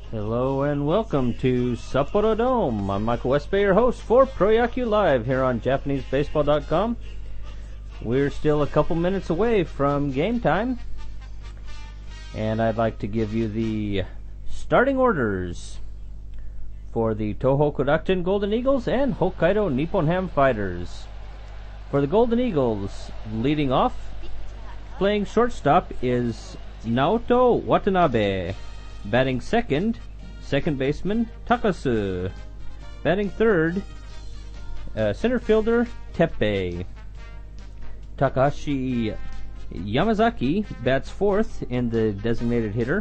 Hello and welcome to Sapporo Dome. I'm Michael Westbay, your host for Proyaku Live here on JapaneseBaseball.com. We're still a couple minutes away from game time, and I'd like to give you the starting orders for the Toho Korakuten Golden Eagles and Hokkaido Nippon Ham Fighters. For the Golden Eagles, leading off, playing shortstop is Naoto Watanabe. Batting second baseman Takasu. Batting third, center fielder Teppei. Takahashi Yamazaki bats fourth in the designated hitter.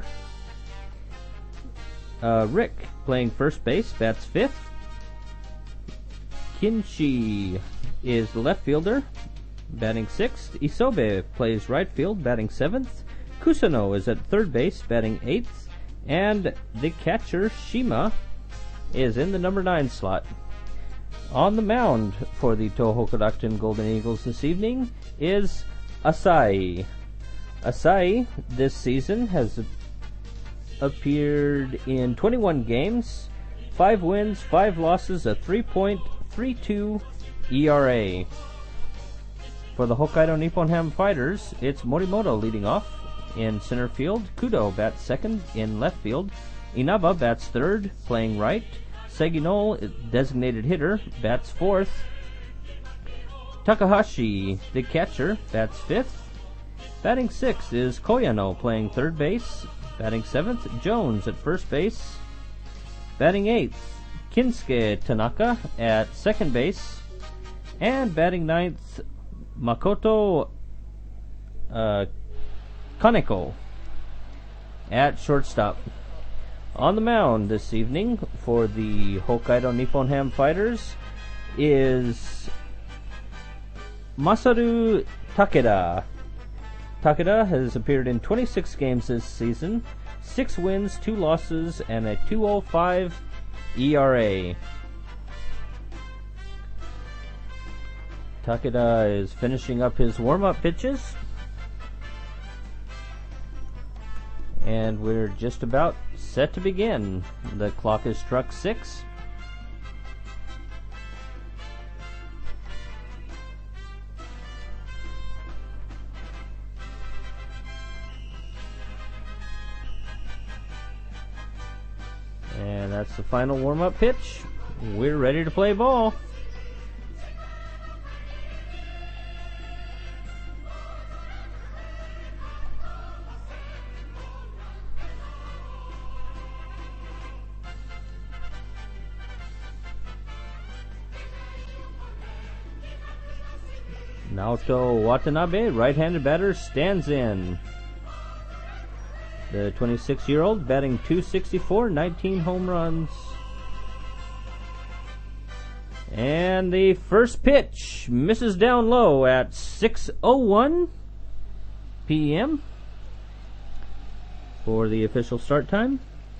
Rick, playing first base, bats fifth. Kinshi is the left fielder, batting sixth. Isobe plays right field, batting seventh. Kusano is at third base, batting eighth. And the catcher, Shima, is in the number 9 slot. On the mound for the Toho Korakuten Golden Eagles this evening is Asai. Asai this season has appeared in 21 games, 5 wins, 5 losses, a 3.32 ERA. For the Hokkaido Nippon Ham Fighters, it's Morimoto leading off. In center field, Kudo bats second. In left field, Inaba bats third, playing right. Segino, designated hitter, bats fourth. Takahashi, the catcher, bats fifth. Batting sixth is Koyano, playing third base. Batting seventh, Jones at first base. Batting eighth, Kinsuke Tanaka at second base. And batting ninth, Makoto Kaneko at shortstop. On the mound this evening for the Hokkaido Nippon Ham Fighters is Masaru Takeda. Takeda has appeared in 26 games this season, 6 wins, 2 losses, and a 2.05 ERA. Takeda is finishing up his warm-up pitches. And we're just about set to begin. The clock has struck 6. And that's the final warm-up pitch. We're ready to play ball. Naoto Watanabe, right-handed batter, stands in. The 26-year-old batting .264, 19 home runs. And the first pitch misses down low at 6:01 p.m. for the official start time.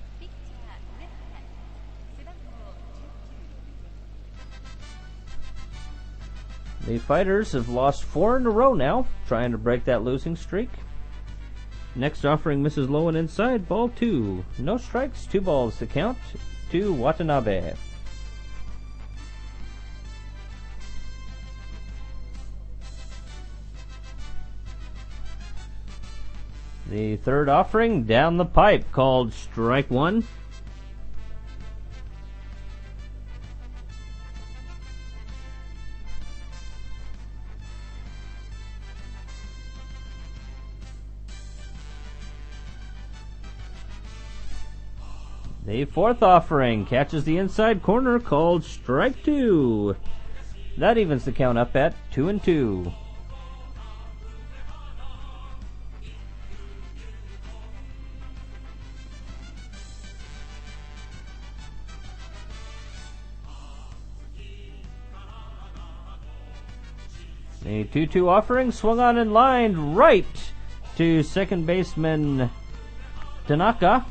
The Fighters have lost 4 in a row now, trying to break that losing streak. Next offering misses low and inside, ball 2. No strikes, 2 balls to count to Watanabe. The third offering down the pipe, called strike 1. The fourth offering catches the inside corner, called strike 2. That evens the count up at 2-2. The 2-2 offering swung on and lined right to second baseman Tanaka.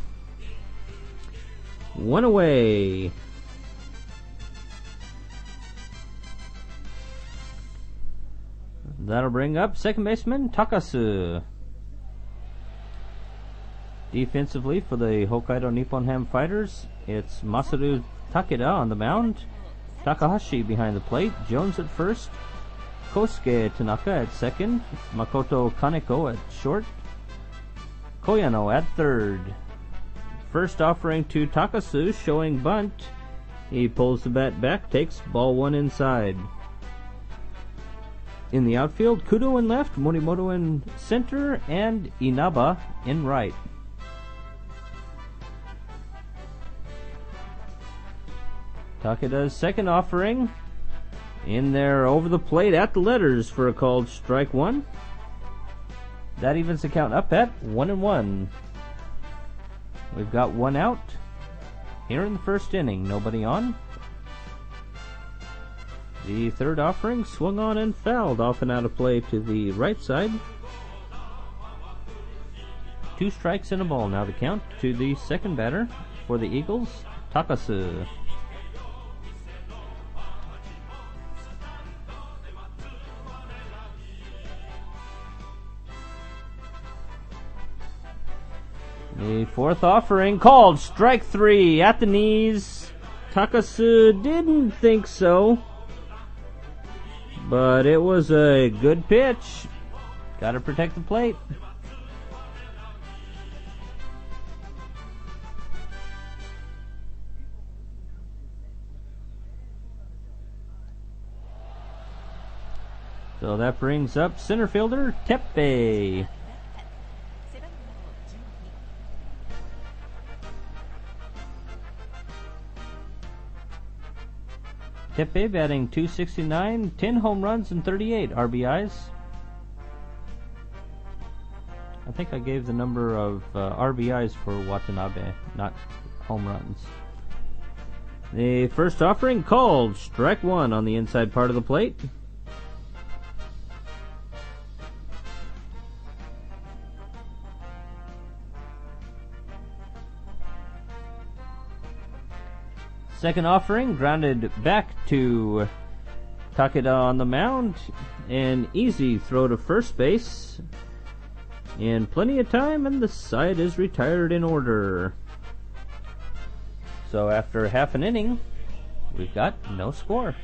1 away. That'll bring up second baseman Takasu. Defensively for the Hokkaido Nippon Ham Fighters, it's Masaru Takeda on the mound, Takahashi behind the plate, Jones at first, Kosuke Tanaka at second, Makoto Kaneko at short, Koyano at third. First offering to Takasu, showing bunt. He pulls the bat back, takes ball one inside. In the outfield, Kudo in left, Morimoto in center, and Inaba in right. Takeda's second offering. In there over the plate at the letters for a called strike one. That evens the count up at 1-1. We've got one out here in the first inning. Nobody on. The third offering swung on and fouled off and out of play to the right side. 2 strikes and a ball. Now the count to the second batter for the Eagles, Takasu. The fourth offering called strike 3 at the knees. Takasu didn't think so, but it was a good pitch. Got to protect the plate. So that brings up center fielder Teppei. Teppei batting .269, 10 home runs and 38 RBIs. I think I gave the number of RBIs for Watanabe, not home runs. The first offering called strike 1 on the inside part of the plate. Second offering grounded back to Takeda on the mound. An easy throw to first base. In plenty of time, and the side is retired in order. So after half an inning, we've got no score.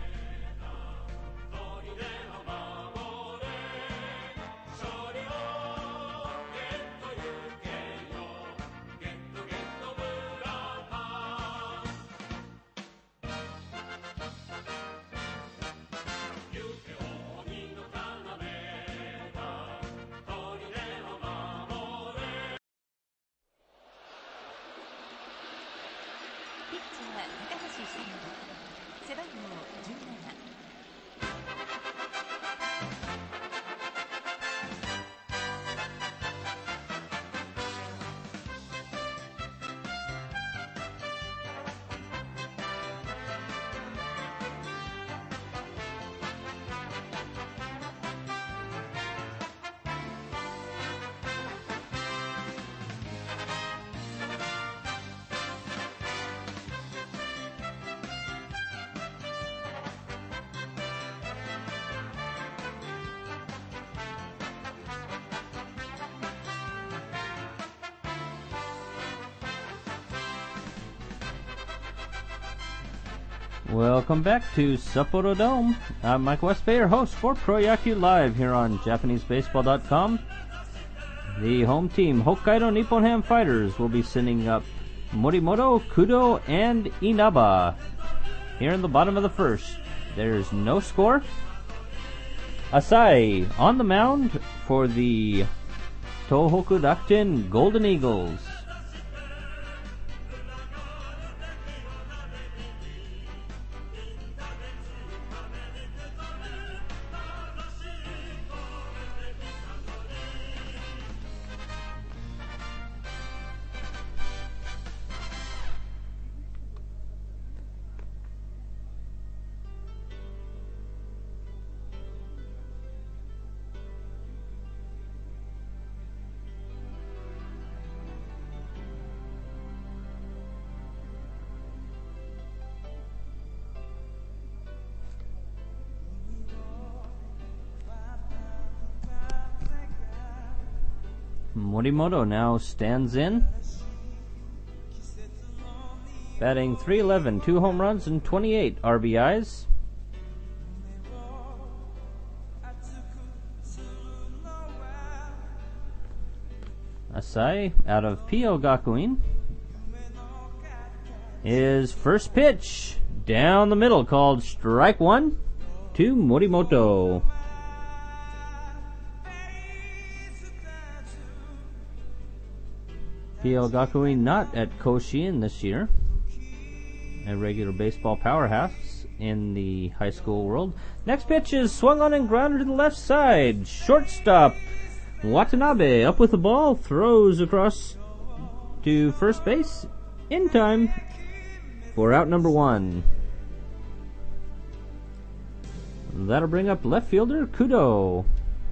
Welcome back to Sapporo Dome. I'm Mike Westby, your host for Proyaku Live here on JapaneseBaseball.com. The home team, Hokkaido Nippon Ham Fighters, will be sending up Morimoto, Kudo, and Inaba. Here in the bottom of the first, there's no score. Asai on the mound for the Tohoku Rakuten Golden Eagles. Morimoto now stands in, batting .311, 2 home runs and 28 RBIs. Asai out of P.O. Gakuin. His first pitch down the middle, called strike one to Morimoto. P.O. Gakuin not at Koshien this year, a regular baseball powerhouse in the high school world. Next pitch is swung on and grounded to the left side. Shortstop Watanabe up with the ball, throws across to first base in time for out number one. That'll bring up left fielder Kudo.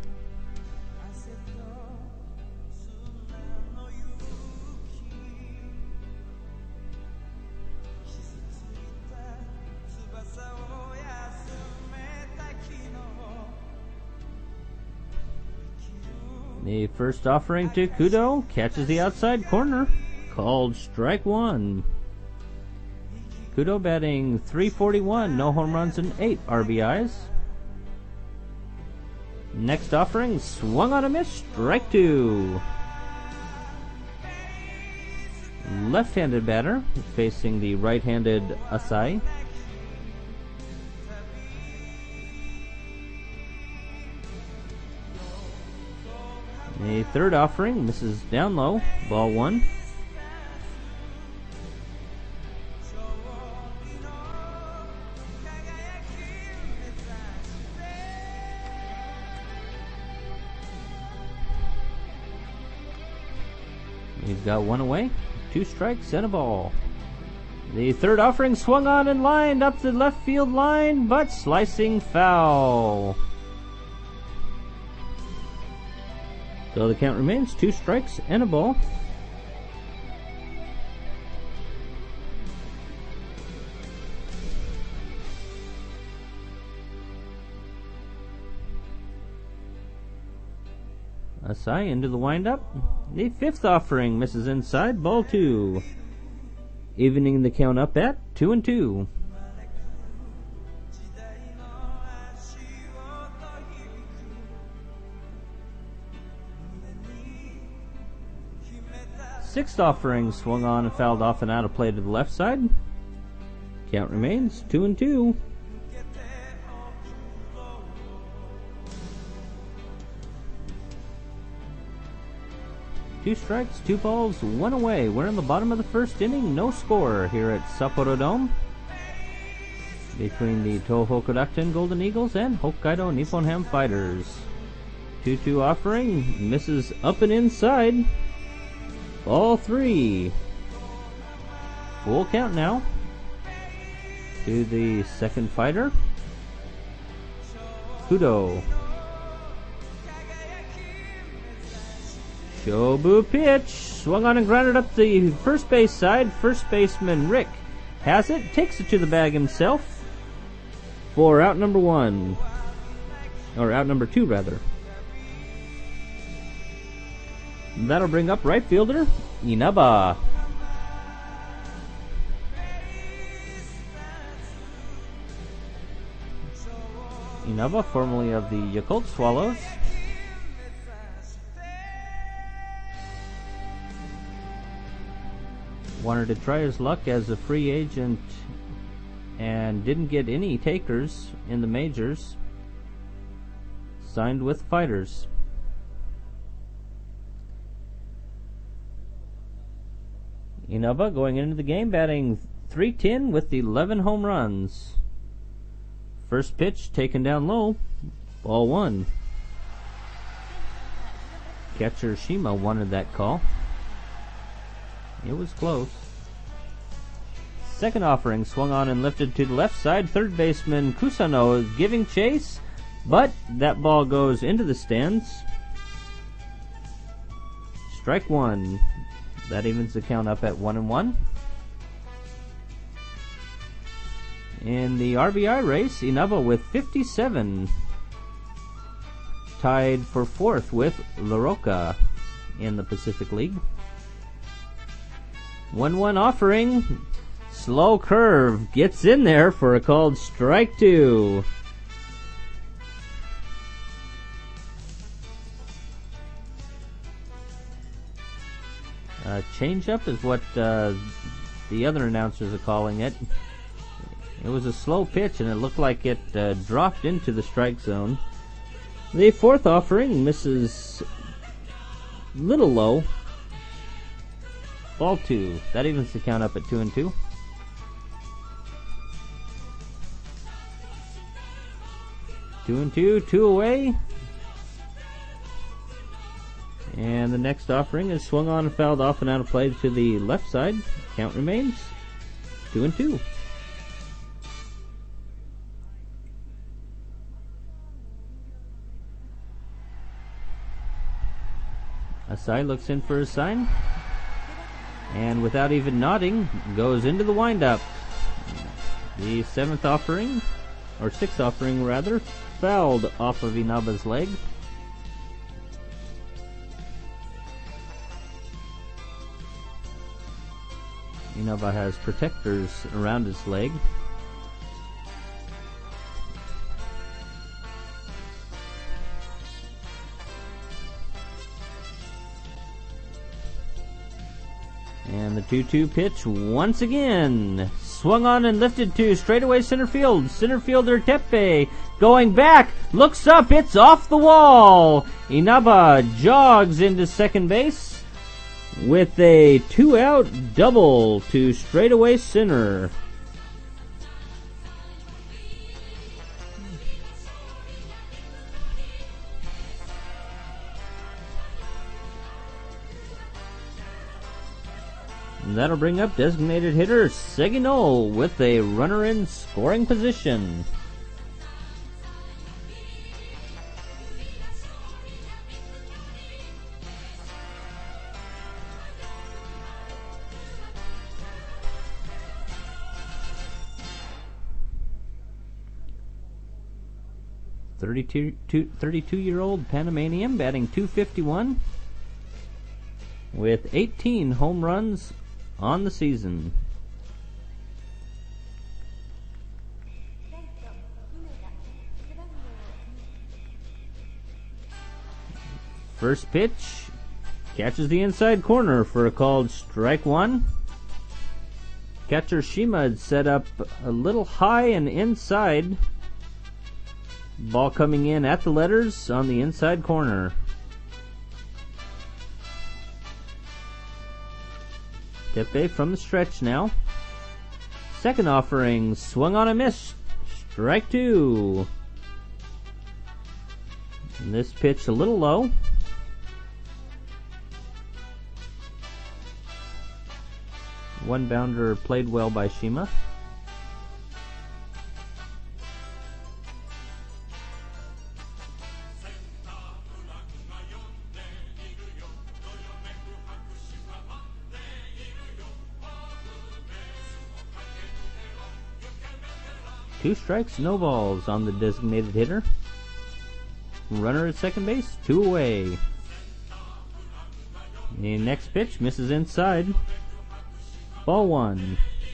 The first offering to Kudo catches the outside corner, called strike one. Kudo batting .341, no home runs and 8 RBIs. Next offering, swung on a miss, strike two. Left-handed batter facing the right-handed Asai. The third offering misses down low, ball one. He's got one away, 2 strikes and a ball. The third offering swung on and lined up the left field line, but slicing foul. So the count remains 2 strikes and a ball. Asai into the windup. The fifth offering misses inside, ball 2. Evening the count up at 2-2. Sixth offering swung on and fouled off and out of play to the left side. Count remains 2-2. Two strikes, 2 balls, 1 away. We're in the bottom of the first inning. No score here at Sapporo Dome between the Toho Korakuten Golden Eagles and Hokkaido Nippon Ham Fighters. 2-2 offering misses up and inside. Ball 3. Full count now to the second fighter, Kudo. Shobu pitch, swung on and grounded up the first base side. First baseman Rick has it, takes it to the bag himself for out number 1, or out number 2 rather. That'll bring up right fielder Inaba. Inaba, formerly of the Yakult Swallows. Wanted to try his luck as a free agent and didn't get any takers in the majors. Signed with Fighters. Inaba going into the game batting .310 with 11 home runs. First pitch taken down low, ball 1. Catcher Shima wanted that call. It was close. Second offering swung on and lifted to the left side. Third baseman Kusano is giving chase, but that ball goes into the stands. Strike 1. That evens the count up at 1-1. In the RBI race, Inaba with 57. Tied for 4th with LaRocca. in the Pacific League. 1-1 offering. Slow curve. Gets in there for a called strike 2. Change-up is what the other announcers are calling it. It was a slow pitch and it looked like it dropped into the strike zone. The fourth offering misses little low. Ball 2. That evens the count up at 2-2. Two and two away. And the next offering is swung on and fouled off and out of play to the left side. Count remains 2-2. Asai looks in for a sign. And without even nodding, goes into the windup. The sixth offering rather, fouled off of Inaba's leg. Inaba has protectors around his leg. And the 2-2 pitch once again. Swung on and lifted to straightaway center field. Center fielder Tepe going back. Looks up. It's off the wall. Inaba jogs into second base with a 2-out double to straightaway center. That'll bring up designated hitter Seginol with a runner in scoring position. Thirty-two-year-old Panamanian batting .251 with 18 home runs on the season. First pitch catches the inside corner for a called strike 1. Catcher Shima had set up a little high and inside. Ball coming in at the letters on the inside corner. Tepe from the stretch now. Second offering, swung on a miss. Strike 2. And this pitch a little low. One bounder played well by Shima. Two strikes, no balls on the designated hitter. Runner at second base, 2 away. The next pitch misses inside. Ball 1.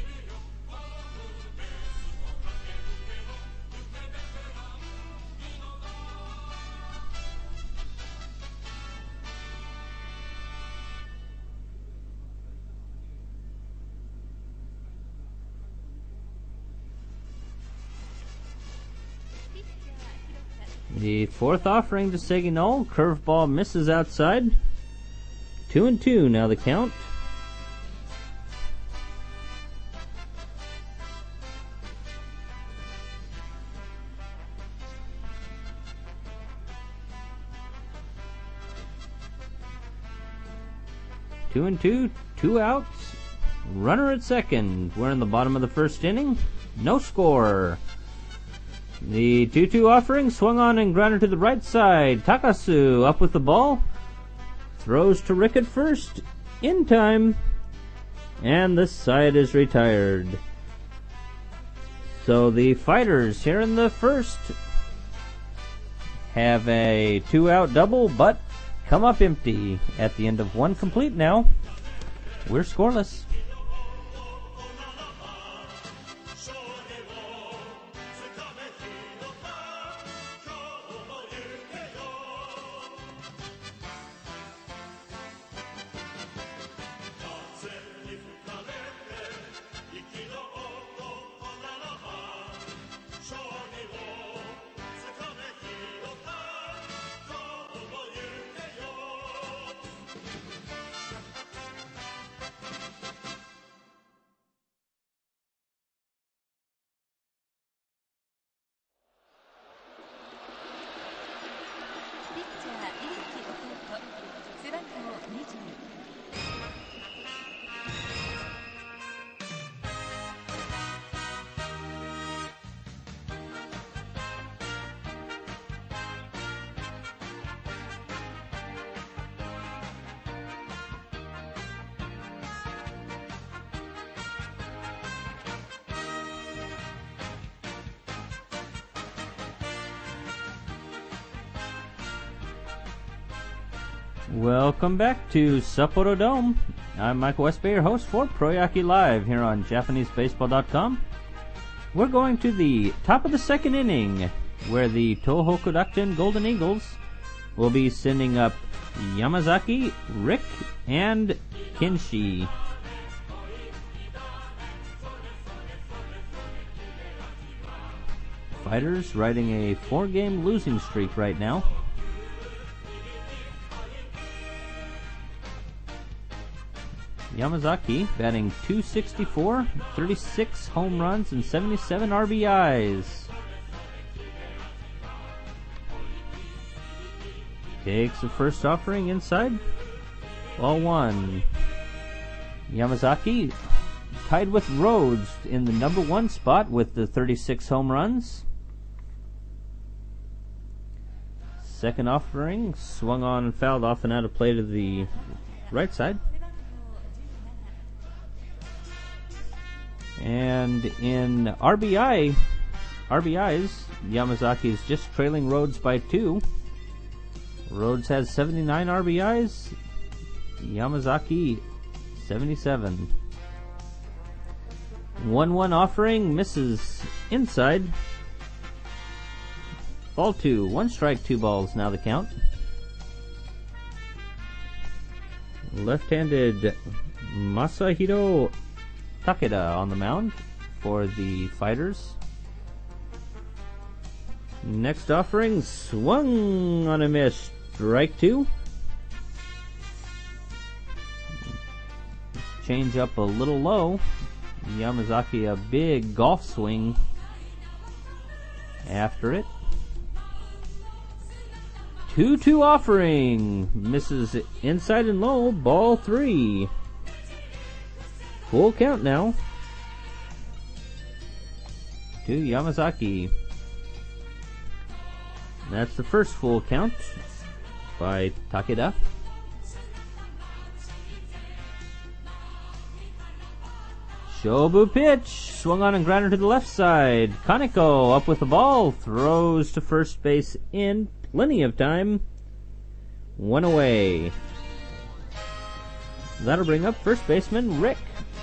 The fourth offering to Seginol. Curveball misses outside. 2-2 now the count. Two and two, 2 outs. Runner at second. We're in the bottom of the first inning. No score. The 2-2 offering swung on and grounded to the right side. Takasu up with the ball. Throws to Rick at first. In time. And the side is retired. So the Fighters here in the first have a 2-out double, but come up empty at the end of one complete now. We're scoreless. Welcome back to Sapporo Dome. I'm Michael Westby, your host for Proyaki Live here on JapaneseBaseball.com. We're going to the top of the second inning, where the Tohoku Rakuten Golden Eagles will be sending up Yamazaki, Rick, and Kinshi. Fighters riding a 4-game losing streak right now. Yamazaki batting .264, 36 home runs, and 77 RBIs. Takes the first offering inside. Ball 1. Yamazaki tied with Rhodes in the number 1 spot with the 36 home runs. Second offering swung on and fouled off and out of play to the right side. And in RBIs, Yamazaki is just trailing Rhodes by 2. Rhodes has 79 RBIs, Yamazaki 77. 1-1 offering misses inside. Ball 2, 1 strike, 2 balls, now the count. Left-handed Masahiro Takeda on the mound for the Fighters. Next offering swung on a miss. Strike 2. Change up a little low. Yamazaki a big golf swing after it. 2-2 offering. Misses inside and low. Ball 3. Full count now to Yamazaki. That's the first full count by Takeda. Shobu pitch. Swung on and grounded to the left side. Kaneko up with the ball. Throws to first base in plenty of time. 1 away. That'll bring up first baseman Rick.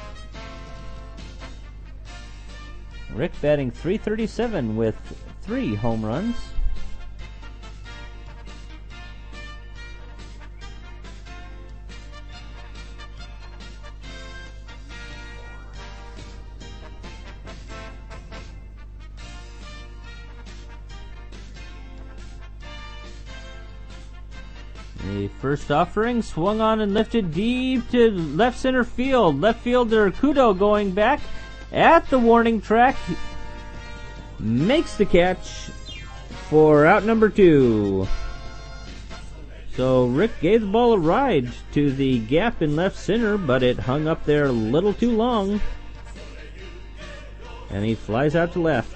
Rick batting .337 with 3 home runs. The first offering swung on and lifted deep to left center field. Left fielder Kudo going back at the warning track, makes the catch for out number 2. So Rick gave the ball a ride to the gap in left center, but it hung up there a little too long, and he flies out to left.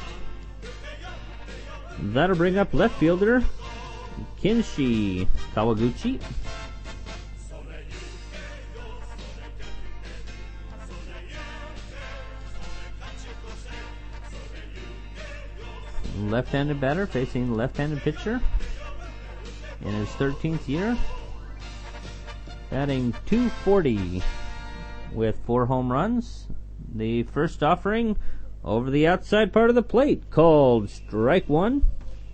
That'll bring up left fielder Kinshi Kawaguchi. Left-handed batter facing left-handed pitcher in his 13th year. batting .240 with 4 home runs. The first offering over the outside part of the plate, called strike one.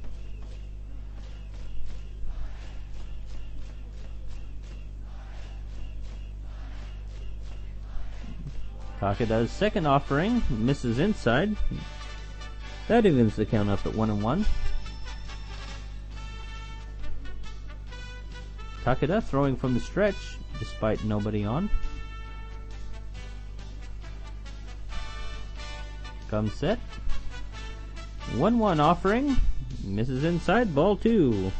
Takeda's second offering misses inside. That evens the count up at 1-1. Takeda throwing from the stretch despite nobody on. Comes set. 1-1 offering. Misses inside. Ball 2.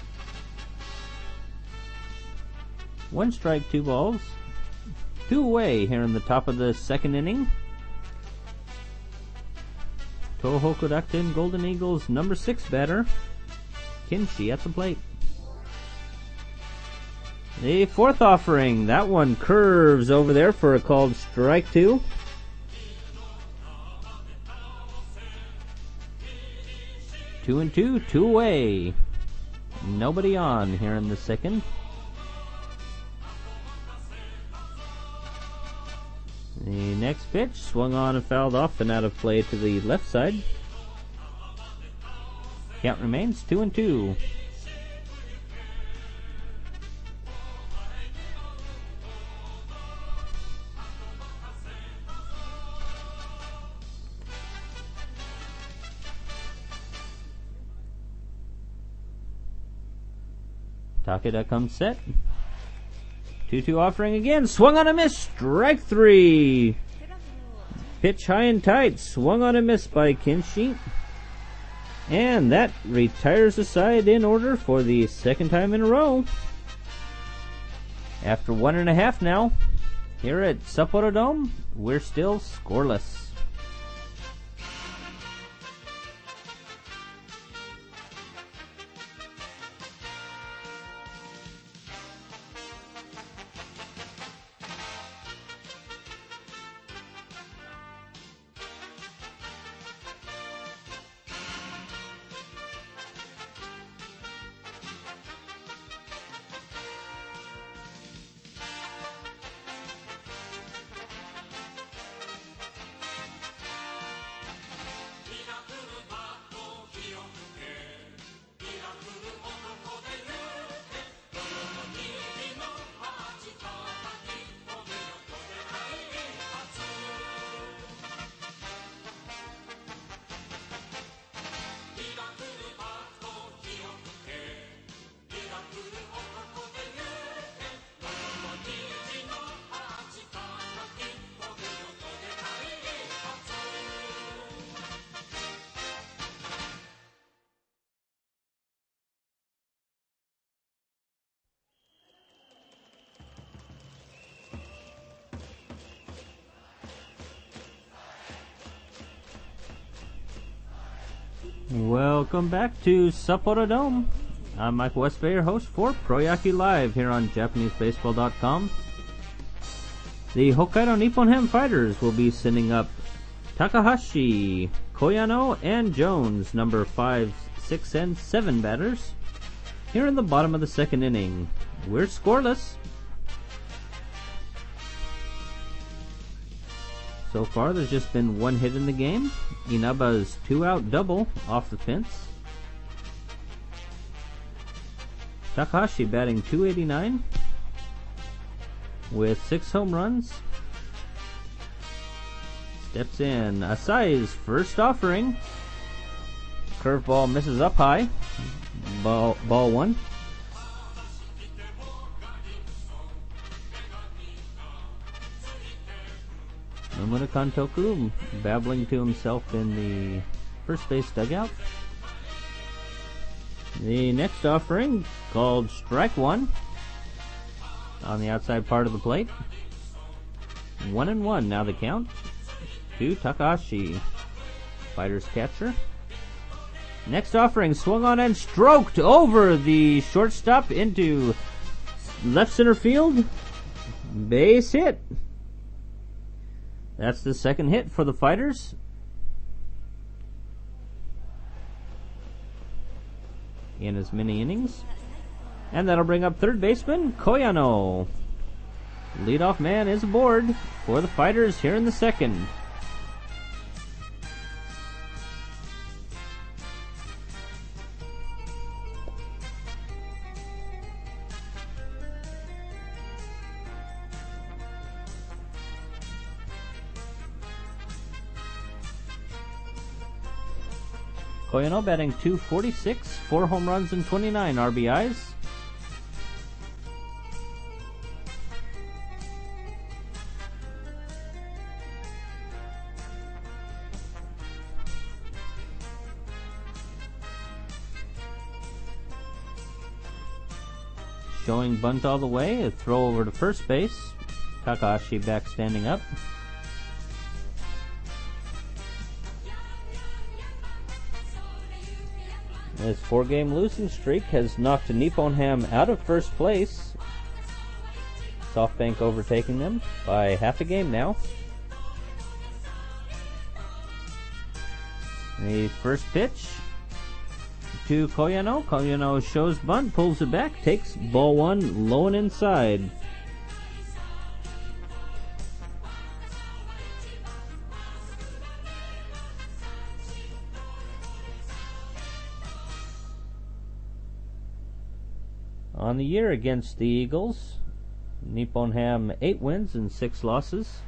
1 strike, 2 balls. 2 away here in the top of the second inning. Tohoku Rakuten Golden Eagles number 6 batter, Kinshi, at the plate. The fourth offering, that one curves over there for a called strike 2. Two and two, 2 away. Nobody on here in the second. The next pitch swung on and fouled off and out of play to the left side. Count remains 2-2. Takeda comes set. 2-2 offering again. Swung on a miss. Strike 3. Pitch high and tight. Swung on a miss by Kinshi. And that retires the side in order for the second time in a row. After 1.5 now, here at Sapporo Dome, we're still scoreless. Welcome back to Sapporo Dome. I'm Michael Westbay, your host for Proyaku Live here on JapaneseBaseball.com. The Hokkaido Nippon Ham Fighters will be sending up Takahashi, Koyano, and Jones, number 5, 6, and 7 batters. Here in the bottom of the second inning, we're scoreless. So far, there's just been 1 hit in the game. Inaba's 2-out double off the fence. Takahashi batting .289 with 6 home runs. Steps in. Asai's first offering. Curveball misses up high. Ball 1. Nomura Kantoku babbling to himself in the first base dugout. The next offering, called strike 1, on the outside part of the plate. 1-1 now the count to Takahashi, Fighters catcher. Next offering swung on and stroked over the shortstop into left center field. Base hit. That's the second hit for the Fighters. In as many innings. And that'll bring up third baseman Koyano. Leadoff man is aboard for the Fighters here in the second. Koyano batting .246, 4 home runs and 29 RBIs. Showing bunt all the way, a throw over to first base. Takahashi back standing up. His 4-game losing streak has knocked Nippon Ham out of first place. SoftBank overtaking them by half a game now. The first pitch to Koyano. Koyano shows bunt, pulls it back, takes ball one low and inside. On the year against the Eagles, Nippon Ham 8 wins and 6 losses.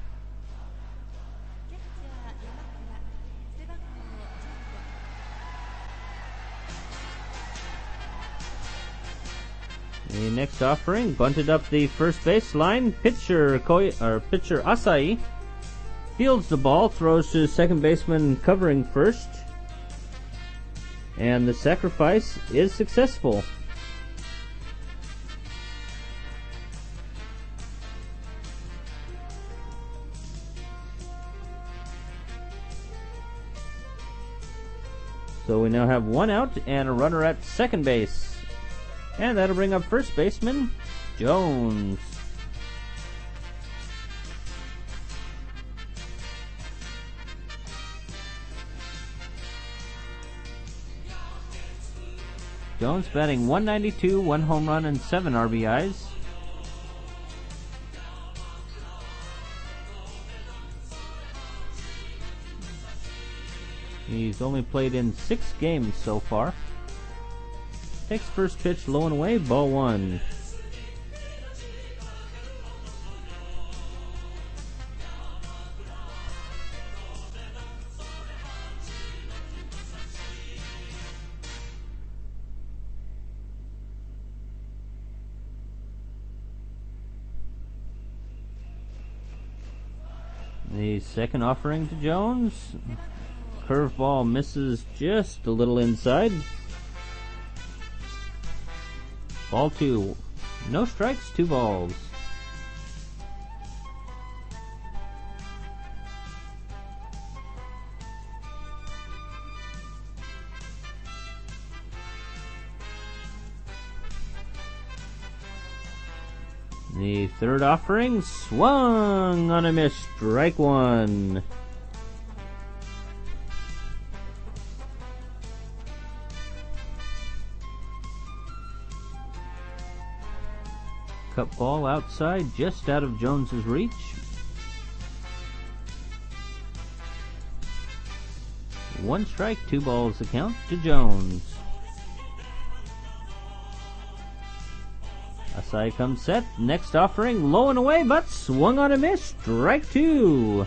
The next offering bunted up the first base line. Pitcher Asai fields the ball, throws to second baseman covering first, and the sacrifice is successful. So we now have 1 out and a runner at second base. And that'll bring up first baseman Jones. Jones batting .192, 1 home run and 7 RBIs. He's only played in 6 games so far. Takes first pitch low and away, ball 1. The second offering to Jones. Curveball misses just a little inside. Ball 2. No strikes, 2 balls. The third offering swung on a miss, strike 1. Cut ball outside, just out of Jones's reach. One strike, 2 balls the count to Jones. Asai comes set. Next offering, low and away, but swung on a miss. Strike 2.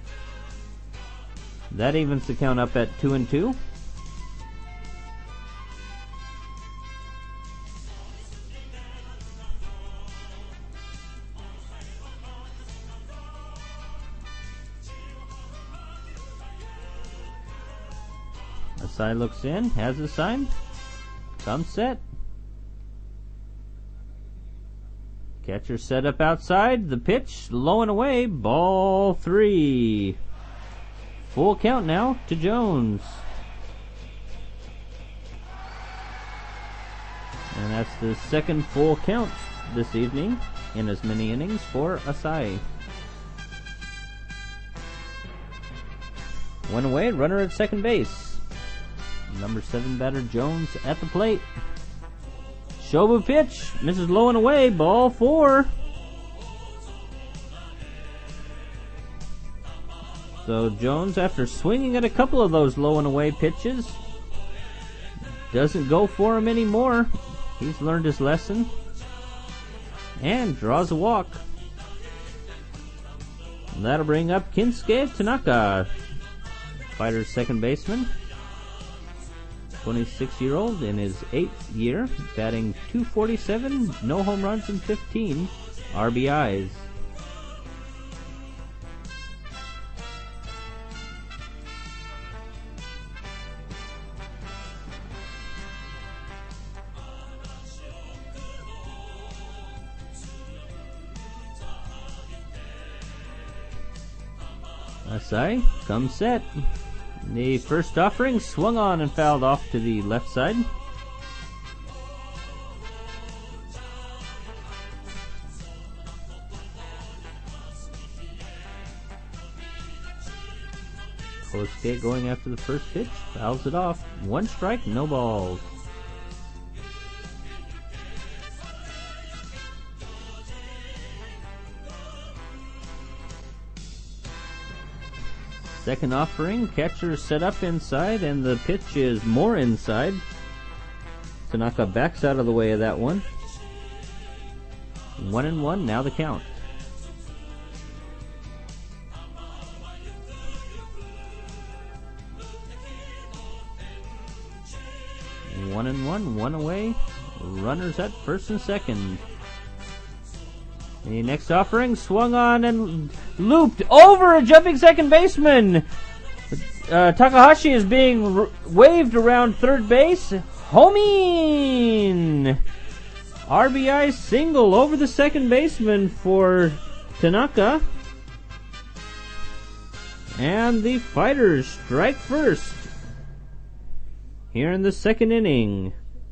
That evens the count up at 2-2. Asai looks in, has a sign, comes set. Catcher set up outside, the pitch, low and away, ball 3. Full count now to Jones. And that's the second full count this evening in as many innings for Asai. 1 away, runner at second base. Number 7 batter Jones at the plate. Shobu pitch, misses low and away, ball 4. So Jones, after swinging at a couple of those low and away pitches, doesn't go for him anymore. He's learned his lesson and draws a walk. And that'll bring up Kinsuke Tanaka, Fighters' second baseman. 26-year-old in his 8th year, batting .247, no home runs and 15 RBIs. Asai comes set. The first offering swung on and fouled off to the left side. Kosuke going after the first pitch, fouls it off. 1 strike, no balls. Second offering, catcher set up inside, and the pitch is more inside. Tanaka backs out of the way of that one. 1-1, now the count. One and one away. Runners at first and second. The next offering swung on and looped over a jumping second baseman. Takahashi is being waved around third base. Home in! RBI single over the second baseman for Tanaka. And the Fighters strike first here in the second inning.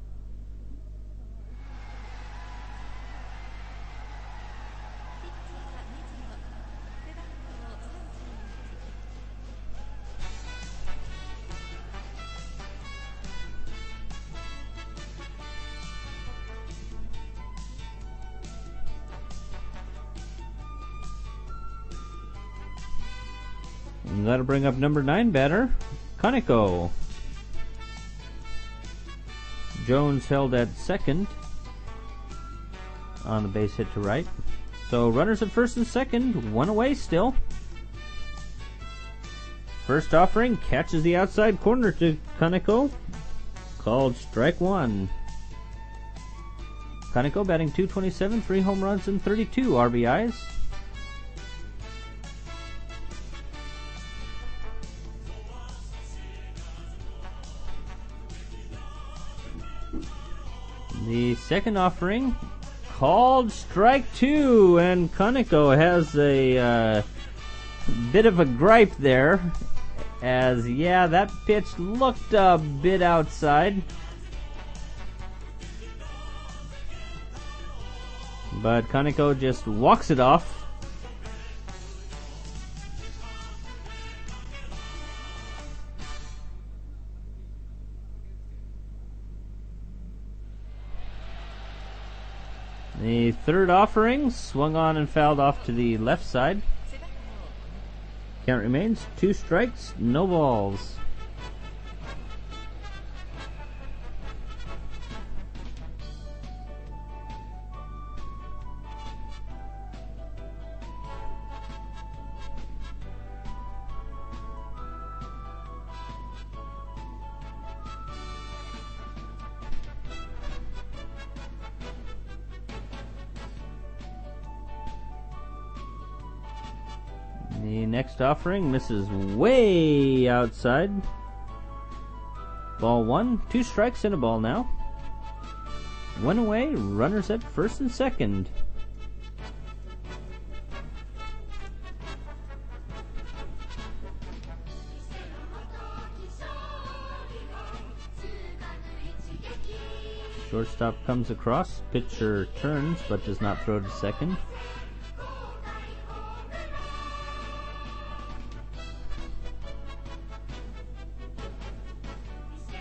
And that'll bring up number 9 batter, Kaneko. Jones held at second on the base hit to right. So runners at first and second, 1 away still. First offering catches the outside corner to Kaneko. Called strike 1. Kaneko batting .227, 3 home runs and 32 RBIs. The second offering called strike 2, and Kaneko has a bit of a gripe there, as that pitch looked a bit outside, but Kaneko just walks it off. The third offering swung on and fouled off to the left side. Count remains 2 strikes, no balls. The next offering misses way outside. Ball 1, 2 strikes and a ball now. 1 away, runners at first and second. Shortstop comes across, pitcher turns but does not throw to second.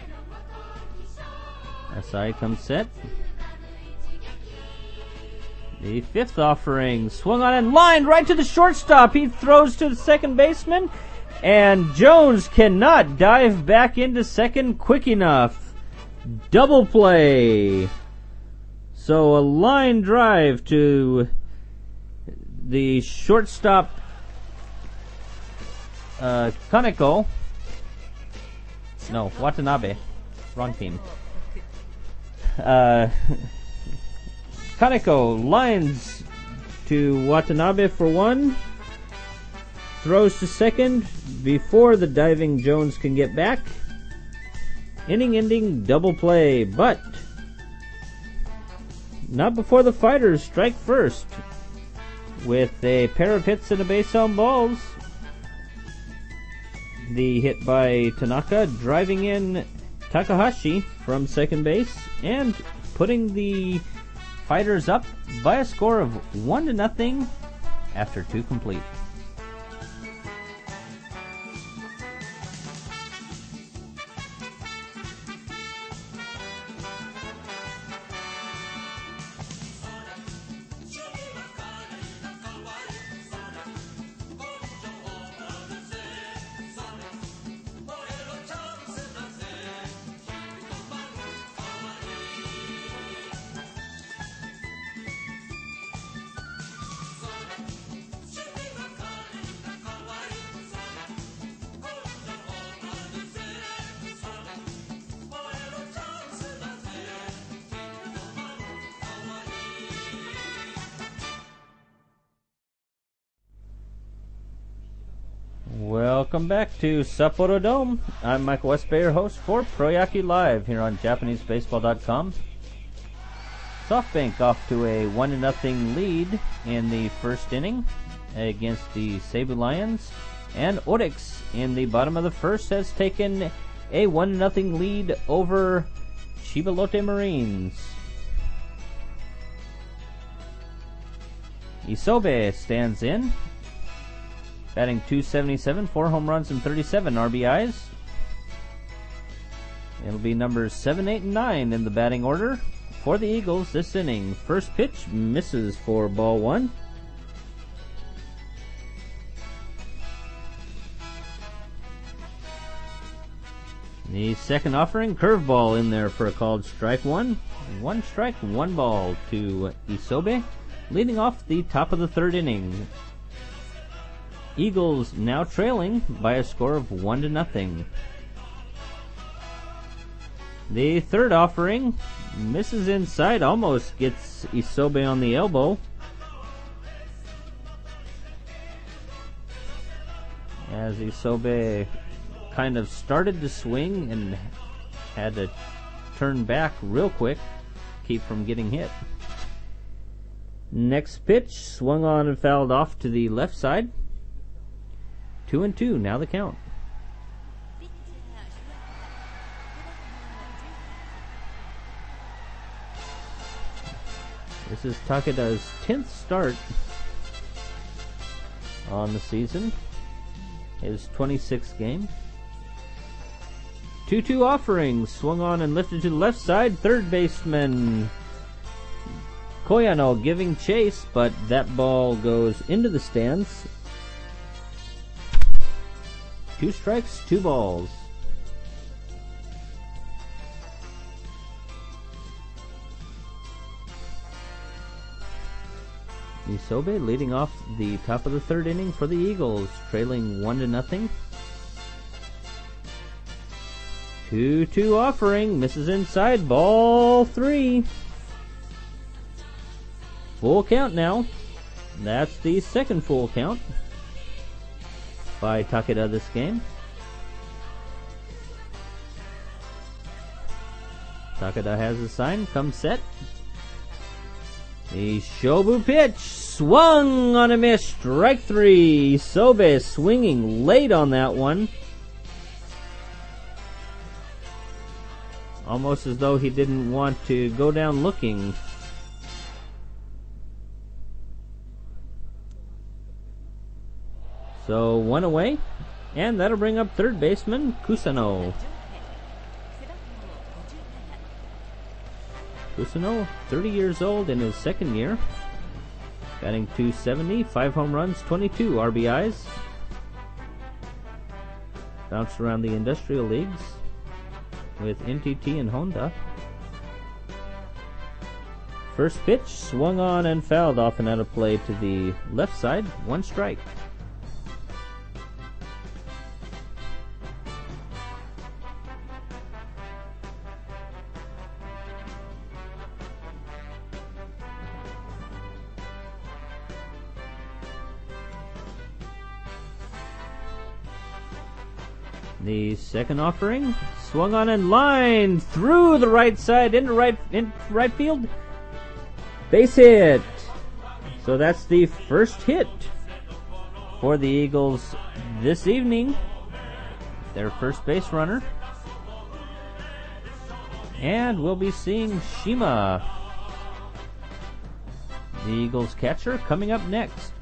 Asai comes set. The fifth offering swung on and lined right to the shortstop. He throws to the second baseman, and Jones cannot dive back into second quick enough. Double play. So a line drive to the shortstop, Kaneko. No, Watanabe. Wrong team. Kaneko lines to Watanabe for one. Throws to second before the diving Jones can get back. Inning-ending double play, but not before the Fighters strike first. With a pair of hits and a base on balls. The hit by Tanaka driving in Takahashi from second base and putting the Fighters up by a score of 1-0 after 2 complete. Welcome back to Sapporo Dome. I'm Michael Westbayer, host for Proyaku Live here on JapaneseBaseball.com. SoftBank off to a 1-0 lead in the first inning against the Seibu Lions, and Orix in the bottom of the first has taken a 1-0 lead over Chiba Lotte Marines. Isobe stands in, batting .277, 4 home runs and 37 RBIs. It'll be numbers 7, 8, and 9 in the batting order for the Eagles this inning. First pitch misses for ball 1. The second offering, curveball in there for a called strike 1. 1 strike, 1 ball to Isobe, leading off the top of the third inning. Eagles now trailing by a score of 1-0. The third offering misses inside, almost gets Isobe on the elbow. As Isobe kind of started to swing and had to turn back real quick, keep from getting hit. Next pitch swung on and fouled off to the left side. 2-2, now the count. This is Takeda's 10th start on the season. His 26th game. 2-2 offering, swung on and lifted to the left side. Third baseman Koyano giving chase, but that ball goes into the stands. 2 strikes, 2 balls. Isobe leading off the top of the third inning for the Eagles, trailing 1-0. 2-2 offering, misses inside, ball 3. Full count now. That's the second full count by Takeda this game. Takeda has a sign, come set. The Shobu pitch, swung on a miss, strike 3. Isobe swinging late on that one. Almost as though he didn't want to go down looking. So 1 away, and that'll bring up third baseman Kusano. Kusano, 30 years old in his second year. batting .270, 5 home runs, 22 RBIs. Bounced around the industrial leagues with NTT and Honda. First pitch, swung on and fouled off and out of play to the left side, 1 strike. The second offering, swung on and lined through the right side into right field. Base hit. So that's the first hit for the Eagles this evening. Their first base runner. And we'll be seeing Shima, the Eagles catcher, coming up next.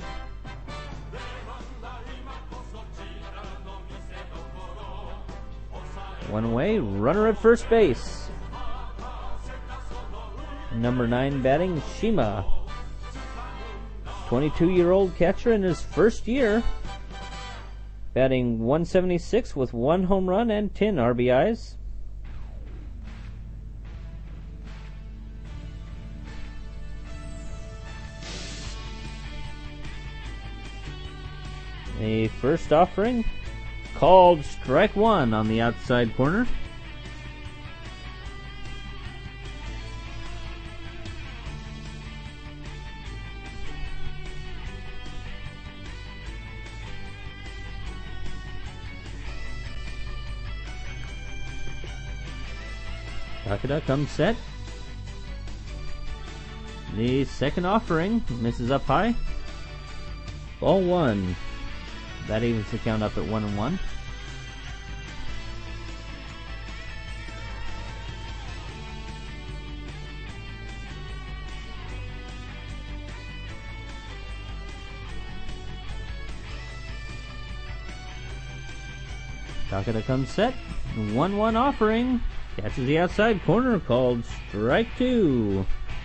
One away, runner at first base. Number 9 batting, Shima. 22-year-old catcher in his first year. Batting .176 with 1 home run and 10 RBIs. The first offering, called strike 1 on the outside corner. Takeda comes set. The second offering misses up high. Ball 1. That evens the count up at 1-1. Takeda comes set. 1-1 offering. Catches the outside corner, called strike 2.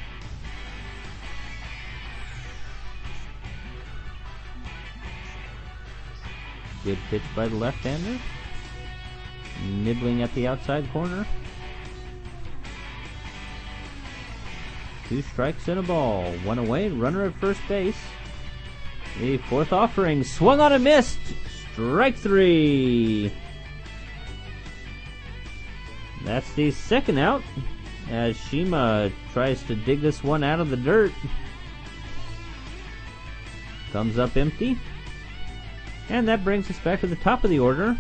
Good pitch by the left-hander. Nibbling at the outside corner. 2 strikes and a ball. 1 away, runner at first base. The fourth offering, swung on and missed. Strike 3. That's the second out as Shima tries to dig this one out of the dirt. Comes up empty. And that brings us back to the top of the order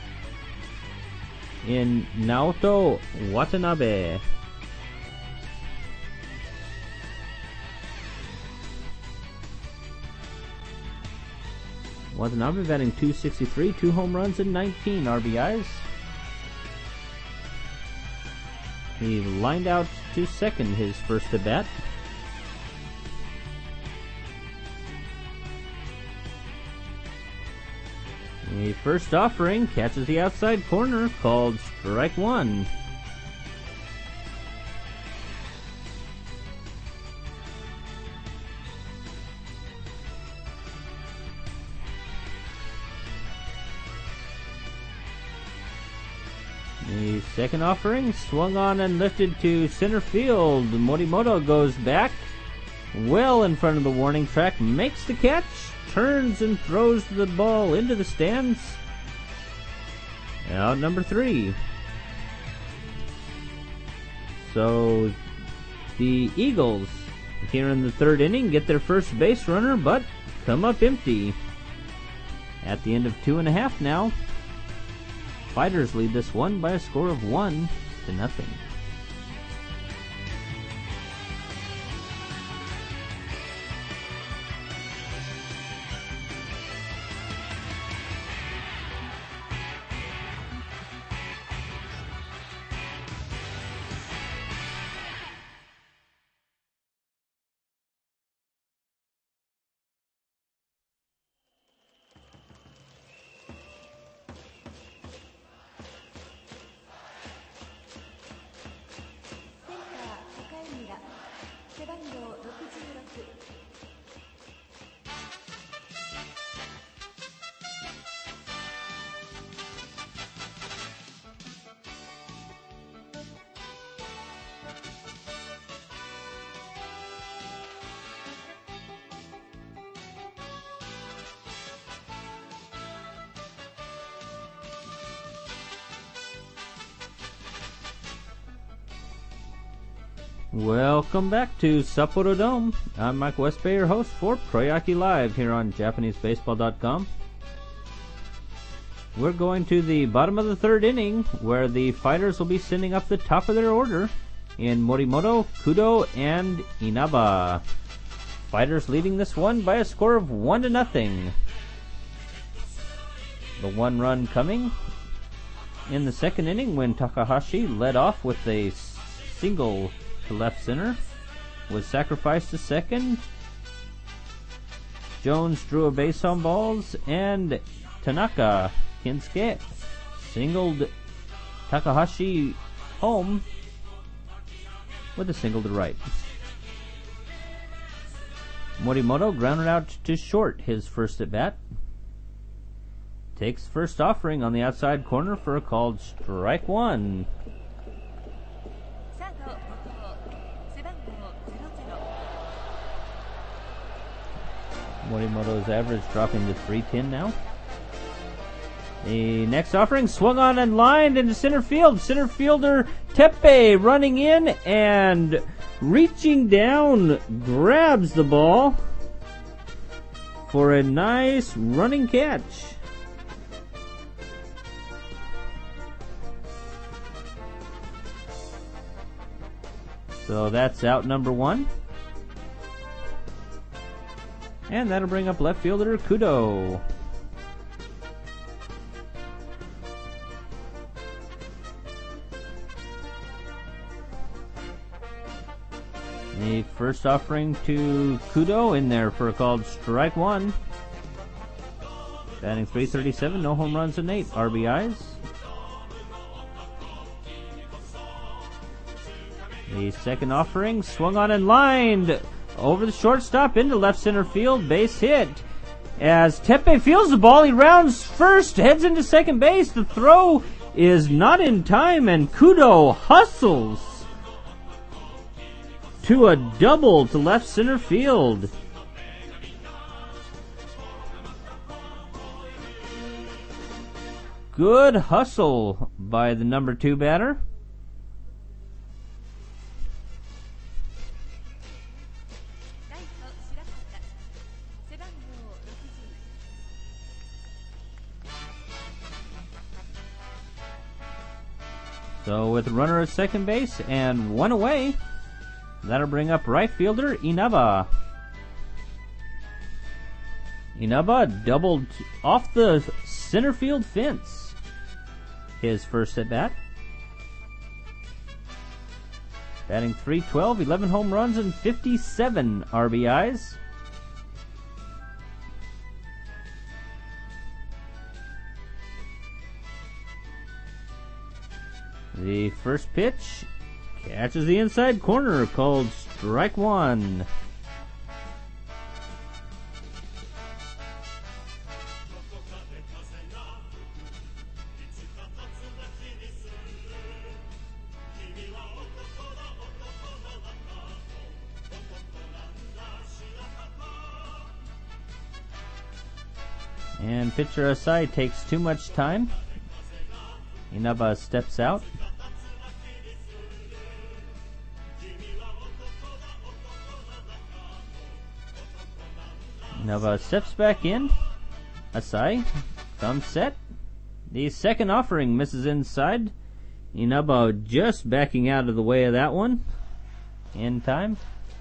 in Naoto Watanabe. Watanabe batting .263, 2 home runs and 19 RBIs. He lined out to second his first at bat. The first offering catches the outside corner, called strike 1. The second offering swung on and lifted to center field. Morimoto goes back well in front of the warning track, makes the catch, turns and throws the ball into the stands. Out number 3. So the Eagles here in the third inning get their first base runner, but come up empty. At the end of 2.5 now. Fighters lead this one by a score of 1-0. Welcome back to Sapporo Dome. I'm Michael Westby, your host for Proyaki Live here on JapaneseBaseball.com. We're going to the bottom of the third inning, where the fighters will be sending up the top of their order in Morimoto, Kudo, and Inaba. Fighters leading this one by a score of 1-0. The one run coming in the second inning when Takahashi led off with a single to left center, was sacrificed to second. Jones drew a base on balls, and Tanaka Kinsuke singled Takahashi home with a single to right. Morimoto grounded out to short his first at bat. Takes first offering on the outside corner for a called strike one. Morimoto's average dropping to .310 now. The next offering swung on and lined into center field. Center fielder Teppei running in and reaching down, grabs the ball for a nice running catch. So that's out number one. And that'll bring up left fielder Kudo. The first offering to Kudo in there for a called strike one. Batting .337, no home runs and 8 RBIs. The second offering swung on and lined over the shortstop into left center field, base hit. As Teppei feels the ball, he rounds first, heads into second base. The throw is not in time, and Kudo hustles to a double to left center field. Good hustle by the number 2 batter. So with a runner at second base and one away, that'll bring up right fielder Inaba. Inaba doubled off the center field fence. His first at bat. Batting .312, 11 home runs and 57 RBIs. The first pitch catches the inside corner, called strike one. And pitcher Asai takes too much time. Inaba steps out. Inaba steps back in. Asai comes set. The second offering misses inside. Inaba just backing out of the way of that one in time.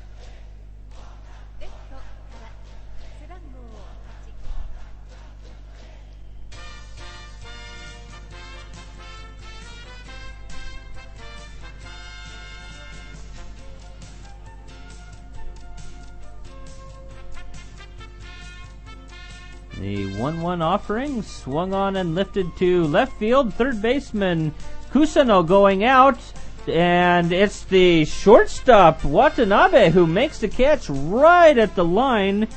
The 1-1 offering swung on and lifted to left field. Third baseman Kusano going out, and it's the shortstop Watanabe who makes the catch right at the line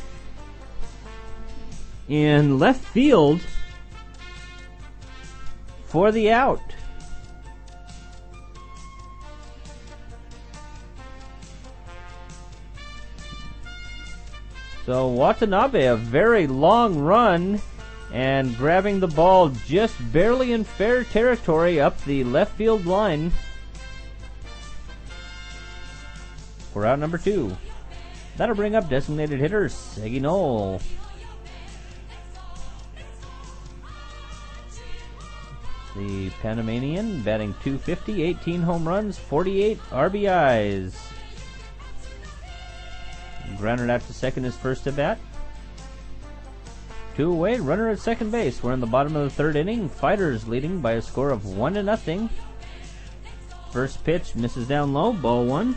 in left field for the out. So Watanabe, a very long run, and grabbing the ball just barely in fair territory up the left field line. for out number 2. That'll bring up designated hitter Seggy Knoll. The Panamanian batting .250, 18 home runs, 48 RBIs. Grounded out to second his first at bat. 2 away, runner at second base. We're in the bottom of the third inning. Fighters leading by a score of 1-0. First pitch misses down low, ball 1.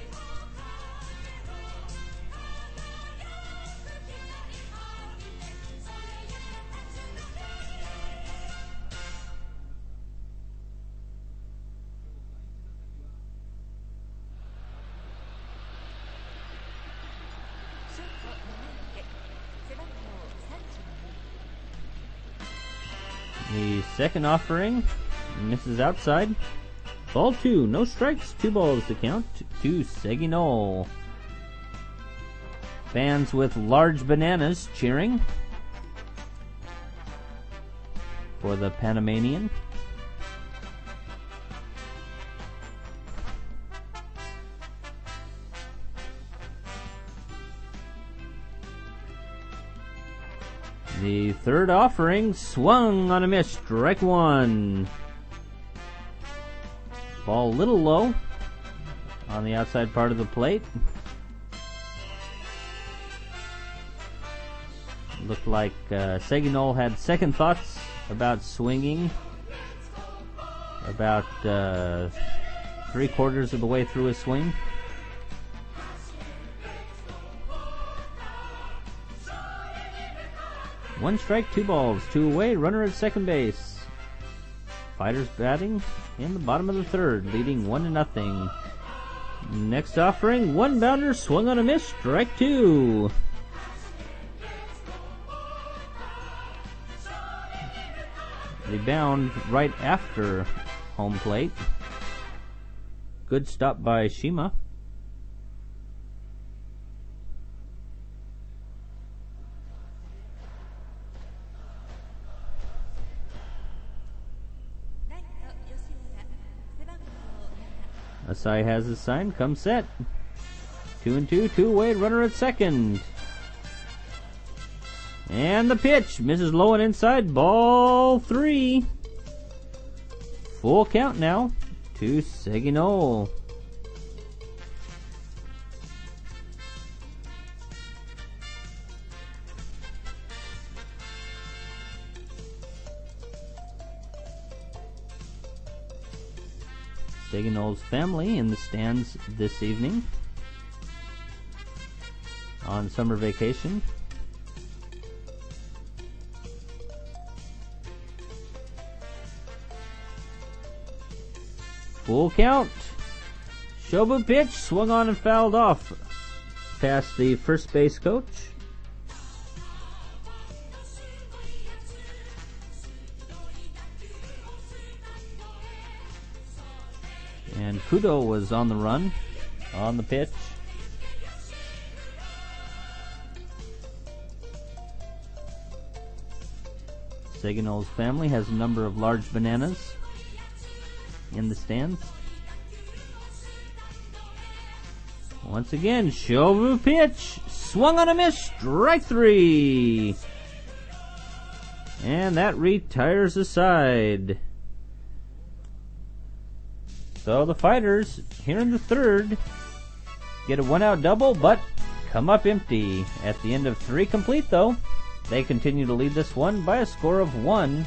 The second offering misses outside. Ball 2, no strikes, 2 balls to count to Seggy Knoll. Fans with large bananas cheering for the Panamanian. The third offering swung on a miss, strike 1. Ball a little low on the outside part of the plate. Looked like Seggy Knoll had second thoughts about swinging about 3/4 of the way through his swing. One strike, 2 balls, 2 away, runner at second base. Fighters batting in the bottom of the third, leading 1-0. Next offering, 1 bounder, swung on a miss, strike 2. The bound right after home plate. Good stop by Shima. Asai has his sign, come set. 2-2, 2 away, runner at second. And the pitch misses low and inside, ball 3. Full count now to Seggy Knoll. Seggy Knoll's family in the stands this evening on summer vacation. Full count. Shobu pitch, swung on and fouled off past the first base coach. And Kudo was on the run on the pitch. Seggy Knoll's family has a number of large bananas in the stands. Once again, Shobu pitch, swung on a miss, strike 3. And that retires the side. So the Fighters, here in the third, get a 1-out double, but come up empty. At the end of 3 complete, though, they continue to lead this one by a score of 1-0.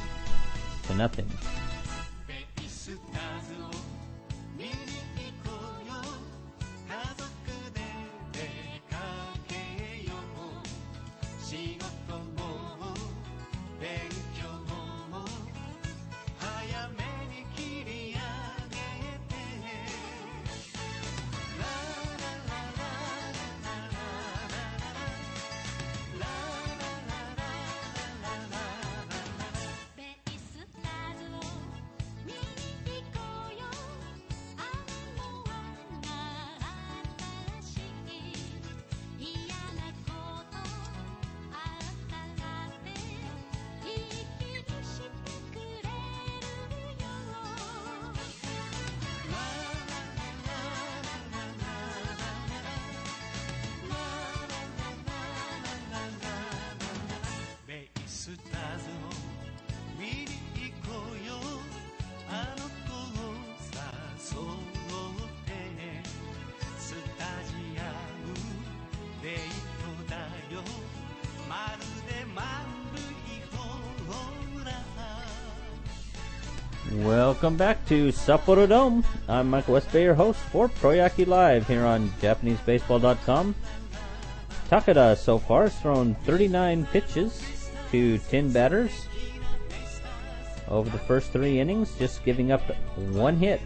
Welcome back to Sapporo Dome. I'm Michael Westbay, your host for Proyaki Live here on JapaneseBaseball.com. Takeda so far has thrown 39 pitches to 10 batters over the first 3 innings, just giving up 1 hit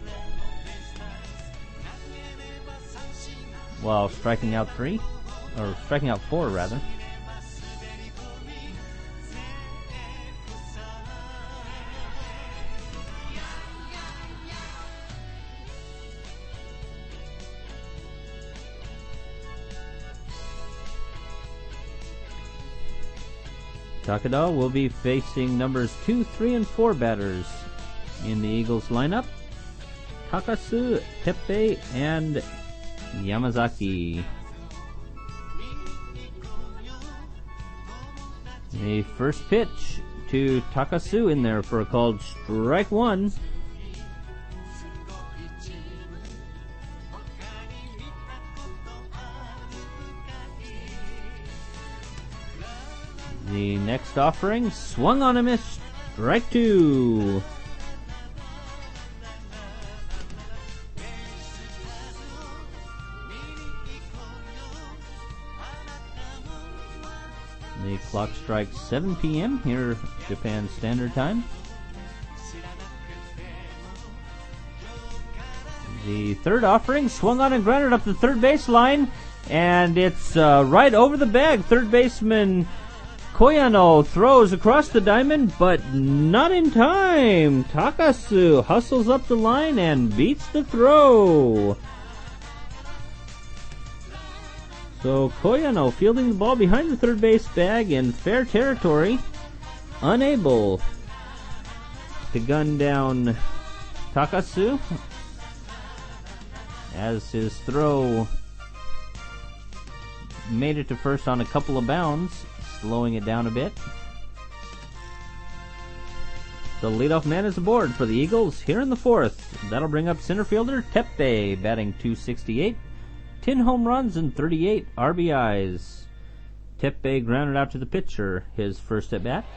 while striking out 4 rather. Takeda will be facing numbers 2, 3, and 4 batters in the Eagles lineup. Takasu, Teppei, and Yamazaki. The first pitch to Takasu in there for a called strike 1. The next offering swung on a miss, strike 2. The clock strikes 7 p.m. here, Japan Standard Time. The third offering swung on and grounded up the third baseline, and it's right over the bag. Third baseman Koyano throws across the diamond, but not in time. Takasu hustles up the line and beats the throw. So Koyano fielding the ball behind the third base bag in fair territory, unable to gun down Takasu as his throw made it to first on a couple of bounds, slowing it down a bit. The leadoff man is aboard for the Eagles here in the fourth. That'll bring up center fielder Teppei, batting .268, 10 home runs and 38 RBIs. Teppei grounded out to the pitcher, his first at bat.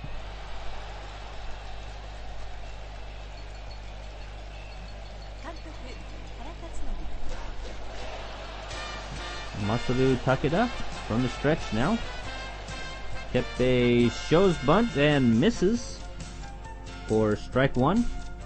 Masaru Takeda from the stretch now. Teppei shows bunt and misses for strike 1.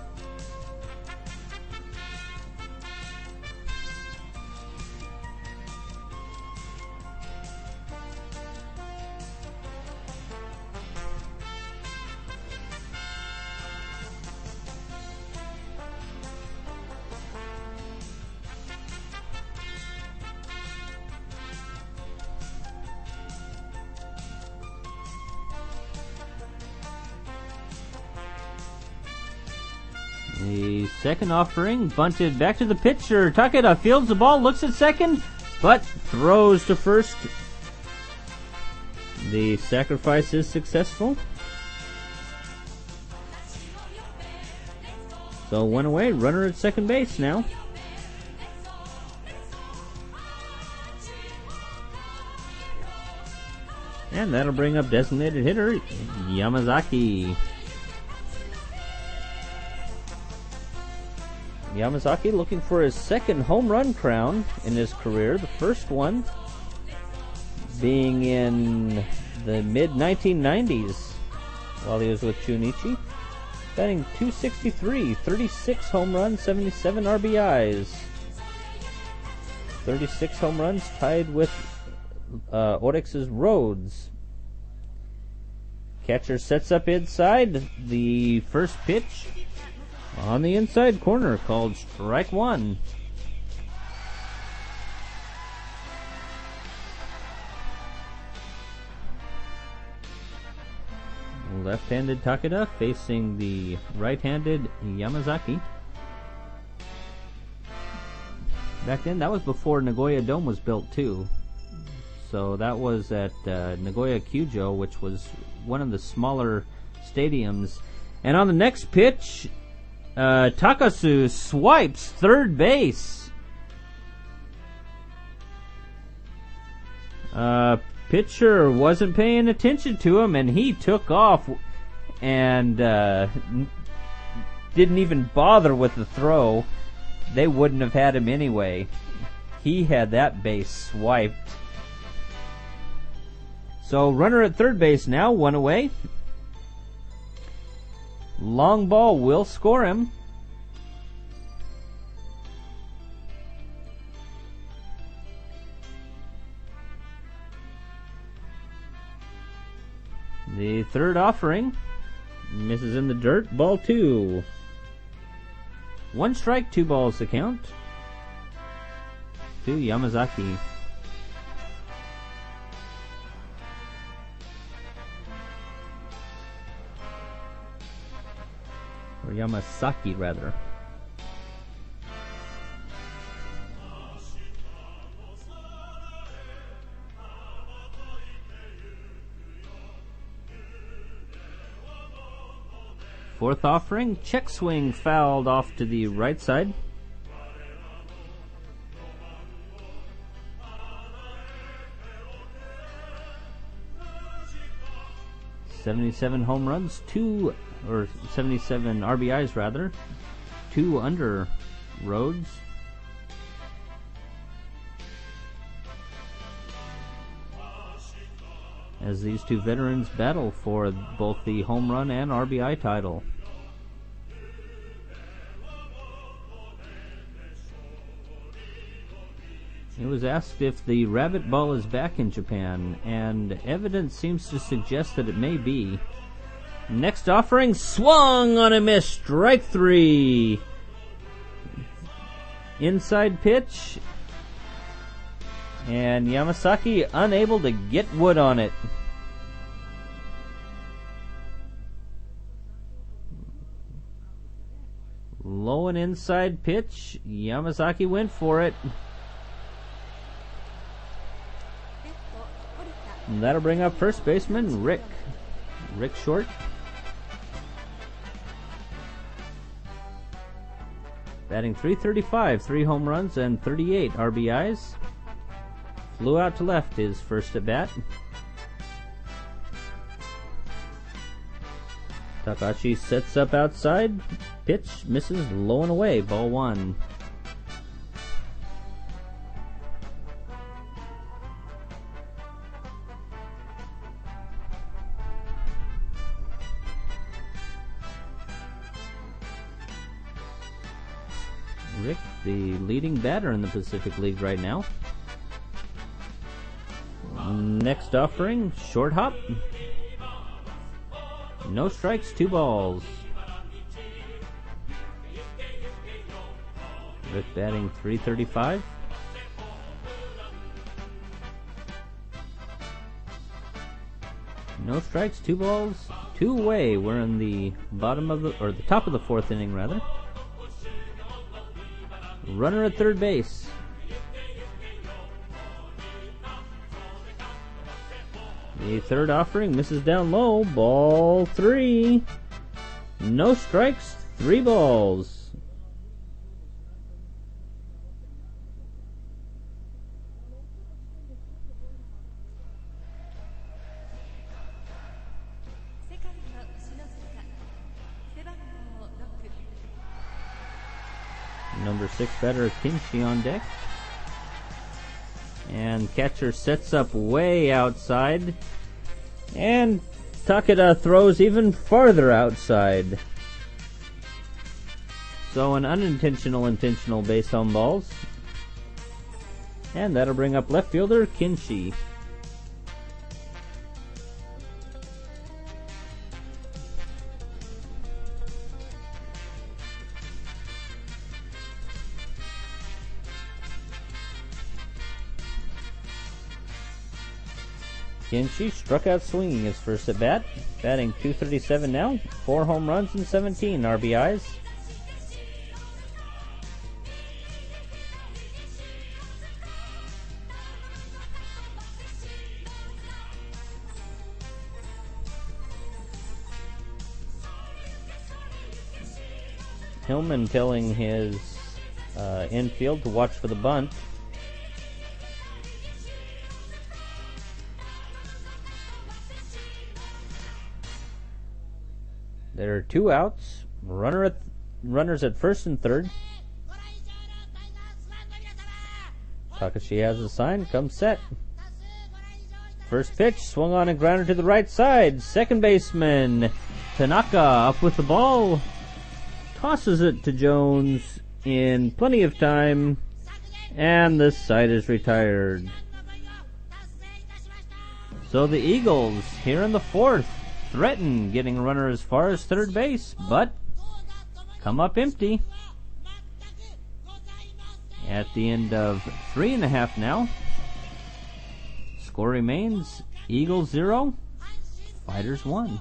The second offering bunted back to the pitcher. Takeda fields the ball, looks at second, but throws to first. The sacrifice is successful. So one away, runner at second base now. And that'll bring up designated hitter Yamazaki. Yamazaki looking for his second home run crown in his career, the first one being in the mid-1990s while he was with Chunichi. Batting .263, 36 home runs, 77 RBIs. 36 home runs tied with Orix's Rhodes. Catcher sets up inside. The first pitch on the inside corner, called strike 1. Left-handed Takeda facing the right-handed Yamazaki. Back then, that was before Nagoya Dome was built too. So that was at Nagoya Kyujo, which was one of the smaller stadiums. And on the next pitch, Takasu swipes third base. Pitcher wasn't paying attention to him, and he took off and didn't even bother with the throw, they wouldn't have had him anyway. He had that base swiped. So runner at third base now, one away. Long ball will score him. The third offering misses in the dirt. Ball 2. 1 strike, 2 balls to count to Yamazaki. Or Yamasaki, rather. Fourth offering, check swing, fouled off to the right side. .77 home runs, 77 RBIs rather, 2 under Rhodes. As these two veterans battle for both the home run and RBI title. It was asked if the rabbit ball is back in Japan, and evidence seems to suggest that it may be. Next offering, swung on a miss, strike 3. Inside pitch, and Yamasaki unable to get wood on it. Low and inside pitch, Yamasaki went for it. And that'll bring up first baseman Rick Short. Batting .335, 3 home runs and 38 RBIs. Flew out to left his first at bat. Takashi sets up outside. Pitch misses low and away. Ball 1. Rick, the leading batter in the Pacific League right now. Next offering, short hop. No strikes, 2 balls. Rick batting .335. No strikes, 2 balls, 2 away. We're in the the top of the 4th inning rather. Runner at third base. The third offering misses down low. Ball 3. No strikes, 3 balls. Number 6 batter Kinshi on deck. And catcher sets up way outside. And Takeda throws even farther outside. So an intentional base home balls. And that'll bring up left fielder Kinshi. Kinshi struck out swinging his first at bat, batting .237 now, 4 home runs and 17 RBIs. Hillman telling his infield to watch for the bunt. There are 2 outs. Runner runners at first and third. Takahashi has a sign. Comes set. First pitch, swung on and grounded to the right side. Second baseman Tanaka up with the ball. Tosses it to Jones in plenty of time. And the side is retired. So the Eagles, here in the fourth, threaten getting a runner as far as third base, but come up empty. At the end of 3.5 now. Score remains Eagles 0, Fighters 1.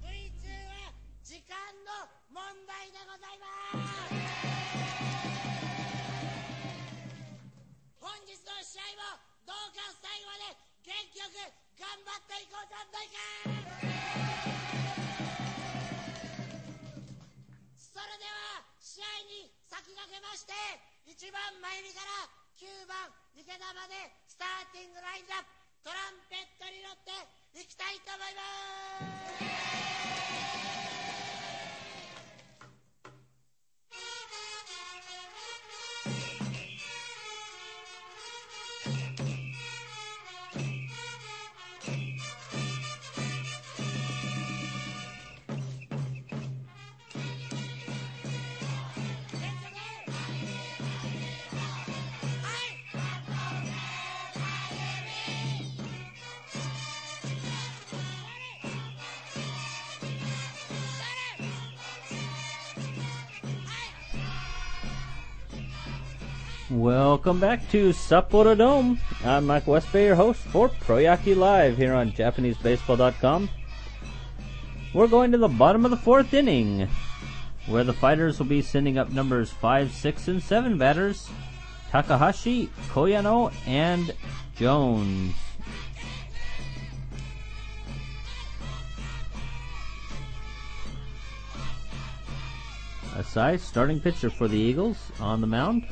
Welcome back to Sapporo Dome. I'm Mike Westbay, your host for Proyaki Live here on JapaneseBaseball.com. We're going to the bottom of the fourth inning, where the Fighters will be sending up numbers 5, 6, and 7 batters, Takahashi, Koyano, and Jones. Asai, starting pitcher for the Eagles, on the mound.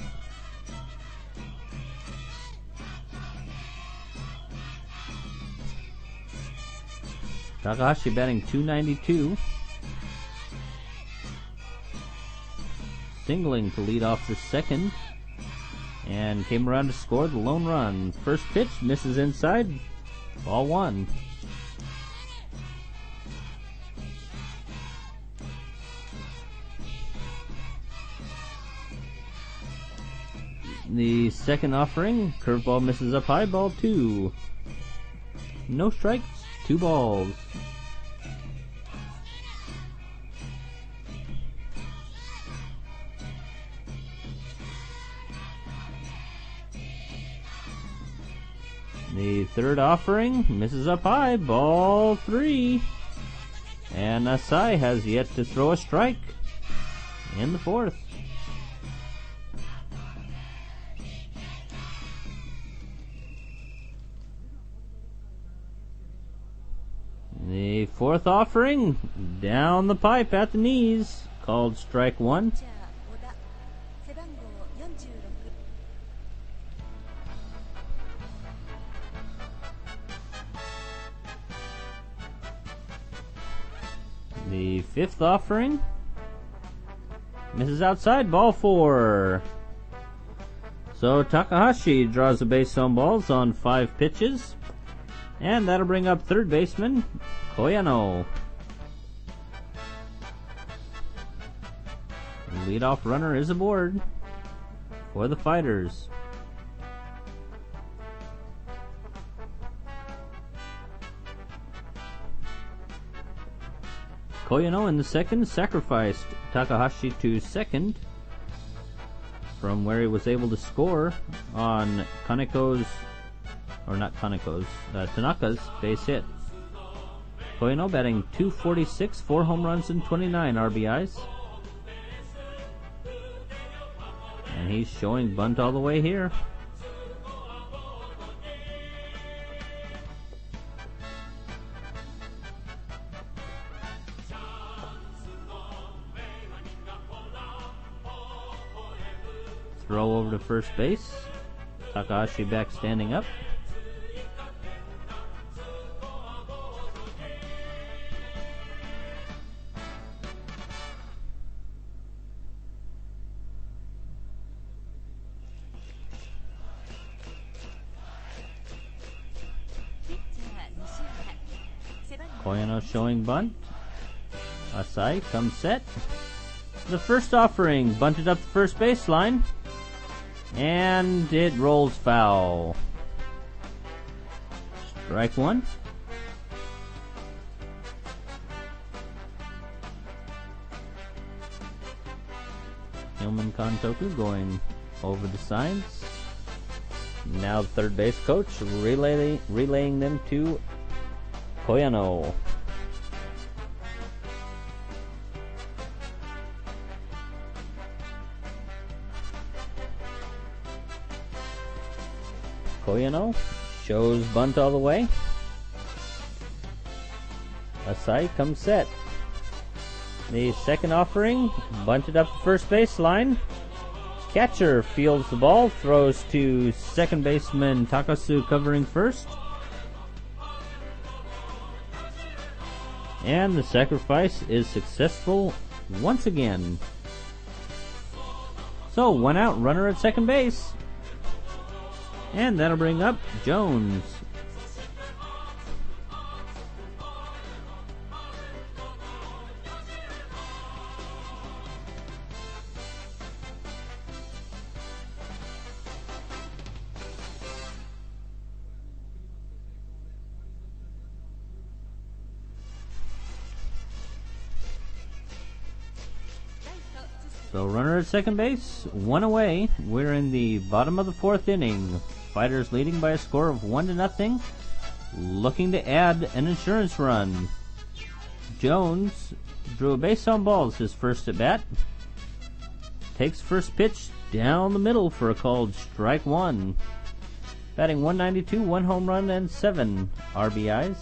Takahashi batting .292. Singling to lead off the second. And came around to score the lone run. First pitch misses inside. Ball 1. The second offering, curveball misses up high, ball 2. No strikes, 2 balls. The third offering misses up high, ball 3. And Asai has yet to throw a strike in the fourth. The fourth offering, down the pipe at the knees, called strike 1. The fifth offering misses outside, ball 4. So Takahashi draws the base on balls on 5 pitches. And that'll bring up third baseman Koyano. The leadoff runner is aboard for the Fighters. Koyano in the second sacrificed Takahashi to second from where he was able to score on Tanaka's base hit. Koyano batting .246, 4 home runs and 29 RBIs. And he's showing bunt all the way here. Throw over to first base. Takahashi back standing up. Koyano showing bunt. Asai comes set. The first offering bunted up the first baseline. And it rolls foul. Strike one. Hillman Kantoku going over the signs. Now the third base coach relaying them to Koyano. Koyano shows bunt all the way. Asai comes set. The second offering bunted up the first baseline. Catcher fields the ball, throws to second baseman Takasu covering first. And the sacrifice is successful once again. So, one out, runner at second base. And that'll bring up Jones. So runner at second base, one away. We're in the bottom of the fourth inning. Fighters leading by a score of 1-0. Looking to add an insurance run. Jones drew a base on balls his first at bat. Takes first pitch down the middle for a called strike one. Batting .192, 1 home run and 7 RBIs.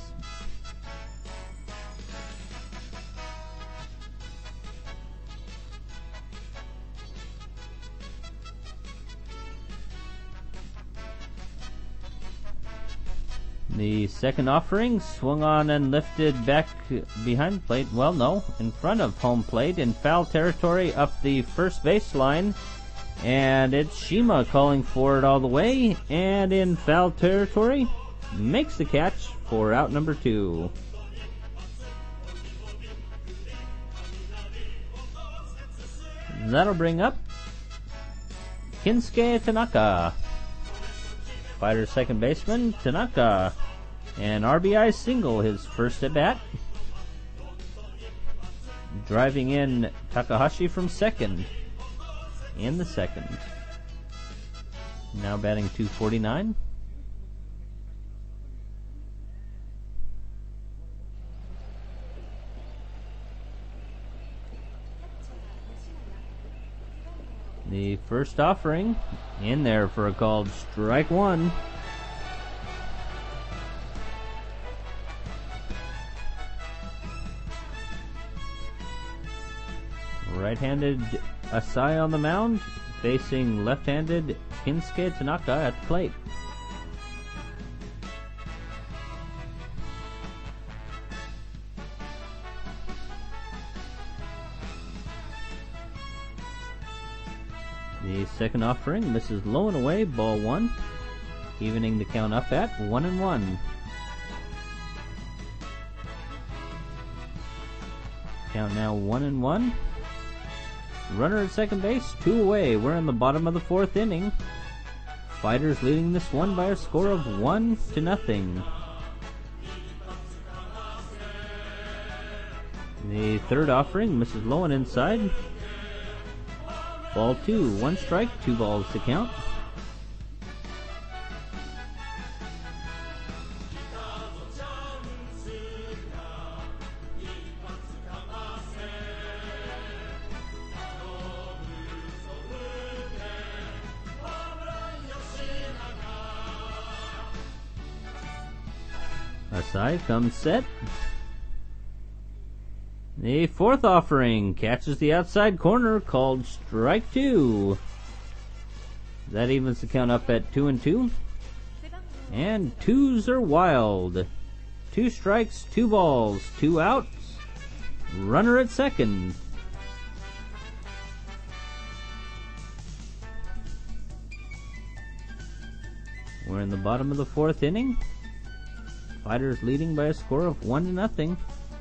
The second offering swung on and lifted back behind plate. Well, no, in front of home plate in foul territory up the first baseline. And it's Shima calling for it all the way. And in foul territory, makes the catch for out number 2. That'll bring up Kinsuke Tanaka. Fighter second baseman, Tanaka. An RBI single his first at bat. Driving in Takahashi from second in the second. Now batting .249. The first offering in there for a called strike one. Right-handed Asai on the mound, facing left-handed Kinsuke Tanaka at the plate. The second offering misses low and away, ball one, evening the count up at 1-1. Count now 1-1. Runner at second base, 2 away. We're in the bottom of the fourth inning. Fighters leading this one by a score of 1-0. The third offering misses low and inside. Ball 2, 1 strike, 2 balls to count. Asai comes set. The fourth offering catches the outside corner, called strike 2. That evens the count up at 2-2. And 2s are wild. 2 strikes, 2 balls, 2 outs. Runner at second. We're in the bottom of the fourth inning. Fighters leading by a score of 1-0.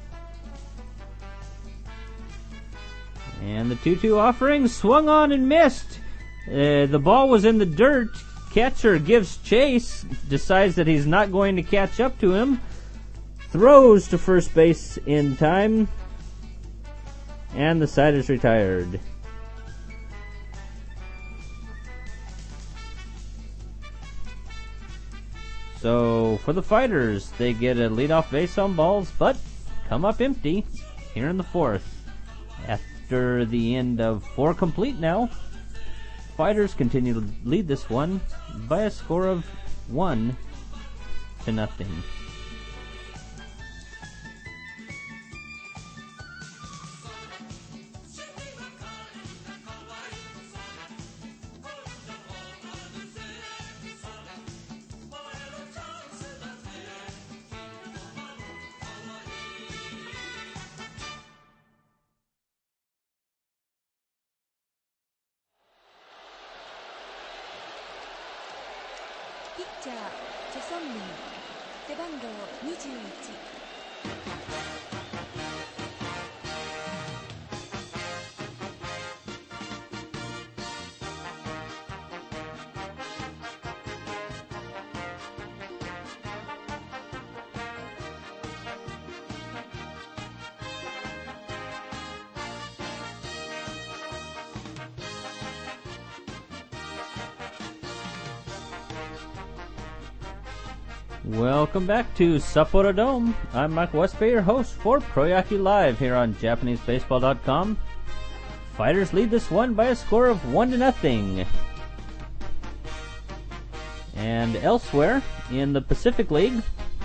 And the 2-2 offering swung on and missed. The ball was in the dirt. Catcher gives chase, decides that he's not going to catch up to him, throws to first base in time, and the side is retired. So for the Fighters, they get a leadoff base on balls, but come up empty here in the fourth. After the end of 4 complete now, Fighters continue to lead this one by a score of 1-0. Welcome back to Sapporo Dome. I'm Mike Westby, your host for Proyaku Live here on JapaneseBaseball.com. Fighters lead this one by a score of 1-0. And elsewhere in the Pacific League,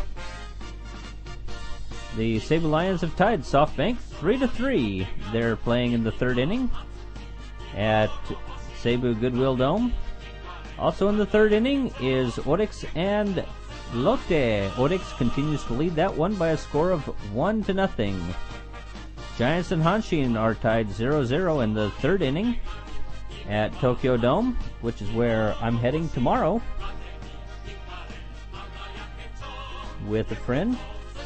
the Seibu Lions have tied SoftBank 3-3. They're playing in the third inning at Seibu Goodwill Dome. Also in the third inning is Orix and Lotte. Orix continues to lead that one by a score of 1-0. Giants and Hanshin are tied 0-0 in the third inning at Tokyo Dome, which is where I'm heading tomorrow with a friend.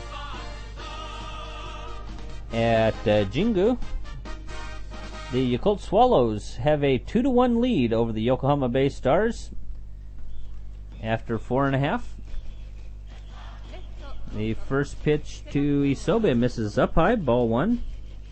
At Jingu, the Yakult Swallows have a 2-1 lead over the Yokohama Bay Stars after 4.5. The first pitch to Isobe misses up high, ball 1.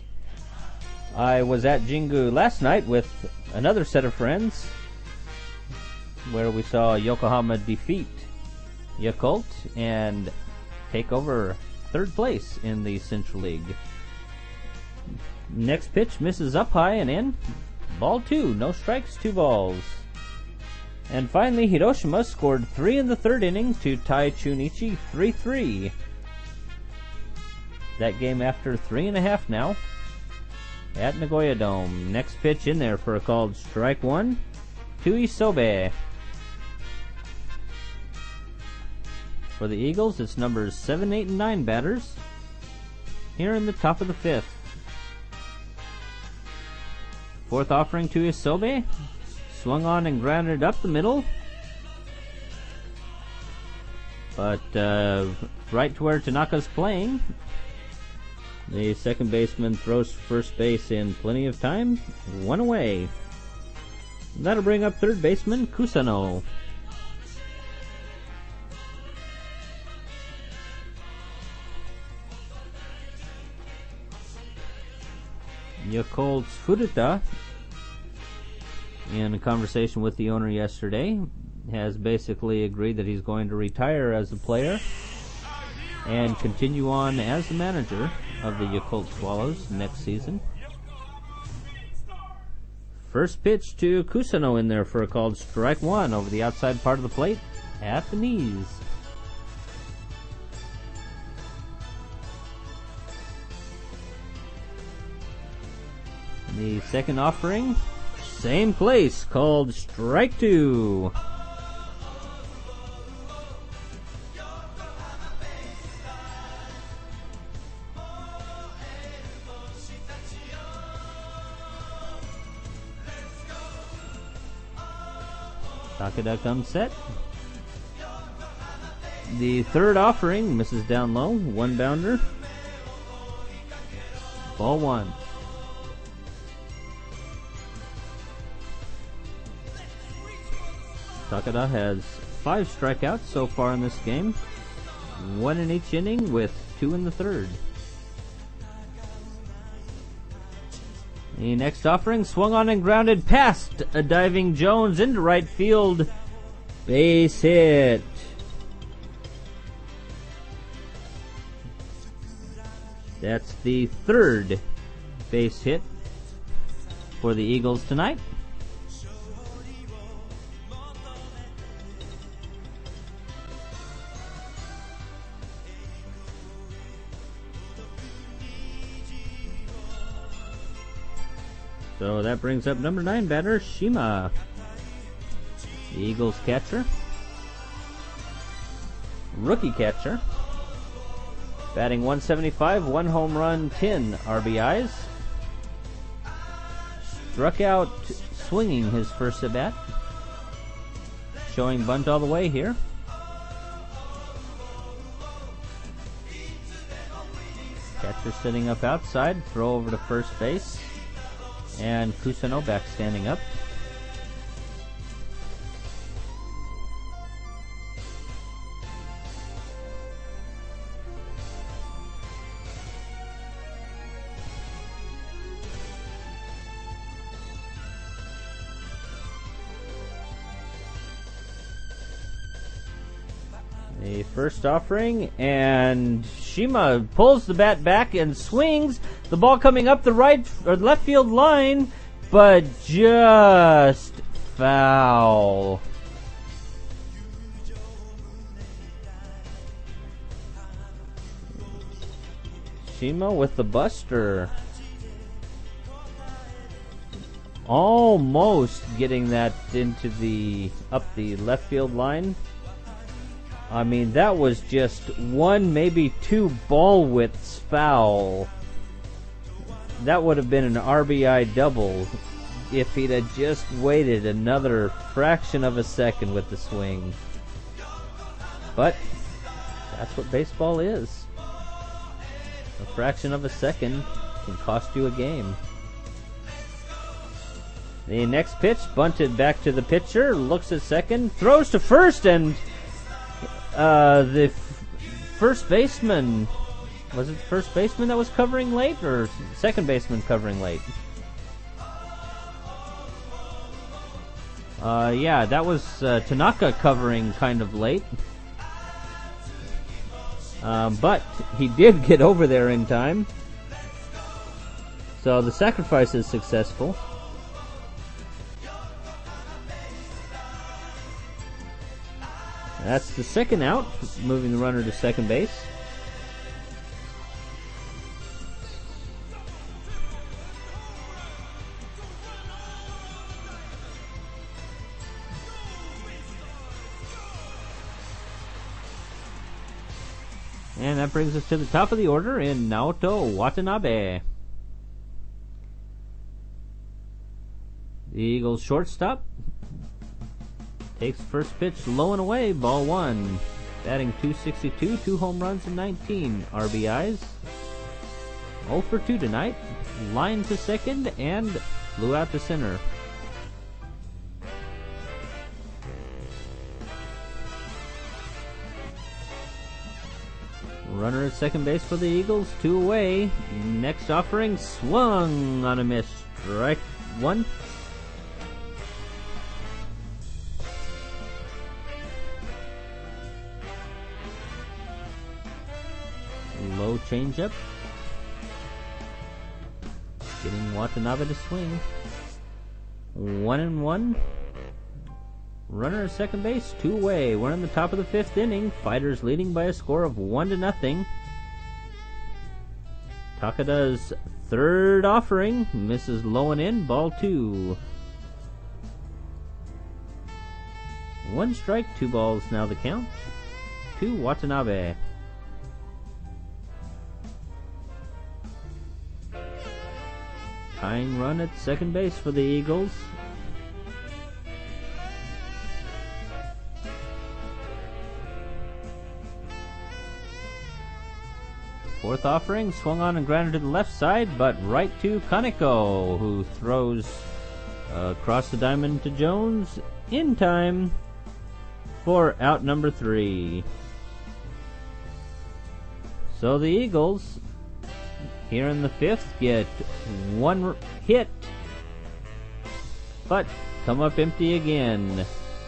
I was at Jingu last night with another set of friends where we saw Yokohama defeat Yakult and take over third place in the Central League. Next pitch misses up high and in, ball 2, no strikes, 2 balls. And finally, Hiroshima scored 3 in the third inning to tie Chunichi 3-3. That game after 3.5 now at Nagoya Dome. Next pitch in there for a called strike 1 to Isobe. For the Eagles, it's numbers 7, 8, and 9 batters here in the top of the 5th. Fourth offering to Isobe. Swung on and grounded up the middle. But right to where Tanaka's playing. The second baseman throws first base in plenty of time. 1 away. That'll bring up third baseman Kusano. Yakult's Furuta, in a conversation with the owner yesterday, has basically agreed that he's going to retire as a player and continue on as the manager of the Yakult Swallows next season. First pitch to Kusano in there for a called strike 1 over the outside part of the plate at the knees. The second offering, same place, called strike 2. Takeda comes set. The third offering misses down low. One bounder. Ball one. Takada has 5 strikeouts so far in this game. 1 in each inning with 2 in the third. The next offering swung on and grounded past a diving Jones into right field. Base hit. That's the third base hit for the Eagles tonight. So that brings up number 9 batter, Shima. The Eagles catcher. Rookie catcher. Batting 175, 1 home run, 10 RBIs. Struck out swinging his first at bat. Showing bunt all the way here. Catcher sitting up outside, throw over to first base. And Kusano back standing up. The first offering, and Shima pulls the bat back and swings. The ball coming up the right or left field line, but just foul. Shima with the buster. Almost getting that into up the left field line. I mean, that was just 1, maybe 2 ball widths foul. That would have been an RBI double if he'd have just waited another fraction of a second with the swing. But that's what baseball is. A fraction of a second can cost you a game. The next pitch, bunted back to the pitcher, looks at second, throws to first, and the first baseman, was it the first baseman that was covering late, or second baseman covering late? Yeah, that was Tanaka covering kind of late. But he did get over there in time. So the sacrifice is successful. That's the second out, moving the runner to second base. And that brings us to the top of the order in Naoto Watanabe. The Eagles shortstop takes first pitch low and away, ball one. Batting .262, 2 home runs and 19 RBIs. 0 for 2 tonight. Line to second and flew out to center. Runner at second base for the Eagles, 2 away. Next offering swung on a miss. Strike 1. Low changeup. Getting Watanabe to swing. 1-1. Runner at second base, 2 away. We're in the top of the 5th inning. Fighters leading by a score of 1-0. Takada's third offering misses low and in, ball 2. 1 strike, 2 balls now the count to Watanabe. Tying run at second base for the Eagles. Fourth offering swung on and grounded to the left side, but right to Kaneko, who throws across the diamond to Jones in time for out number 3. So the Eagles, here in the 5th, get 1 hit, but come up empty again.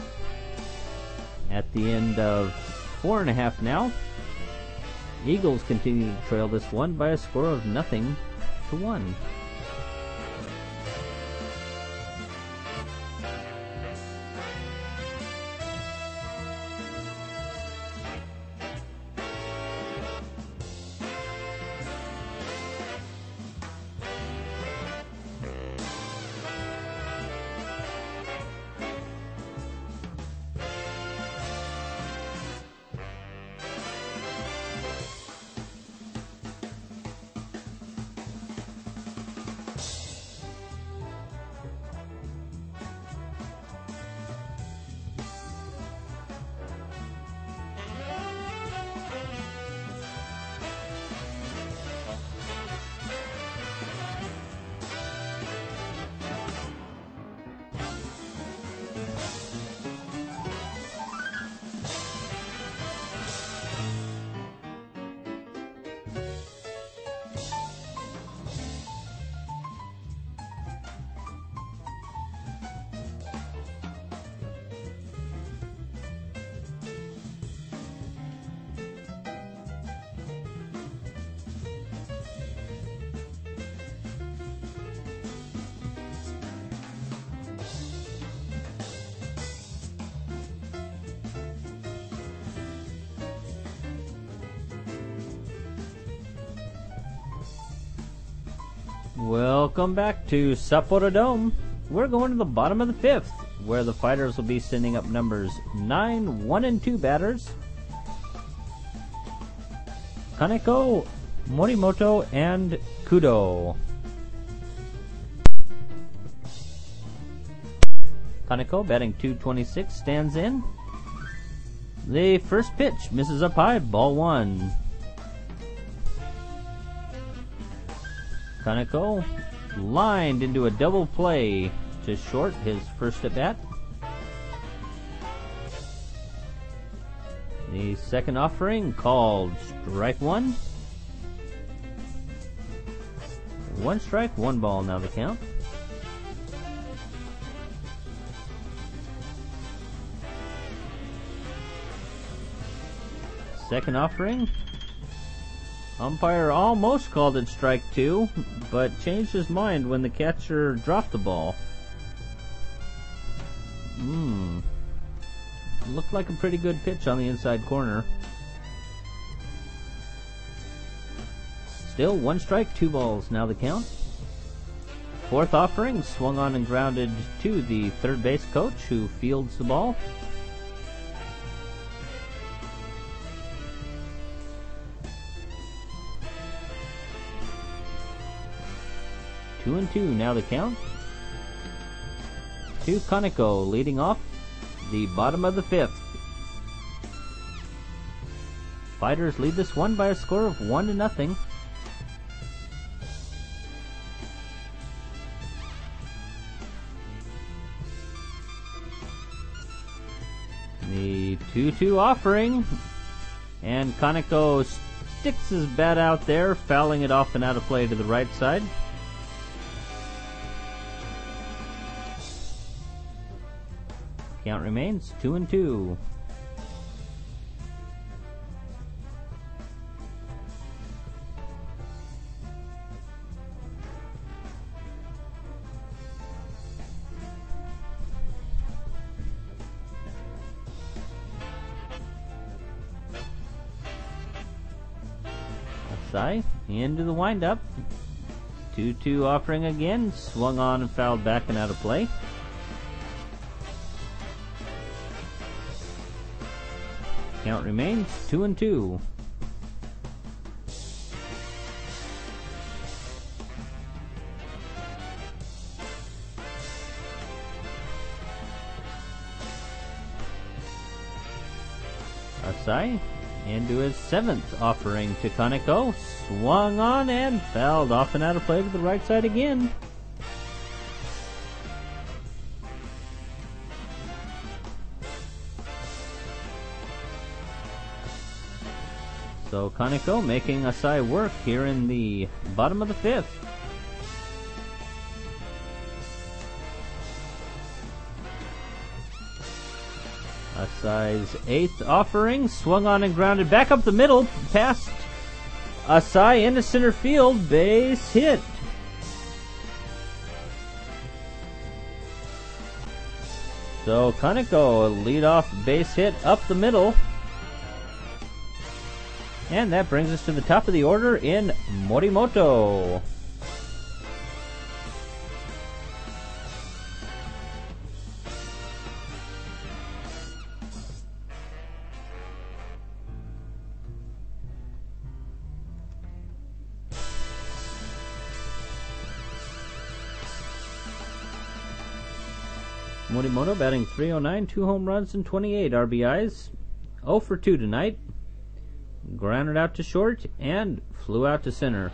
At the end of 4.5 now, Eagles continue to trail this one by a score of 0-1. Welcome back to Sapporo Dome. We're going to the bottom of the 5th, where the Fighters will be sending up numbers 9, 1, and 2 batters. Kaneko, Morimoto, and Kudo. Kaneko, batting .226, stands in. The first pitch misses up high, ball 1. Kaneko lined into a double play to short, his first at bat. The second offering called strike 1. 1 strike, 1 ball now the count. Second offering. Umpire almost called it strike 2, but changed his mind when the catcher dropped the ball. Looked like a pretty good pitch on the inside corner. Still 1 strike, 2 balls now the count. Fourth offering swung on and grounded to the third base coach, who fields the ball. Two and 2 now the count. To Kaneko leading off the bottom of the 5th. Fighters lead this one by a score of 1-0. The 2-2 offering, and Kaneko sticks his bat out there, fouling it off and out of play to the right side. Count remains 2-2. Asai into the windup. 2-2 offering again, swung on and fouled back and out of play. Count remains 2-2. Asai into his 7th offering to Kaneko. Swung on and fouled off and out of play to the right side again. So Kaneko making Asai work here in the bottom of the 5th. Asai's 8th offering, swung on and grounded back up the middle, past Asai into center field, base hit. So Kaneko, a leadoff base hit up the middle. And that brings us to the top of the order in Morimoto. Morimoto batting .309, 2 home runs and 28 RBIs. 0 for 2 tonight. Grounded out to short and flew out to center.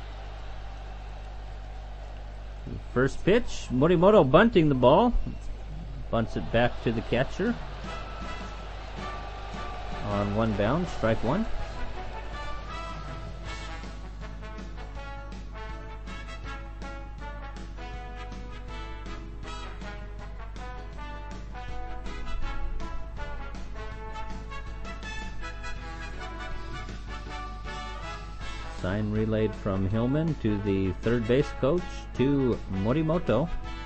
First pitch, Morimoto bunting the ball. Bunts it back to the catcher. On one bound, strike one. Sign relayed from Hillman to the third base coach to Morimoto.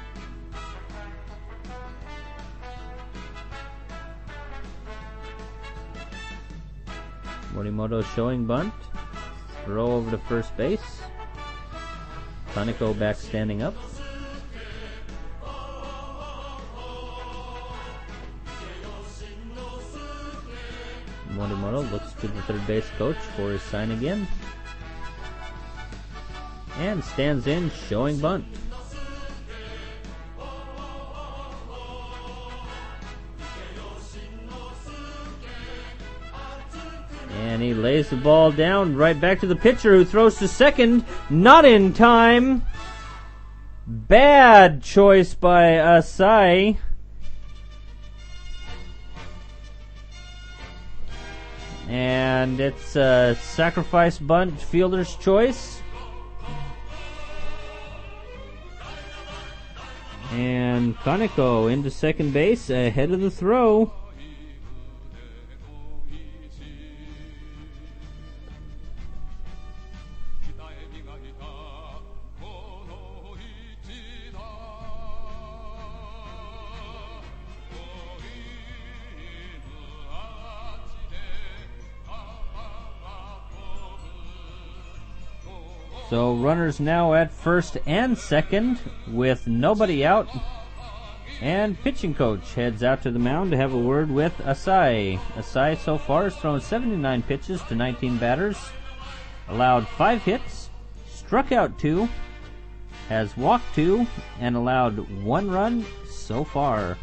Morimoto showing bunt. Throw over to first base. Kaneko back standing up. Morimoto looks to the third base coach for his sign again. And stands in, showing bunt. And he lays the ball down right back to the pitcher, who throws to second. Not in time. Bad choice by Asai. And it's a sacrifice bunt, fielder's choice. And Kaneko into second base ahead of the throw. So runners now at first and second with nobody out. And pitching coach heads out to the mound to have a word with Asai. Asai so far has thrown 79 pitches to 19 batters, allowed 5 hits, struck out 2, has walked 2, and allowed 1 run so far.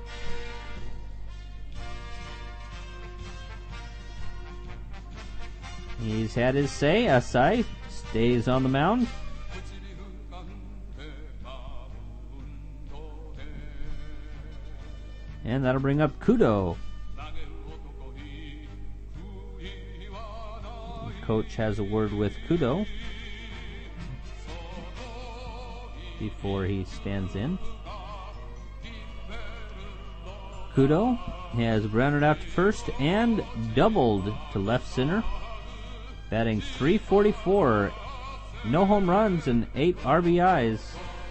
He's had his say. Asai stays on the mound. And that'll bring up Kudo. Coach has a word with Kudo before he stands in. Kudo has grounded out to first and doubled to left center. Batting .344, no home runs and 8 RBIs.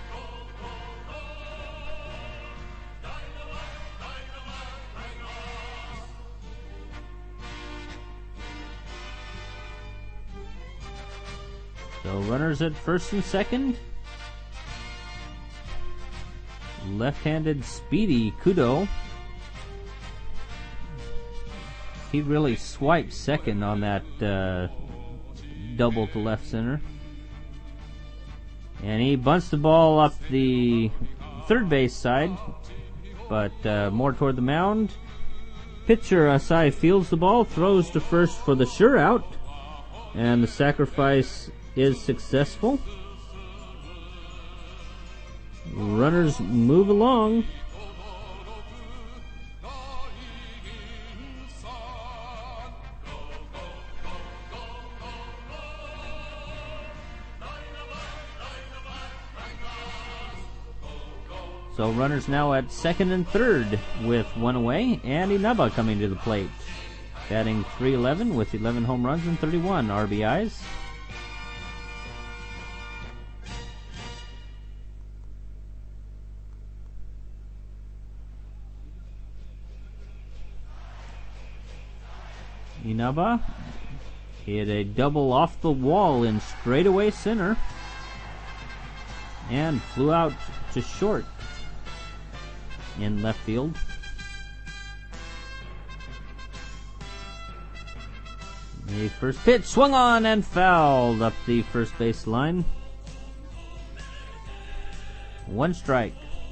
So runners at first and second. Left-handed speedy Kudo. He really swiped second on that double to left center. And he bunts the ball up the third base side, but more toward the mound. pitcher Asai fields the ball, throws to first for the sure out, and the sacrifice is successful. Runners move along. So runners now at second and third with one away, and Inaba coming to the plate. Batting .311 with 11 home runs and 31 RBIs. Inaba hit a double off the wall in straightaway center and flew out to short in left field. The first pitch swung on and fouled up the first base line. One strike.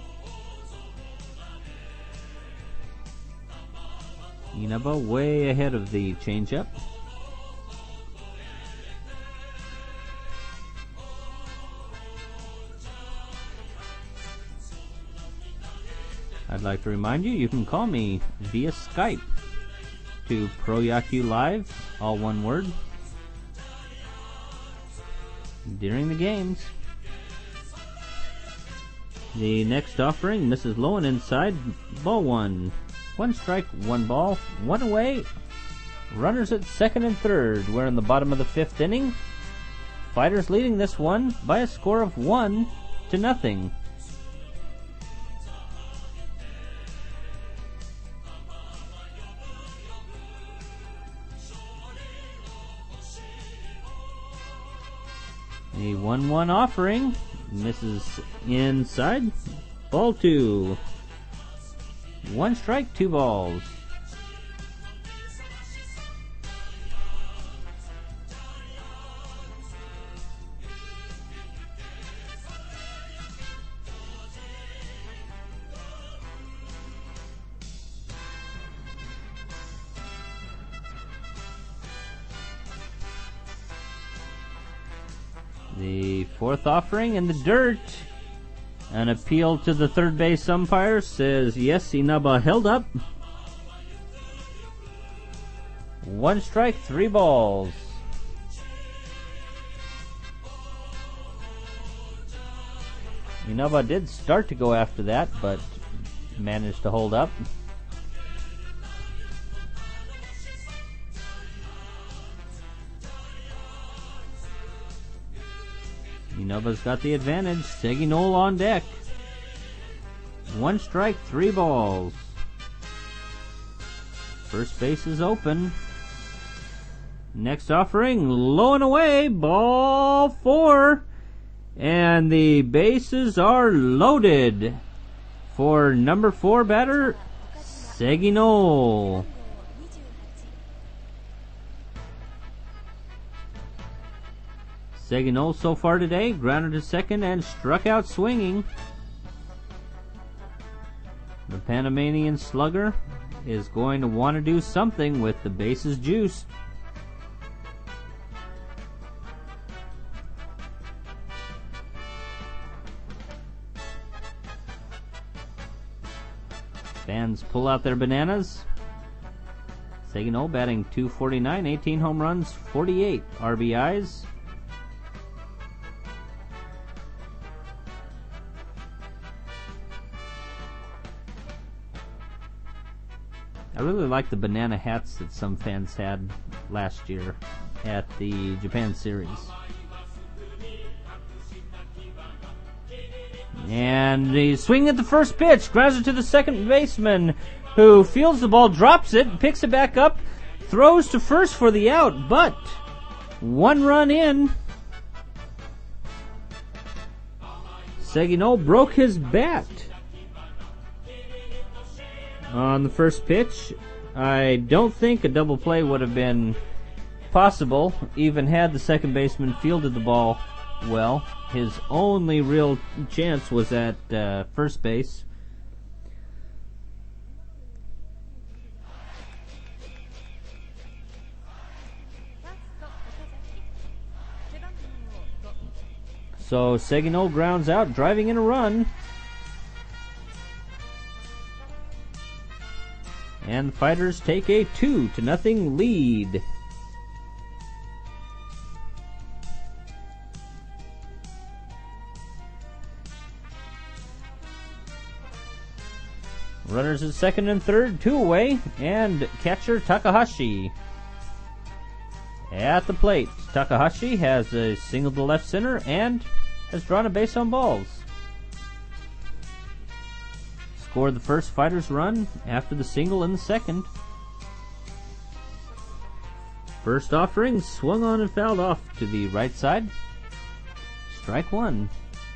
Inaba way ahead of the changeup. I'd like to remind you, you can call me via Skype to Pro Yaku Live, all one word, during the games. The next offering, Mrs. Lowen inside, ball one. One strike, one ball, one away. Runners at second and third. We're in the bottom of the fifth inning. Fighters leading this one by a score of 1-0. A 1-1 offering. Misses inside. Ball two. One strike, two balls. The fourth offering in the dirt. An appeal to the third base umpire says yes, Inaba held up. One strike, three balls. Inaba did start to go after that, but managed to hold up. Inaba's got the advantage. Seginole on deck. One strike, three balls. First base is open. Next offering, low and away, ball four. And the bases are loaded for number 4 batter, Seginole. Seginole so far today, grounded to second and struck out swinging. The Panamanian slugger is going to want to do something with the bases juiced. Fans pull out their bananas. Seginole batting .249, 18 home runs, 48 RBIs. I really like the banana hats that some fans had last year at the Japan Series. And he's swinging at the first pitch, grounds it to the second baseman, who fields the ball, drops it, picks it back up, throws to first for the out, but one run in. Seginole broke his bat on the first pitch. I don't think a double play would have been possible, even had the second baseman fielded the ball well. His only real chance was at first base. So Saginaw grounds out, driving in a run. And the Fighters take a 2-0 lead. Runners at second and third, 2 away, and catcher Takahashi at the plate. Takahashi has a single to left center and has drawn a base on balls. Scored the first Fighters run after the single in the second. First offering swung on and fouled off to the right side. Strike one.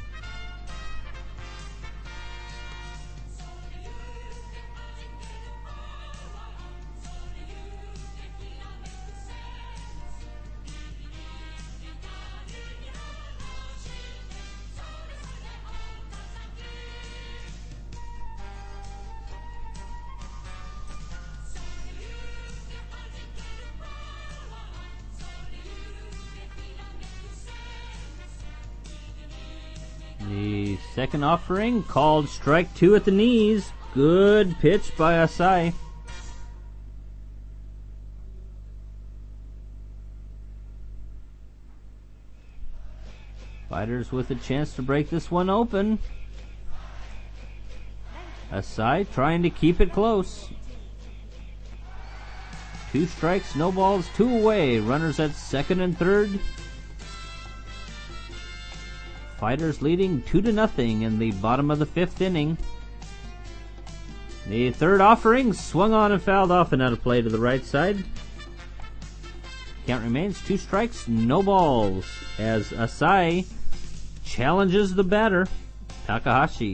The second offering called strike 2 at the knees. Good pitch by Asai. Fighters with a chance to break this one open. Asai trying to keep it close. 2 strikes, no balls, 2 away. Runners at second and third. Fighters leading 2-0 in the bottom of the 5th inning. The third offering swung on and fouled off and out of play to the right side. Count remains 2 strikes, no balls, as Asai challenges the batter, Takahashi.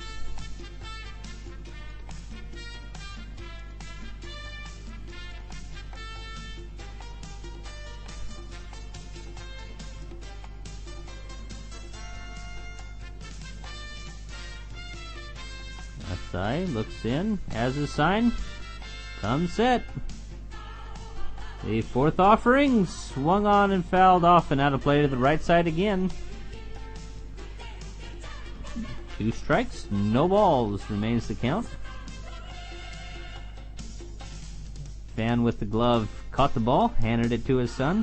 Asai looks in, has a sign, comes set. The fourth offering swung on and fouled off and out of play to the right side again. 2 strikes, no balls remains the count. Fan with the glove caught the ball, handed it to his son.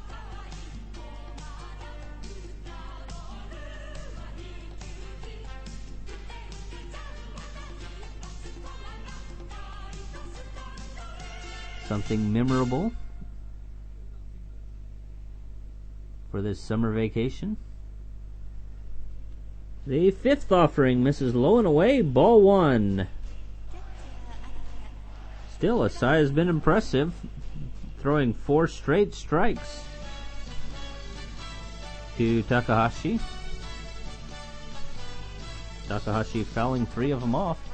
Something memorable for this summer vacation. The fifth offering misses low and away, ball 1. Still, Asai has been impressive, throwing 4 straight strikes to Takahashi. Takahashi fouling 3 of them off.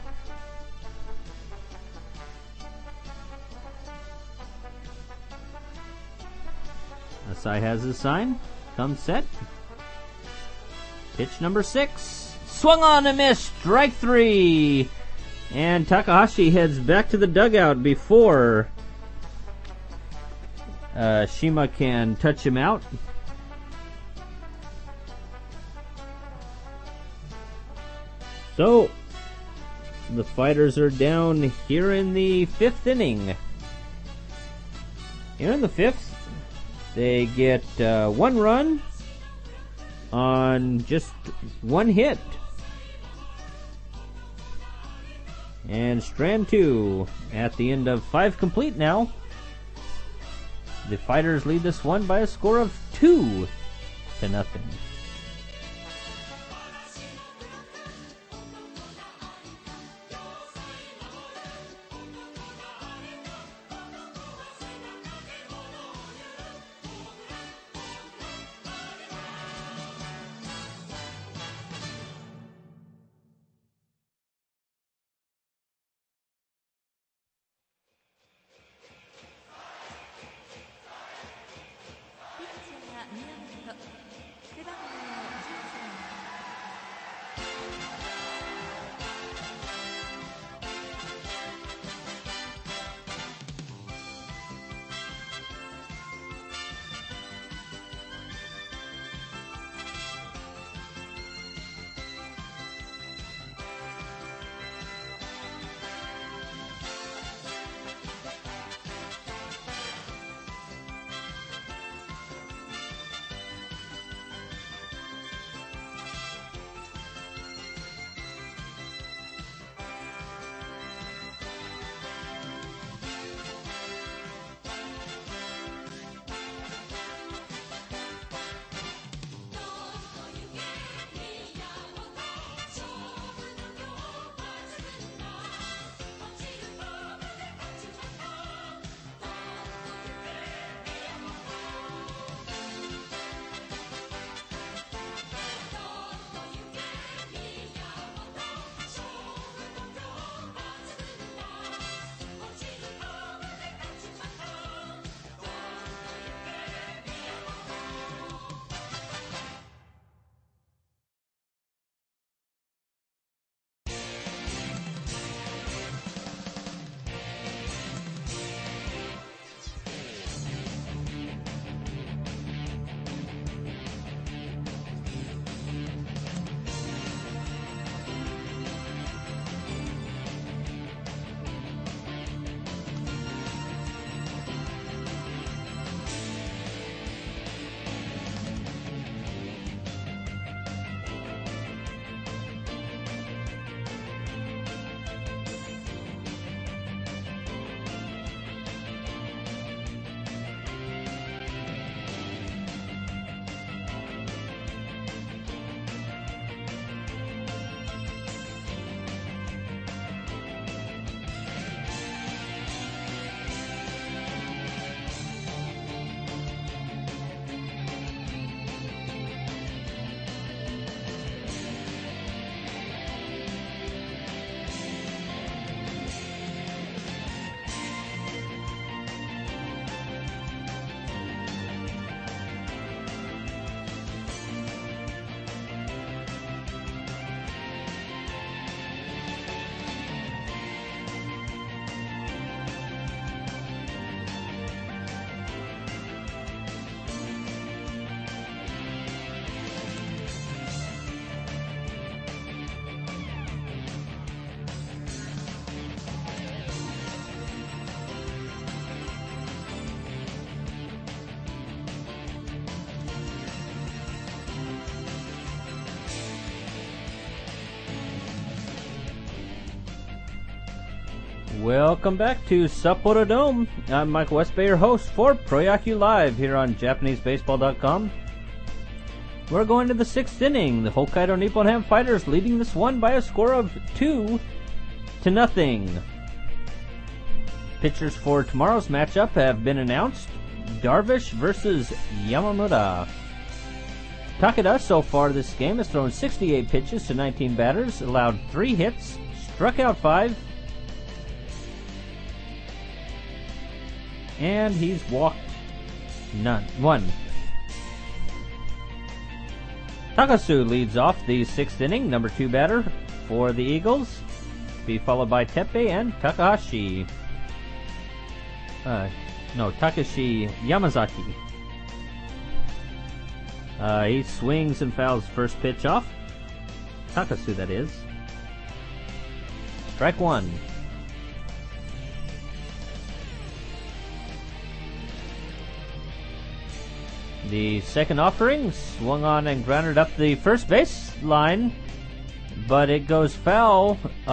Asai has his sign, comes set. Pitch number 6. Swung on and missed. Strike 3. And Takahashi heads back to the dugout before Shima can touch him out. So, the Fighters are down here in the 5th inning. Here in the 5th, they get 1 run on just 1 hit. And strand 2 at the end of 5 complete now. The Fighters lead this one by a score of 2-0. Welcome back to Sapporo Dome. I'm Michael Westbay, your host for Proyaku Live here on JapaneseBaseball.com. We're going to the 6th inning. The Hokkaido Nippon Ham Fighters leading this one by a score of 2-0. Pitchers for tomorrow's matchup have been announced. Darvish versus Yamamura. Takeda so far this game has thrown 68 pitches to 19 batters, allowed 3 hits, struck out 5, and he's walked 1. Takasu leads off the 6th inning, number 2 batter for the Eagles, be followed by Teppei and Takahashi. Takashi Yamazaki. He swings and fouls first pitch off. Takasu, that is. Strike 1. The second offering swung on and grounded up the first base line, but it goes foul.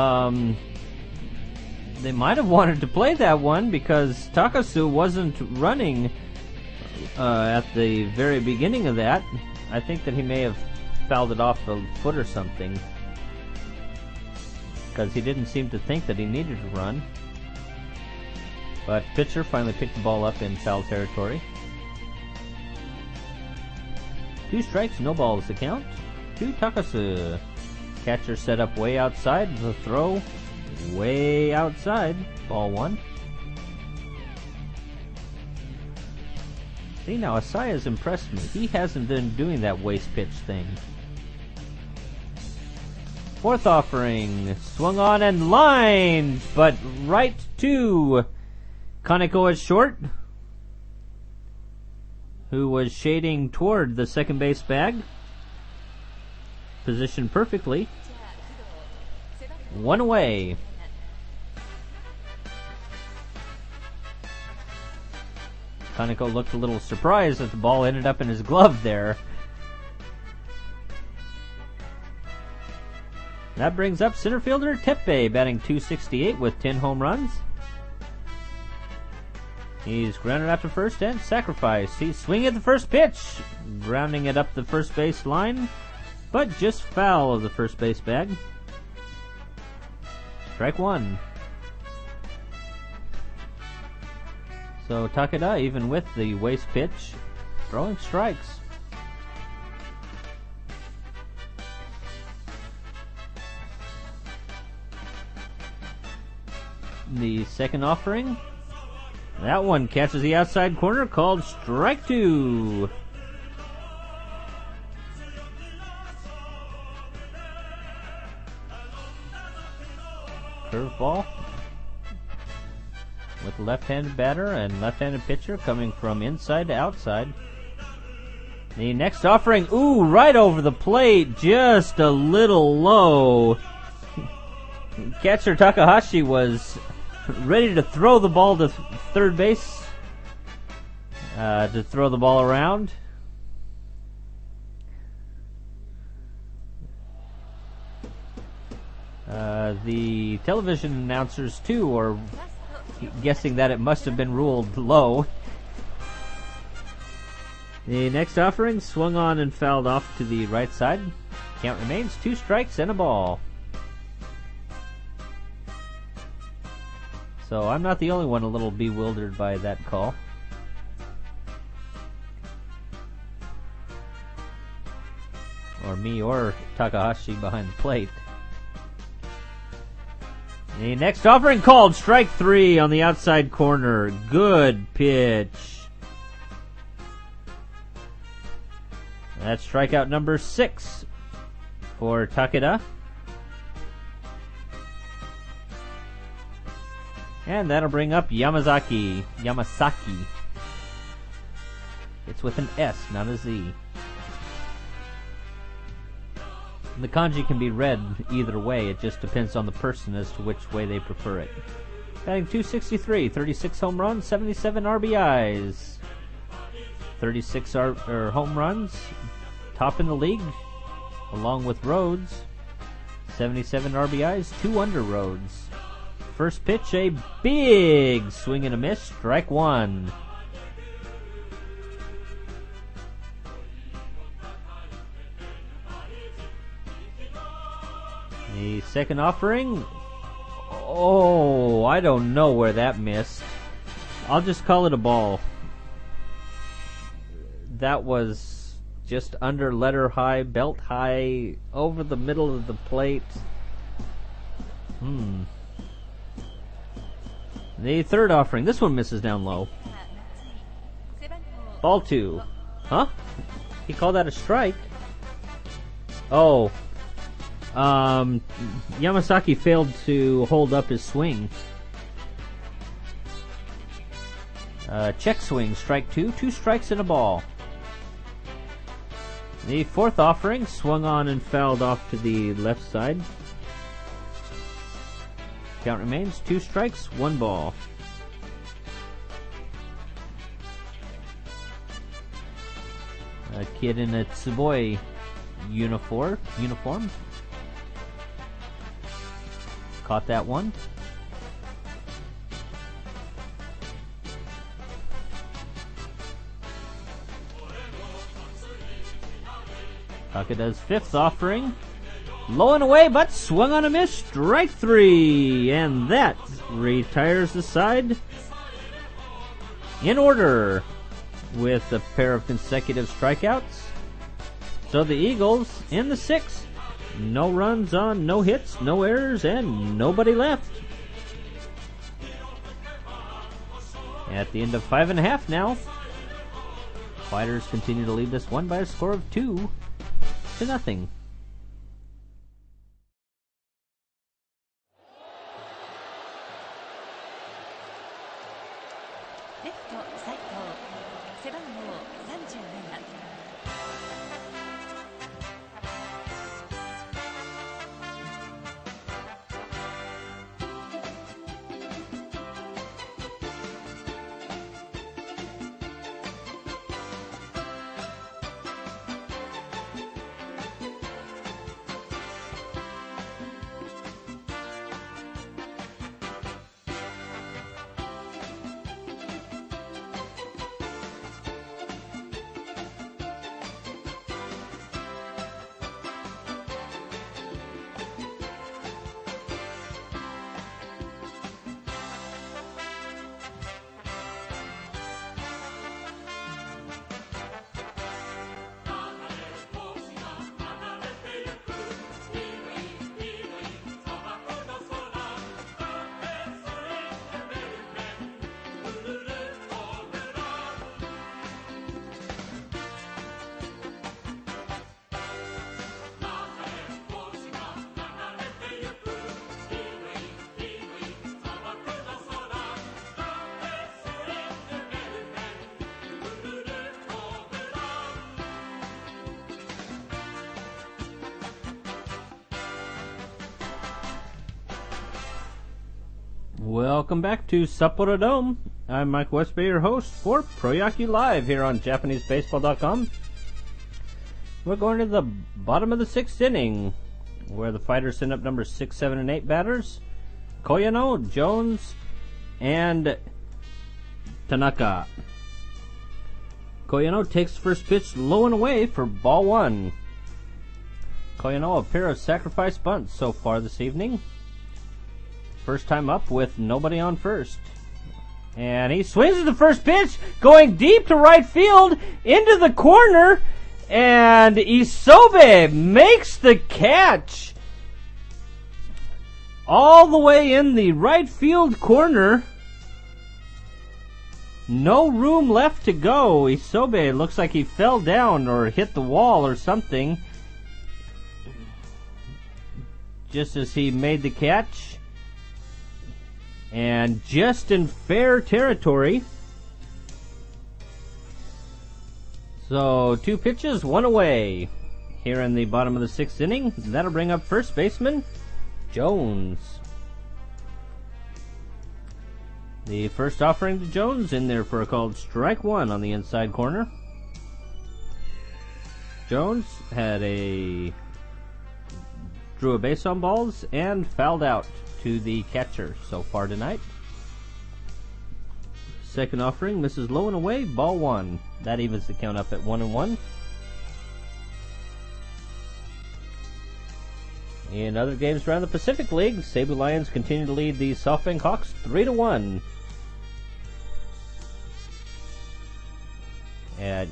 They might have wanted to play that one because Takasu wasn't running at the very beginning of that. I think that he may have fouled it off a foot or something because he didn't seem to think that he needed to run. But pitcher finally picked the ball up in foul territory. 2 strikes, no balls the count to Takasu. Catcher set up way outside. The throw way outside. Ball 1. See, now Asaya's impressed me. He hasn't been doing that waste pitch thing. 4th offering. Swung on and lined, but right to Kaneko at short, who was shading toward the second base bag. Positioned perfectly. 1 away. Kaneko looked a little surprised that the ball ended up in his glove there. That brings up center fielder Teppei, batting .268 with 10 home runs. He's grounded out to first and sacrificed. He's swinging at the first pitch, grounding it up the first base line, but just foul of the first base bag. Strike 1. So Takeda, even with the waste pitch, throwing strikes. The second offering, that one catches the outside corner, called strike 2. Curveball with left-handed batter and left-handed pitcher coming from inside to outside. The next offering, right over the plate, just a little low. Catcher Takahashi was ready to throw the ball to third base, to throw the ball around. The television announcers, too, are guessing that it must have been ruled low. The next offering swung on and fouled off to the right side. Count remains 2 strikes and a ball. So I'm not the only one a little bewildered by that call. Or me or Takahashi behind the plate. The next offering called strike 3 on the outside corner. Good pitch. That's strikeout number 6 for Takeda. And that'll bring up Yamasaki. It's with an S, not a Z. The kanji can be read either way. It just depends on the person as to which way they prefer it. Batting .263, 36 home runs, 77 RBIs. 36 home runs, top in the league, along with Rhodes. 77 RBIs, 2 under Rhodes. first pitch, a big swing and a miss, strike one. The second offering, oh, I don't know where that missed. I'll just call it a ball. That was just under letter high, belt high, over the middle of the plate. The third offering, this one misses down low. Ball two. Huh? He called that a strike? Oh. Yamasaki failed to hold up his swing. Check swing, strike two. 2 strikes and a ball. The fourth offering swung on and fouled off to the left side. Count remains 2 strikes, 1 ball. A kid in a Tsuboi uniform. Caught that one. Takada's fifth offering. Low and away, but swung on a miss. Strike 3. And that retires the side in order with a pair of consecutive strikeouts. So the Eagles in the 6th. No runs on, no hits, no errors, and nobody left. At the end of 5.5 now. Fighters continue to lead this one by a score of 2-0. Welcome back to Sapporo Dome. I'm Mike Westby, your host for Proyaku Live here on JapaneseBaseball.com. We're going to the bottom of the 6th inning, where the Fighters send up numbers 6, 7, and 8 batters. Koyano, Jones, and Tanaka. Koyano takes the first pitch low and away for ball 1. Koyano, a pair of sacrifice bunts so far this evening. First time up with nobody on first. And he swings at the first pitch, going deep to right field, into the corner, and Isobe makes the catch. All the way in the right field corner. No room left to go. Isobe looks like he fell down or hit the wall or something. Just as he made the catch. And just in fair territory. So 2 pitches, 1 away. Here in the bottom of the 6th inning. That'll bring up first baseman Jones. The first offering to Jones in there for a called strike 1 on the inside corner. Jones drew a base on balls and fouled out to the catcher so far tonight. Second offering misses low and away, ball one. That evens the count up at 1-1. In other games around the Pacific League, Cebu Lions continue to lead the SoftBank Hawks 3-1. At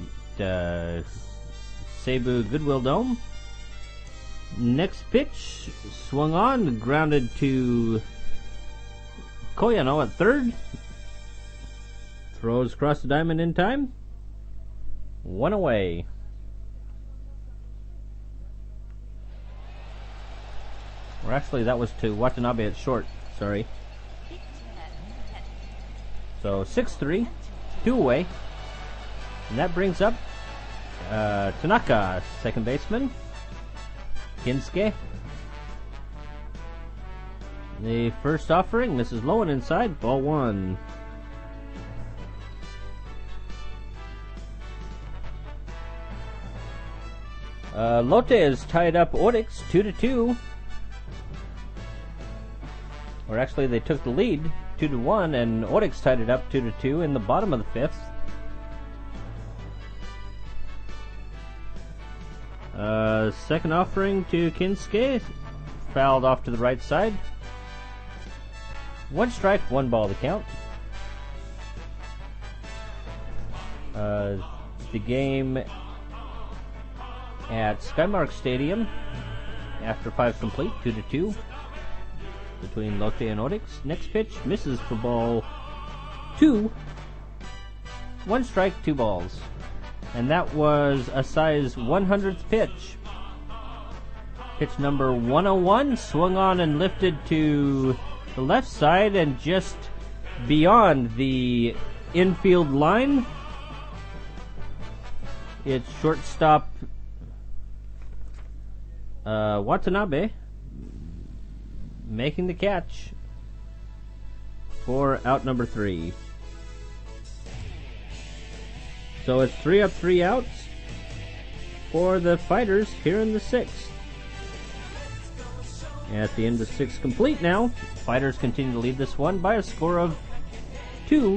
Cebu Goodwill Dome. Next pitch, swung on, grounded to Koyano at third. Throws across the diamond in time. One away. Or actually, that was to Watanabe at short. Sorry. So 6-3, 2 away. And that brings up Tanaka, second baseman. Kinsuke. The first offering misses low and inside, ball one. Lotte has tied up Orix 2-2. Or actually, they took the lead 2-1, and Orix tied it up 2-2 in the bottom of the fifth. Second offering to Kinsuke, fouled off to the right side. One strike, one ball to count. The game at Skymark Stadium, after 5 complete, 2-2 between Lotte and Orix. Next pitch misses for ball 2. One strike, 2 balls. And that was Asai's 100th pitch. Pitch number 101, swung on and lifted to the left side and just beyond the infield line. It's shortstop Watanabe making the catch for out number 3. So it's 3 up, 3 outs for the Fighters here in the 6th. At the end of 6 complete now, Fighters continue to lead this one by a score of 2-0.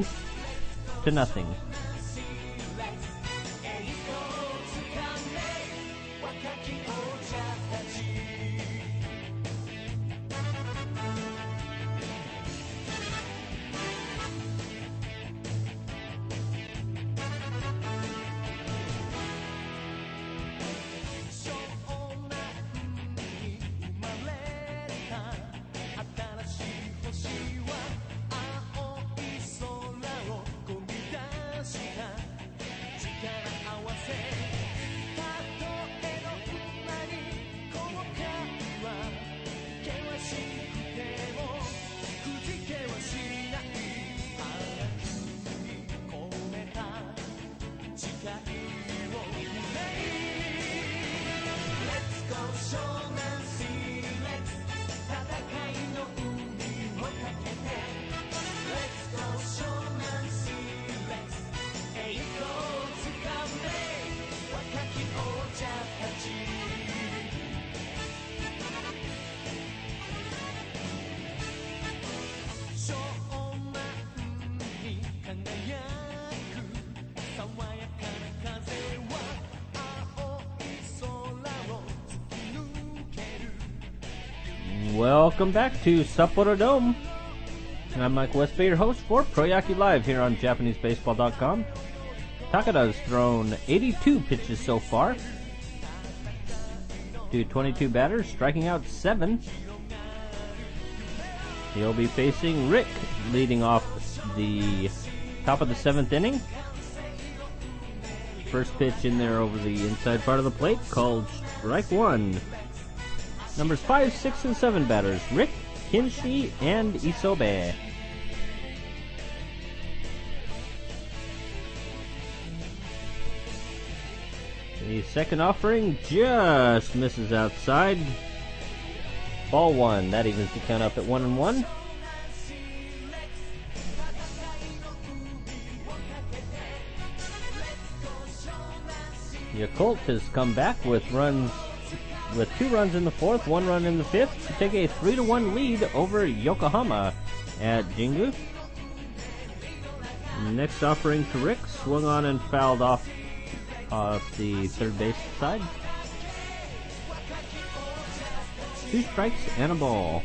Welcome back to Sapporo Dome. I'm Michael Westby, your host for Proyaku Live here on JapaneseBaseball.com. Takada's thrown 82 pitches so far to 22 batters, striking out 7. He'll be facing Rick, leading off the top of the 7th inning. First pitch in there over the inside part of the plate, called strike 1. Numbers 5, 6, and 7 batters, Rick, Kinshi, and Isobe. The second offering just misses outside. Ball 1. That evens the count up at 1-1. Yakult has come back with runs with 2 runs in the 4th, 1 run in the 5th to take a 3-1 lead over Yokohama at Jingu. Next offering to Rick, swung on and fouled off the third base side. 2 strikes and a ball.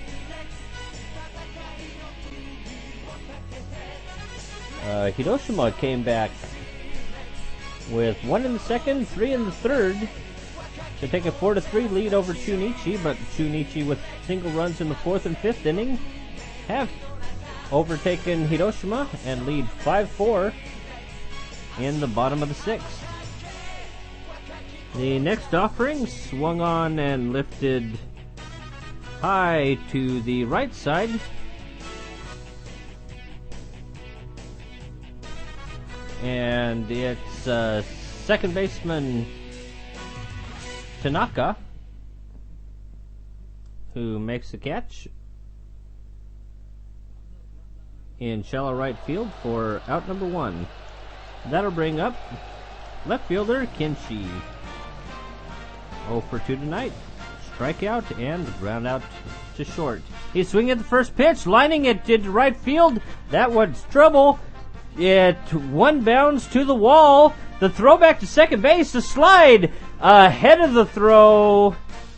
Hiroshima came back with 1 in the 2nd, 3 in the 3rd to take a 4-3 lead over Chunichi, but Chunichi with single runs in the 4th and 5th inning have overtaken Hiroshima and lead 5-4 in the bottom of the 6th. The next offering swung on and lifted high to the right side. And it's second baseman Tanaka who makes the catch in shallow right field for out number 1. That'll bring up left fielder Kinshi. 0 for 2 tonight. Strikeout and ground out to short. He's swinging at the first pitch, lining it into right field. That was trouble. It one bounds to the wall. The throw back to second base. The slide ahead of the throw.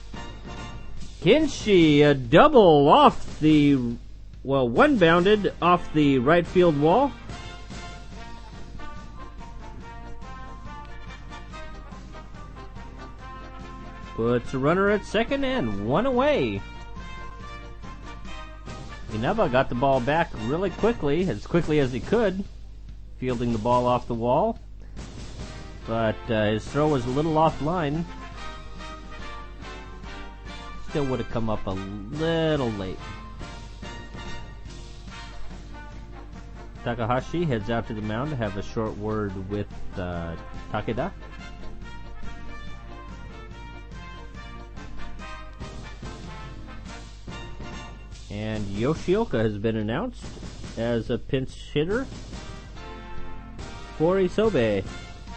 Kinshi, a double off the, one bounded off the right field wall. Puts a runner at second and 1 away. Inaba got the ball back really quickly as he could, fielding the ball off the wall. But his throw was a little offline. Still would have come up a little late. Takahashi heads out to the mound to have a short word with Takeda. And Yoshioka has been announced as a pinch hitter for Isobe.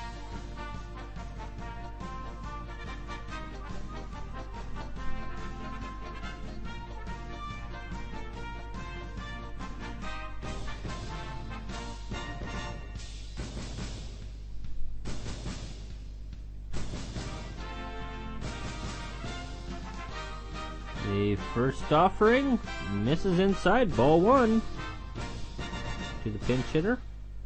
The first offering misses inside, ball 1 to the pinch hitter.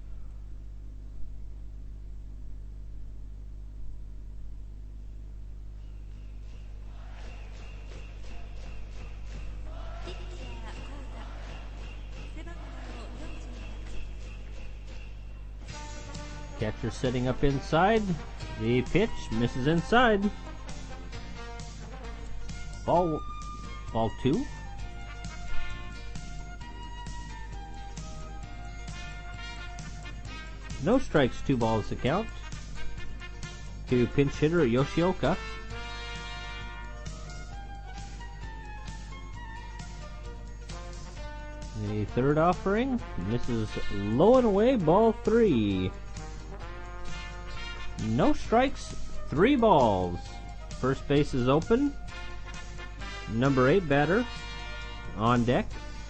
Catcher setting up inside. The pitch misses inside. Ball 2. No strikes, 2 balls to count to pinch hitter Yoshioka. The third offering misses low and away, ball 3. No strikes, 3 balls. First base is open. Number 8 batter on deck.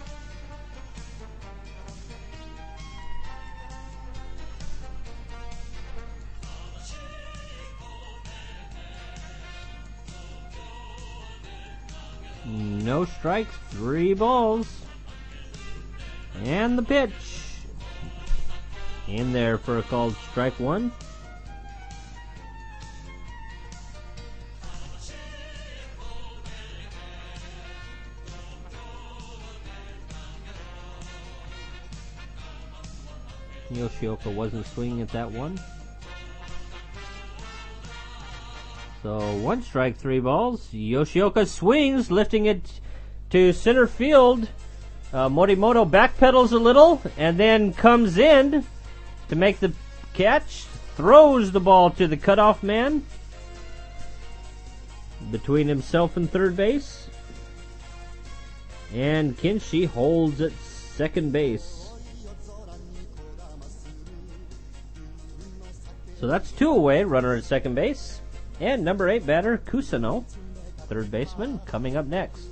No strikes, 3 balls. And the pitch. In there for a called strike 1. Yoshioka wasn't swinging at that one. So 1 strike, 3 balls. Yoshioka swings, lifting it to center field. Morimoto backpedals a little and then comes in to make the catch. Throws the ball to the cutoff man between himself and third base. And Kinshi holds at second base. So that's 2 away, runner at second base. And number 8 batter, Kusano, third baseman, coming up next.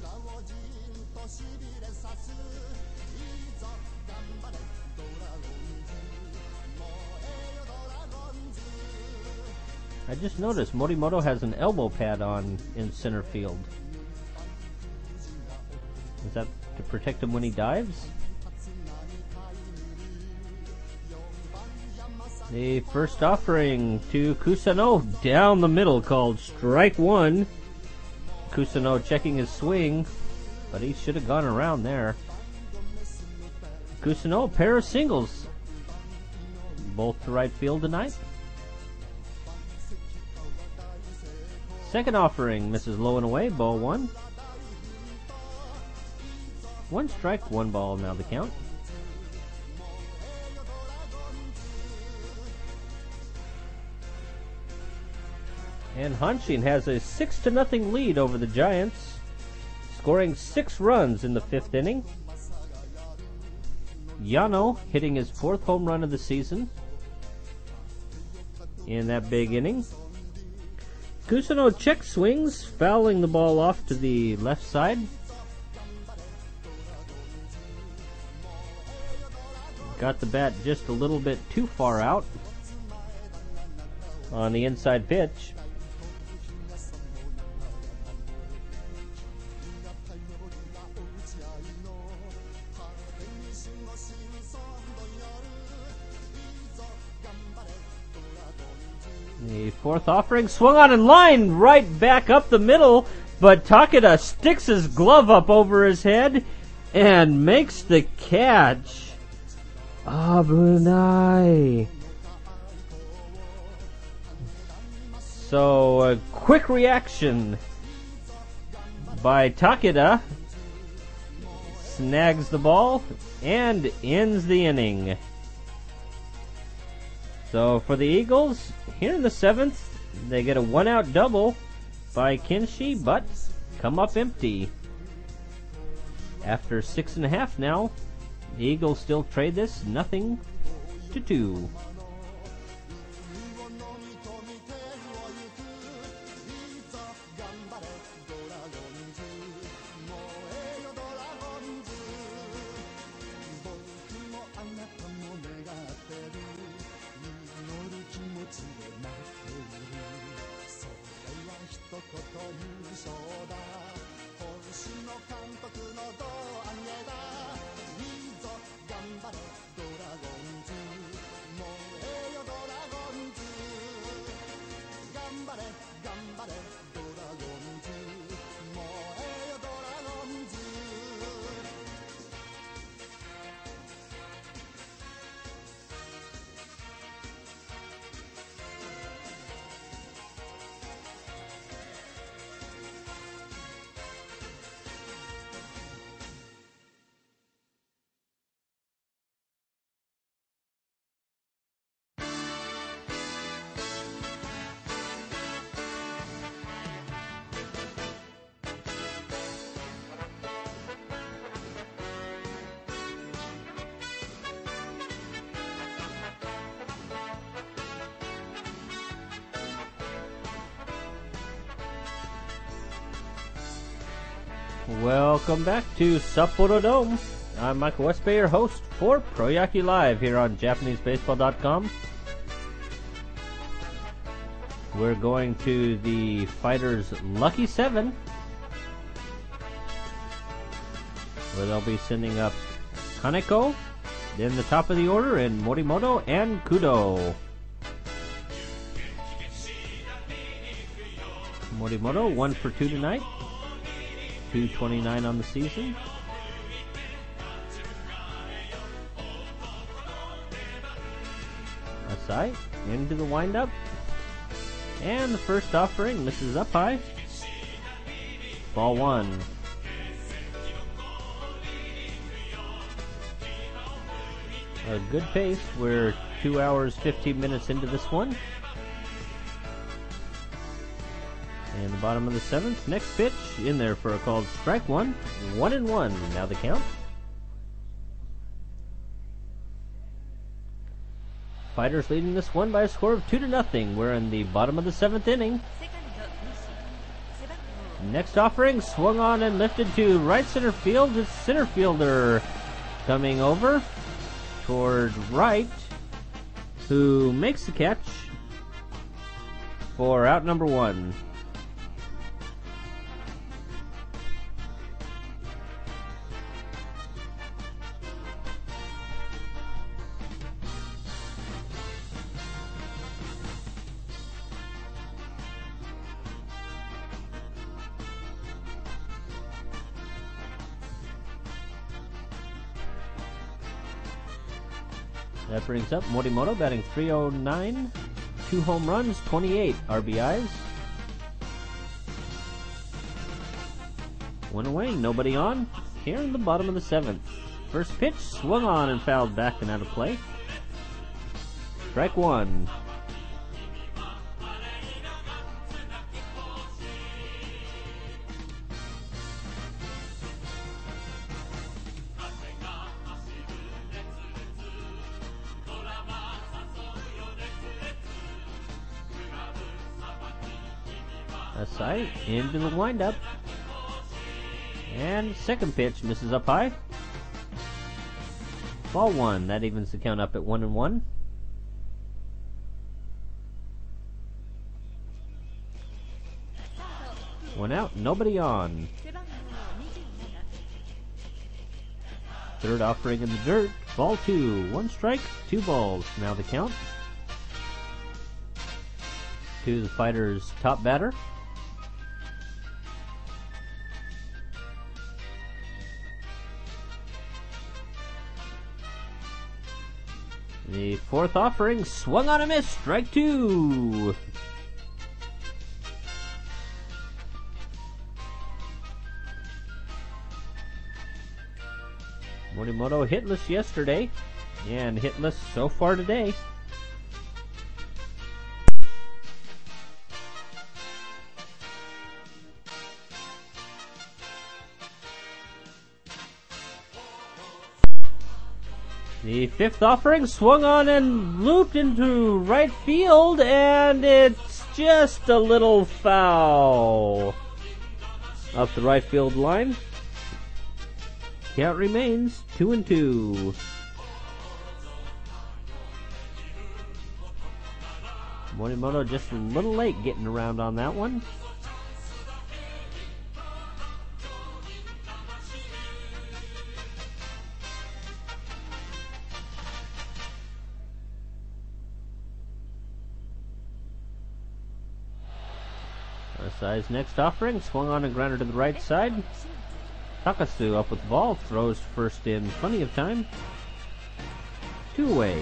I just noticed Morimoto has an elbow pad on in center field. Is that to protect him when he dives? The first offering to Kusano down the middle, called strike one. Kusano checking his swing, but he should have gone around there. Kusano, a pair of singles. Both to right field tonight. Second offering misses low and away, ball one. One strike, one ball, now the count. And Hanshin has a 6-0 lead over the Giants, scoring 6 runs in the 5th inning. Yano hitting his 4th home run of the season in that big inning. Kusano check swings, fouling the ball off to the left side. Got the bat just a little bit too far out on the inside pitch. The 4th offering swung on and line right back up the middle, but Takeda sticks his glove up over his head and makes the catch. Abunai. So a quick reaction by Takeda, snags the ball and ends the inning. So for the Eagles, here in the 7th, they get a 1-out double by Kinshi, but come up empty. After 6.5 now, the Eagles still trade this 0-2. Welcome back to Sapporo Dome. I'm Michael Westbay, your host for Proyaki Live here on JapaneseBaseball.com. We're going to the Fighters' Lucky 7, where they'll be sending up Kaneko, then the top of the order, and Morimoto and Kudo. Morimoto 1 for 2 tonight. 229 on the season. Asai into the windup. And the first offering misses up high. Ball one. A good pace. We're 2 hours, 15 minutes into this one. And the bottom of the 7th, next pitch in there for a called strike one. 1-1. Now the count. Fighters leading this one by a score of 2-0. We're in the bottom of the 7th inning. Next offering, swung on and lifted to right center field. The center fielder coming over toward right, who makes the catch for out number 1. That brings up Morimoto batting .309, 2 home runs, 28 RBIs. One away, nobody on. Here in the bottom of the 7th. First pitch swung on and fouled back and out of play. Strike 1. Aside into the windup. And second pitch misses up high. Ball 1. That evens the count up at 1-1. One out, nobody on. Third offering in the dirt. Ball 2. 1 strike, 2 balls. Now the count. To the Fighters' top batter. The fourth offering swung on a miss. Strike 2. Morimoto hitless yesterday and hitless so far today. The fifth offering swung on and looped into right field, and it's just a little foul up the right field line. Count remains 2-2. Morimoto just a little late getting around on that one. Asai's next offering swung on and grounded to the right side. Takasu up with the ball, throws first in plenty of time. 2 away.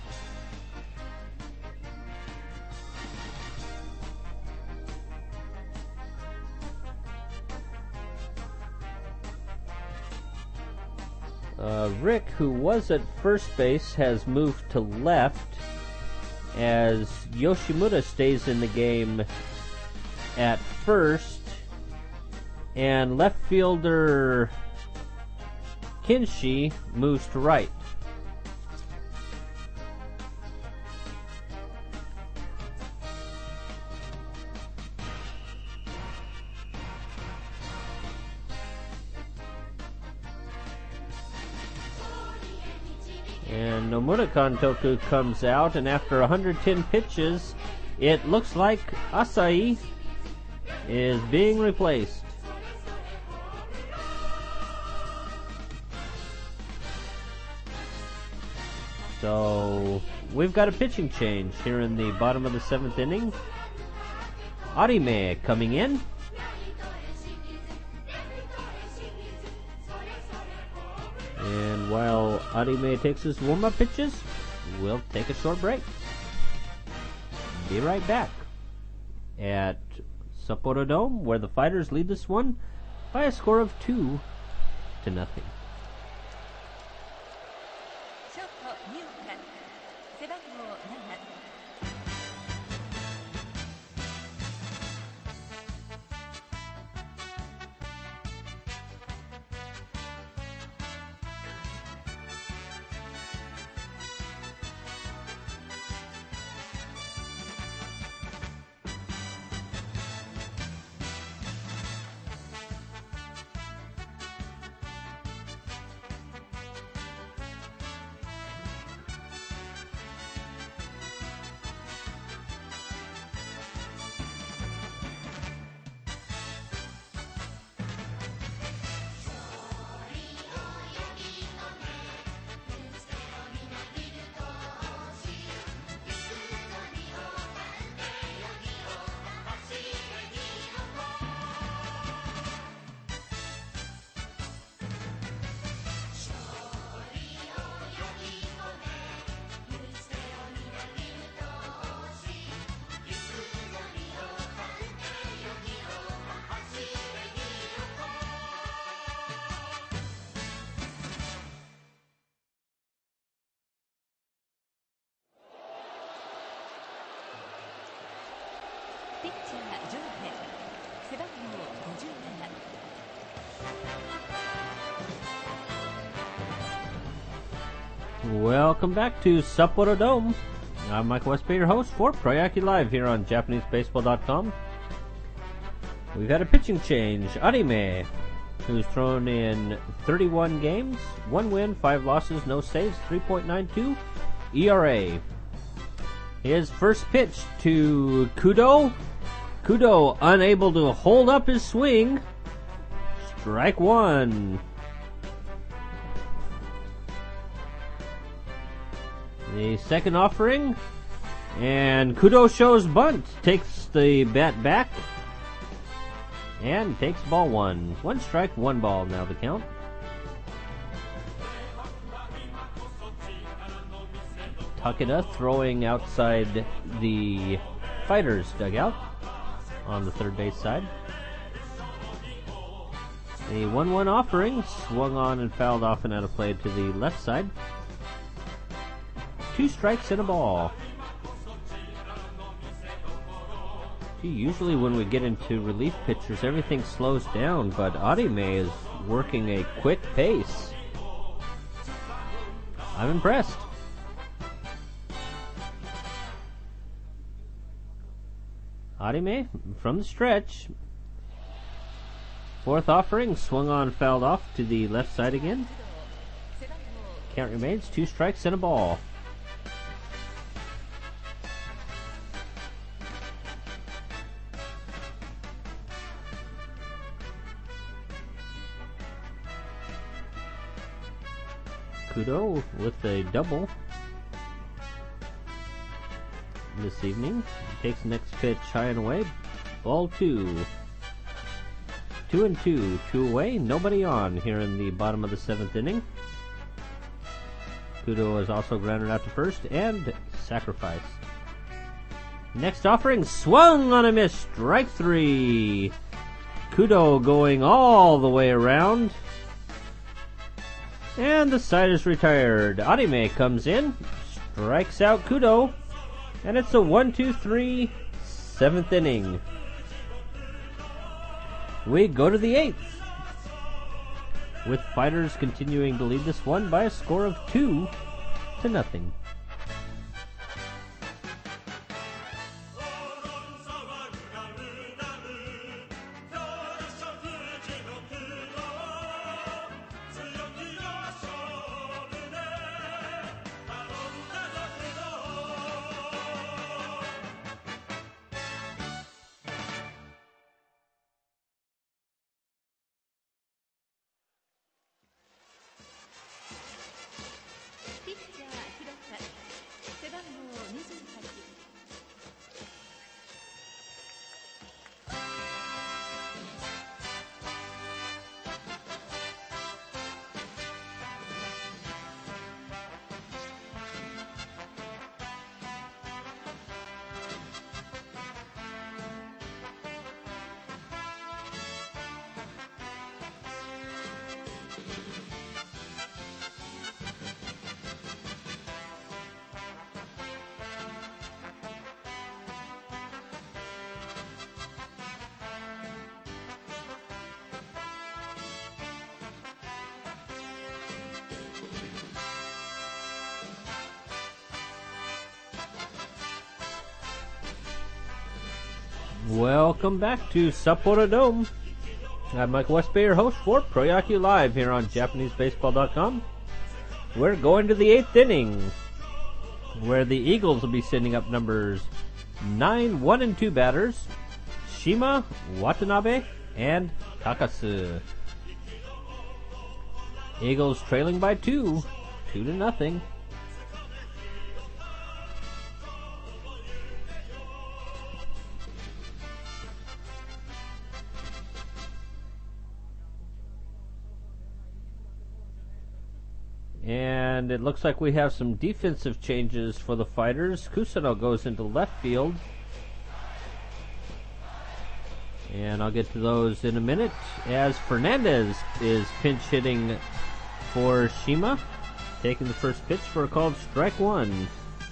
Rick, who was at first base, has moved to left as Yoshimura stays in the game at first, and left fielder Kinshi moves to right. And Nomura Kantoku comes out, and after 110 pitches, it looks like Asai is being replaced. So we've got a pitching change here in the bottom of the 7th inning. Arime coming in. And while Arime takes his warm-up pitches, we'll take a short break. Be right back at Sapporo Dome, where the Fighters lead this one by a score of 2-0. Welcome back to Sapporo Dome. I'm Michael Westby, your host for Proyaki Live here on JapaneseBaseball.com. We've had a pitching change. Arime, who's thrown in 31 games, 1 win, 5 losses, no saves, 3.92 ERA. His first pitch to Kudo. Kudo unable to hold up his swing. Strike 1. The second offering, and Kudo shows bunt, takes the bat back, and takes ball 1. 1 strike, 1 ball now the count. Takeda throwing outside the Fighters dugout on the third base side. The 1-1 offering swung on and fouled off and out of play to the left side. 2 strikes and a ball. Usually when we get into relief pitchers, everything slows down, but Arime is working a quick pace. I'm impressed. Arime from the stretch. 4th offering, swung on, fouled off to the left side again. Count remains 2 strikes and a ball. Kudo with a double this evening. Takes the next pitch high and away. Ball 2. 2-2. 2 away. Nobody on here in the bottom of the 7th inning. Kudo is also grounded out to first and sacrificed. Next offering swung on a miss. Strike 3. Kudo going all the way around. And the side is retired. Arime comes in, strikes out Kudo, and it's a 1-2-3 7th inning. We go to the 8th, with Fighters continuing to lead this one by a score of 2-0. Welcome back to Sapporo Dome. I'm Michael Westby, your host for Proyaki Live here on JapaneseBaseball.com. We're going to the 8th inning, where the Eagles will be sending up numbers 9, 1, and 2 batters, Shima, Watanabe, and Takasu. Eagles trailing by 2 2-0. And it looks like we have some defensive changes for the Fighters. Kusano goes into left field. And I'll get to those in a minute, as Fernandez is pinch hitting for Shima, taking the first pitch for a called strike 1.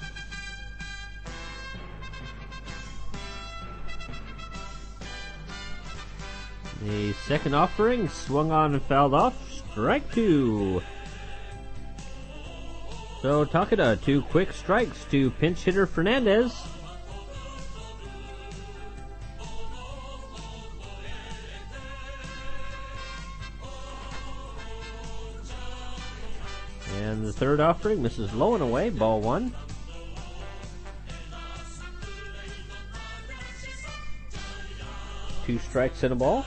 The second offering swung on and fouled off, strike 2. So Takeda, 2 quick strikes to pinch hitter Fernandez. And the third offering misses low and away, ball 1. Two strikes and a ball.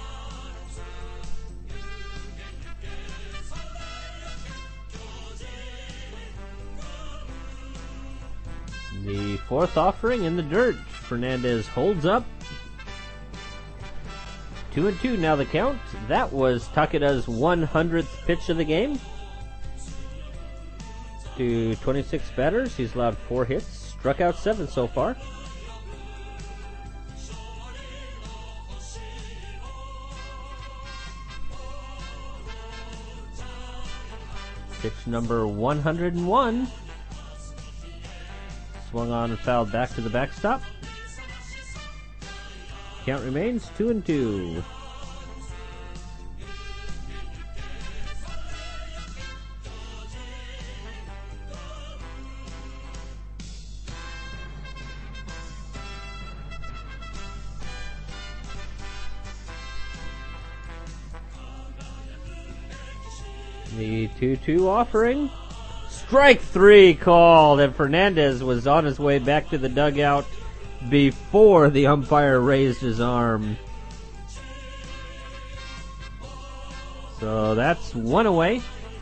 The fourth offering in the dirt. Fernandez holds up. 2-2 now the count. That was Takeda's 100th pitch of the game. To 26 batters, he's allowed 4 hits, struck out 7 so far. Pitch number 101. Swung on and fouled back to the backstop. Count remains 2-2. The 2-2 offering. Strike 3 called, and Fernandez was on his way back to the dugout before the umpire raised his arm. So that's 1 away.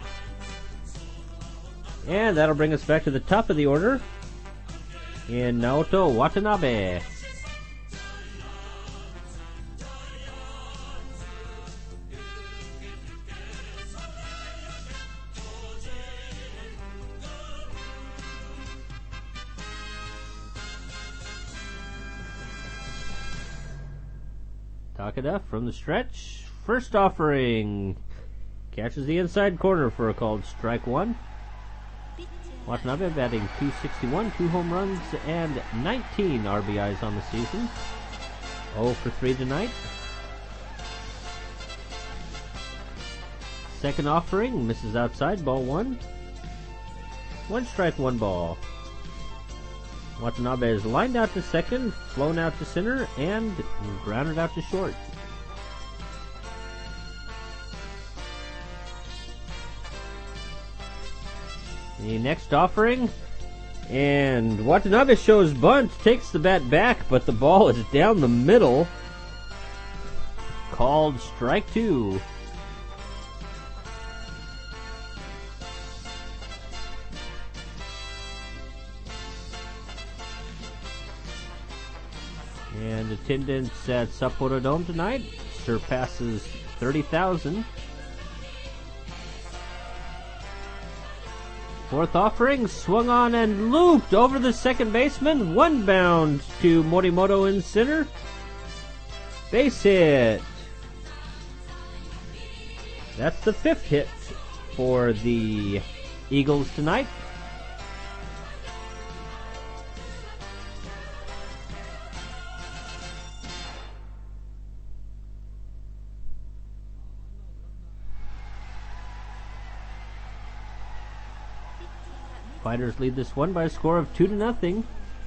And that'll bring us back to the top of the order in Naoto Watanabe. Takeda from the stretch. First offering. Catches the inside corner for a called strike 1. Watanabe batting .261, 2 home runs, and 19 RBIs on the season. 0 for 3 tonight. Second offering. Misses outside, ball 1. 1 strike, 1 ball. Watanabe is lined out to second, flown out to center, and grounded out to short. The next offering, and Watanabe shows bunt, takes the bat back, but the ball is down the middle. Called strike 2. And attendance at Sapporo Dome tonight surpasses 30,000. Fourth offering, swung on and looped over the second baseman. 1 bound to Morimoto in center. Base hit. That's the 5th hit for the Eagles tonight. Fighters lead this one by a score of 2-0.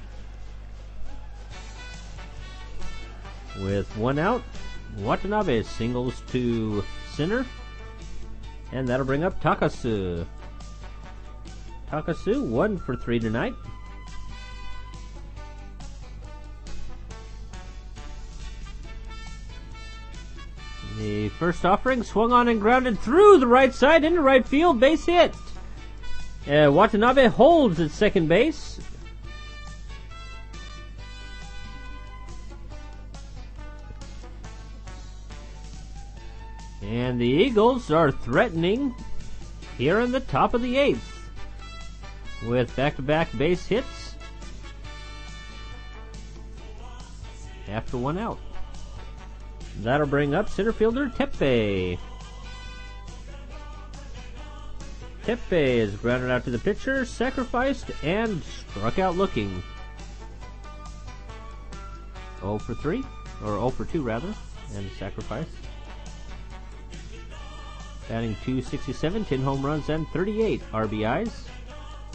With 1 out, Watanabe singles to center, and that'll bring up Takasu. Takasu 1 for 3 tonight. The first offering swung on and grounded through the right side into right field, base hit. Watanabe holds at second base. And the Eagles are threatening here in the top of the 8th with back-to-back base hits after 1 out. That'll bring up center fielder Teppei. Teppei is grounded out to the pitcher, sacrificed, and struck out looking. 0 for 3, or 0 for 2 rather, and sacrifice. Batting .267, 10 home runs, and 38 RBIs.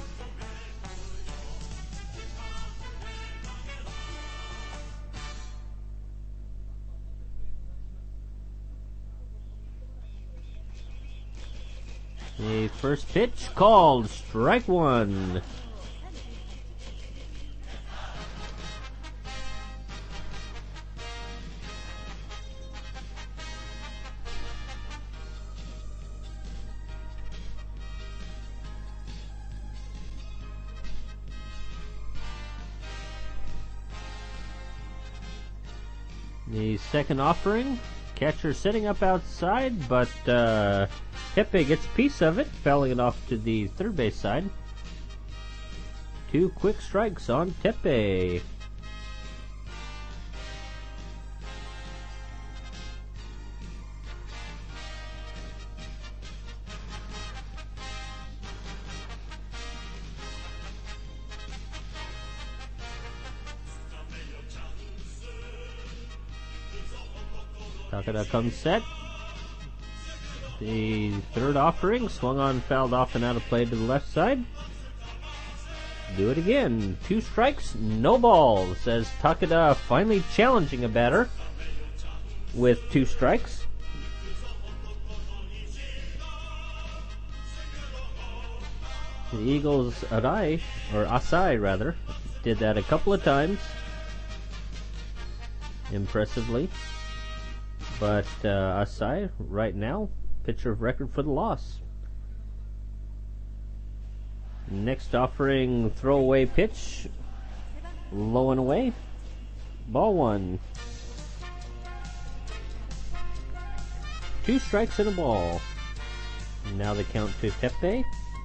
The first pitch called strike one. The second offering, catcher setting up outside, but Tepe gets a piece of it, fouling it off to the third base side. 2 quick strikes on Tepe. Takeda comes set. The third offering, swung on, fouled off, and out of play to the left side. Do it again. 2 strikes, no balls, says Takeda, finally challenging a batter with 2 strikes. The Eagles, Asai rather, did that a couple of times, impressively. But Asai, right now, pitcher of record for the loss. Next offering, throwaway pitch, low and away, ball 1. 2 strikes and a ball. Now the count to Tepe,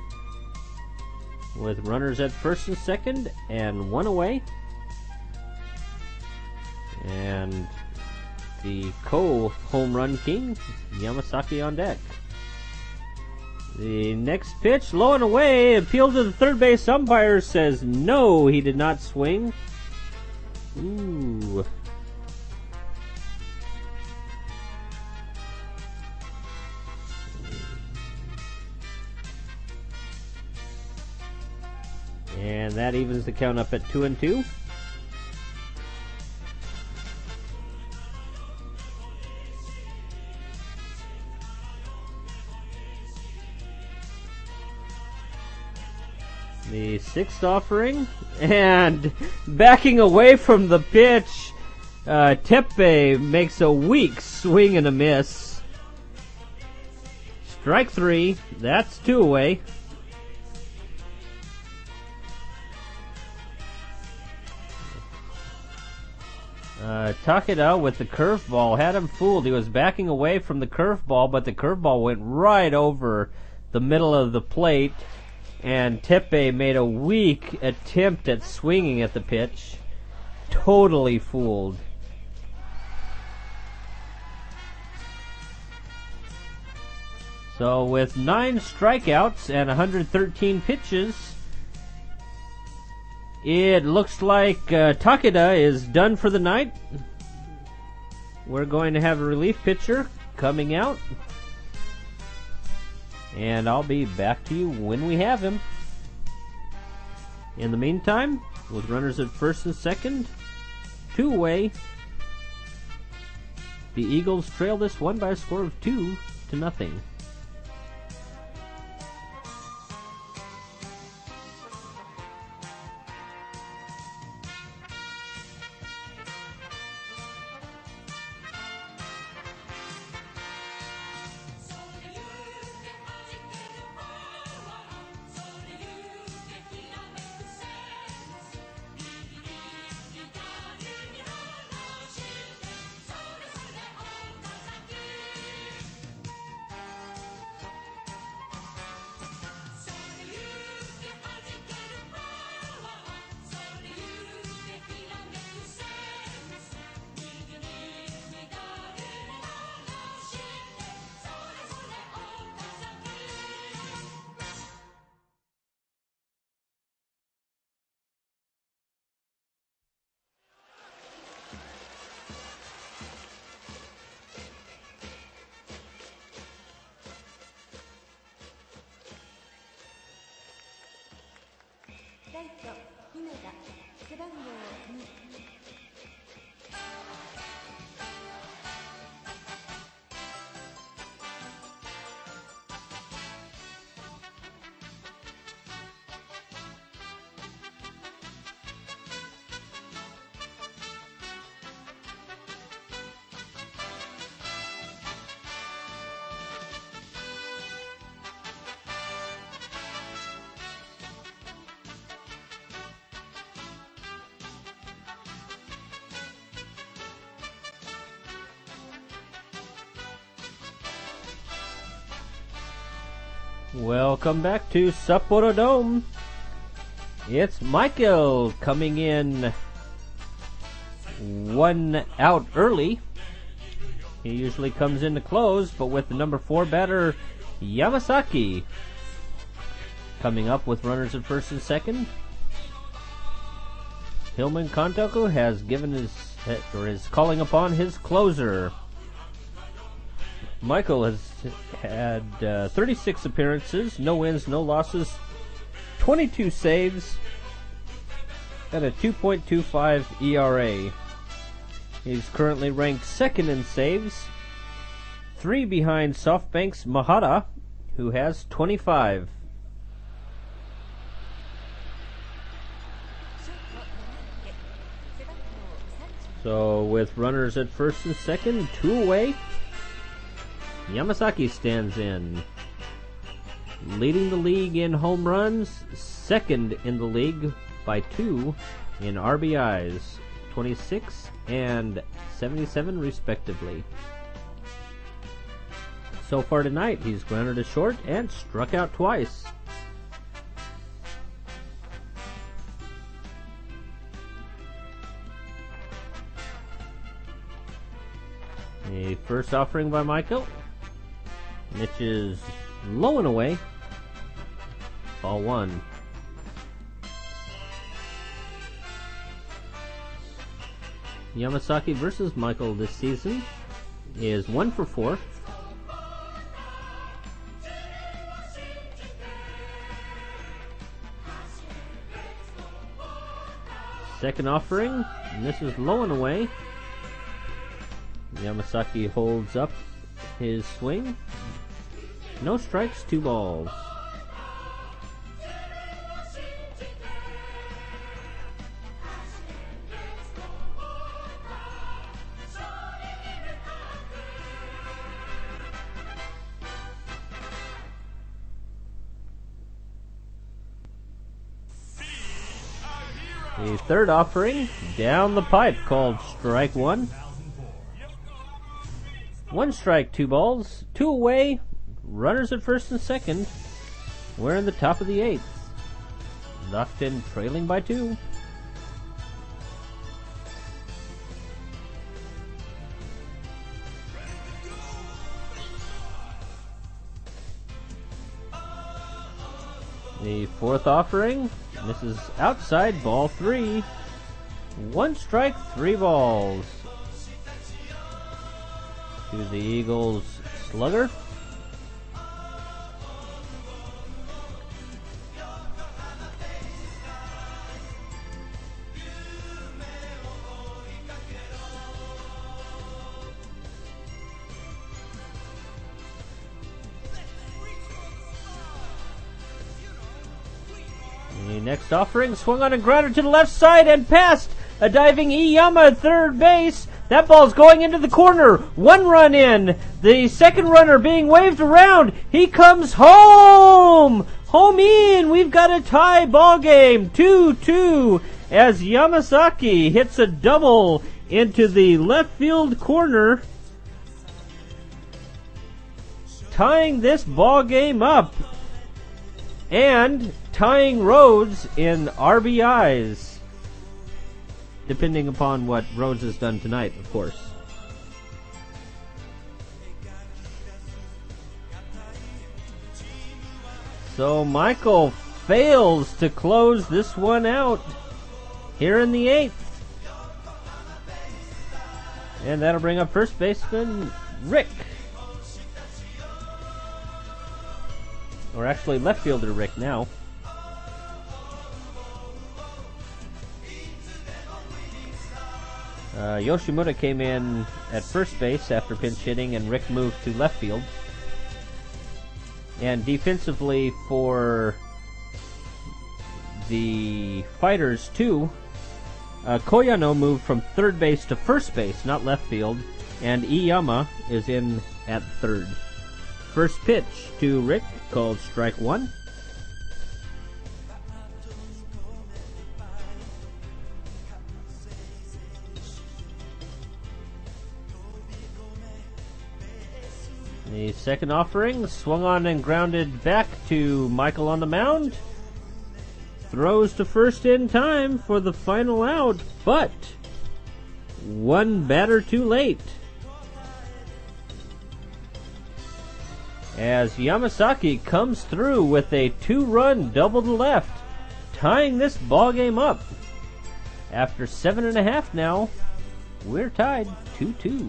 with runners at first and second, and 1 away. And the co-home run king, Yamasaki, on deck. The next pitch, low and away, appeal to the third base umpire, says no, he did not swing. Ooh. And that evens the count up at 2-2. The 6th offering, and backing away from the pitch, Tepe makes a weak swing and a miss. Strike 3, that's 2 away. Takeda with the curveball had him fooled. He was backing away from the curveball, but the curveball went right over the middle of the plate. And Tepe made a weak attempt at swinging at the pitch. Totally fooled. So with 9 strikeouts and 113 pitches, it looks like Takeda is done for the night. We're going to have a relief pitcher coming out. And I'll be back to you when we have him. In the meantime, with runners at first and second, 2 away, the Eagles trail this one by a score of 2-0. Welcome back to Sapporo Dome. It's Michael coming in one out early. He usually comes in to close, but with the number 4 batter, Yamasaki, coming up with runners at first and second. Hillman Kantoku has is calling upon his closer. Michael has had 36 appearances, no wins, no losses, 22 saves, and a 2.25 ERA. He's currently ranked second in saves, 3 behind SoftBank's Mahara, who has 25. So with runners at first and second, 2 away, Yamasaki stands in. Leading the league in home runs, second in the league by 2 in RBIs, 26 and 77 respectively. So far tonight, he's grounded a short and struck out twice. The first offering by Michael. Mitch is low and away. Ball 1. Yamasaki versus Michael this season is 1 for 4. Second offering, and this is low and away. Yamasaki holds up his swing. No strikes, 2 balls. The third offering, down the pipe, called strike 1. 1 strike, 2 balls, 2 away, runners at first and second. We're in the top of the 8th. Lockton trailing by 2. The fourth offering, this is outside, ball 3. 1 strike, 3 balls. To the Eagles slugger. The next offering swung on a grounder to the left side and past a diving Iyama at third base. That ball's going into the corner. 1 run in. The second runner being waved around. He comes home. Home in. We've got a tie ball game. 2-2 as Yamasaki hits a double into the left field corner, tying this ball game up and tying Rhodes in RBIs. Depending upon what Rhodes has done tonight, of course. So Michael fails to close this one out here in the 8th. And that'll bring up first baseman Rick. Or actually left fielder Rick now. Yoshimura came in at first base after pinch hitting, and Rick moved to left field. And defensively for the Fighters, too, Koyano moved from third base to first base, not left field, and Iyama is in at third. First pitch to Rick, called strike 1. The second offering swung on and grounded back to Michael on the mound. Throws to first in time for the final out, but one batter too late. As Yamasaki comes through with a 2-run double to left, tying this ball game up. After 7.5 now, we're tied 2-2.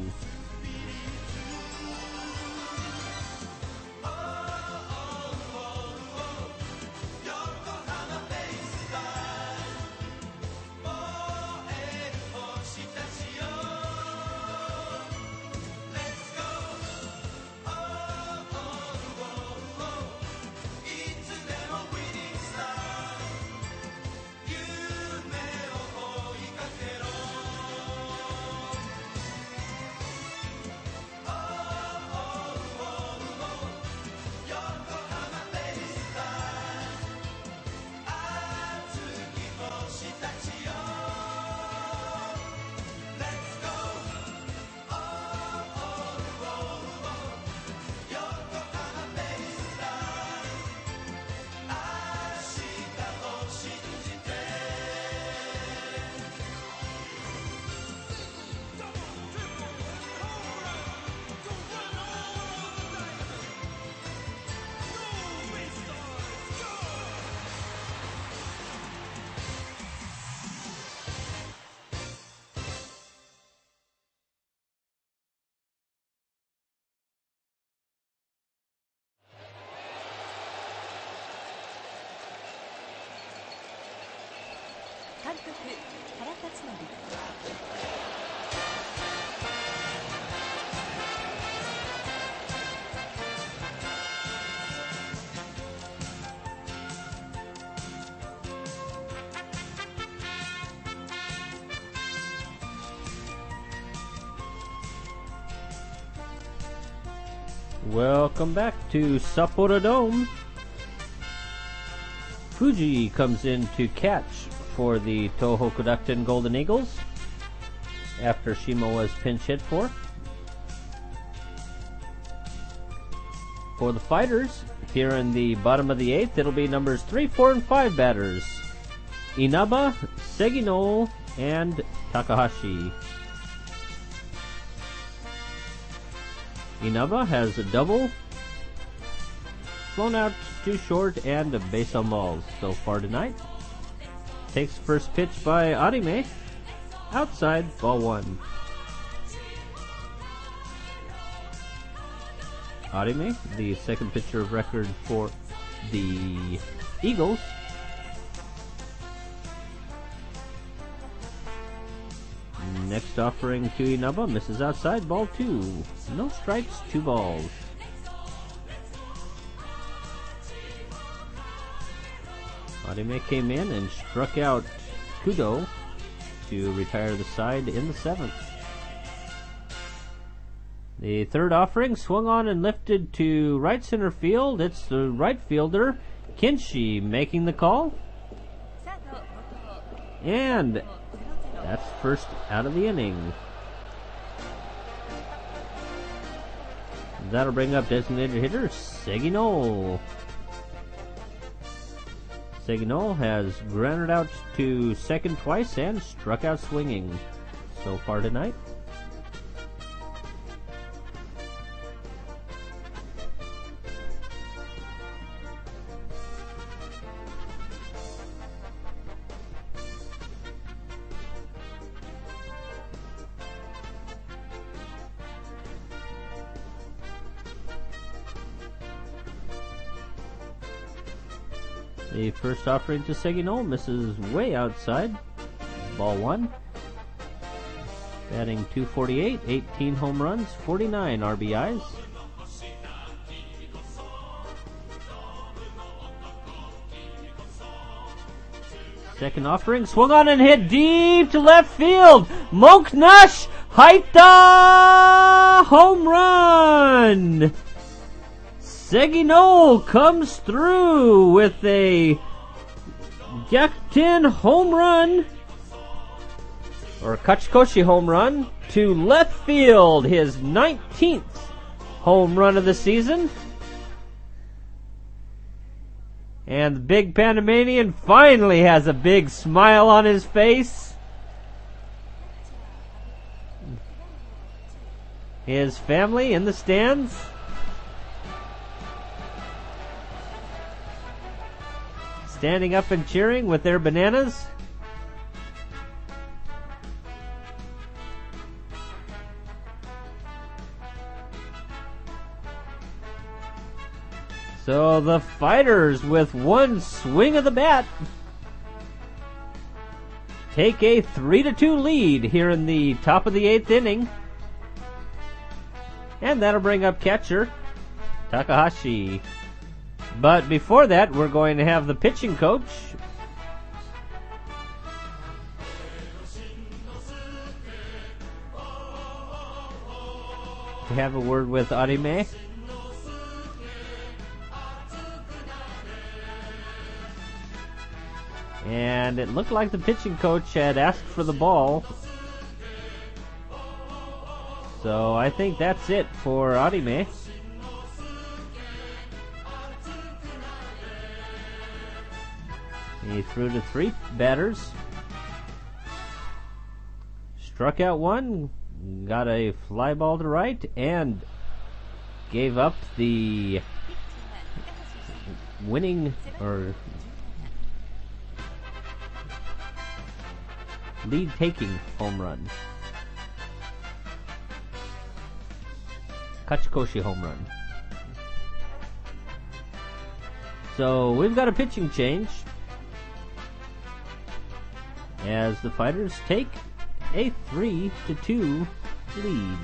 Welcome back to Sapporo Dome. Fuji comes in to catch for the Tohoku Rakuten Golden Eagles after Shima was pinch hit for. For the Fighters, here in the bottom of the 8th, it'll be numbers 3, 4, and 5 batters. Inaba, Segino, and Takahashi. Inaba has a double, flown out too short, and a base on balls so far tonight. Takes first pitch by Arime, outside, ball 1. Arime, the second pitcher of record for the Eagles. Next offering to Inaba, misses outside, ball 2. No strikes, 2 balls. Arime came in and struck out Kudo to retire the side in the 7th. The third offering swung on and lifted to right center field. It's the right fielder, Kinshi, making the call. And that's first out of the inning. That'll bring up designated hitter Segino. Segino has grounded out to second twice and struck out swinging so far tonight. The first offering to Segino misses way outside. Ball 1. Batting .248, 18 home runs, 49 RBIs. Second offering swung on and hit deep to left field. Moknash Haita home run. Segino comes through with a Gyakuten home run, or Kachikoshi home run, to left field, his 19th home run of the season. And the big Panamanian finally has a big smile on his face. His family in the stands. Standing up and cheering with their bananas. So the Fighters, with one swing of the bat, take a 3-2 lead here in the top of the 8th inning. And that'll bring up catcher Takahashi. But before that, we're going to have the pitching coach to have a word with Arime. And it looked like the pitching coach had asked for the ball. So I think that's it for Arime. He threw to 3 batters. Struck out 1, got a fly ball to right, and gave up the winning or lead-taking home run. Kachikoshi home run. So we've got a pitching change as the Fighters take a 3-2 lead.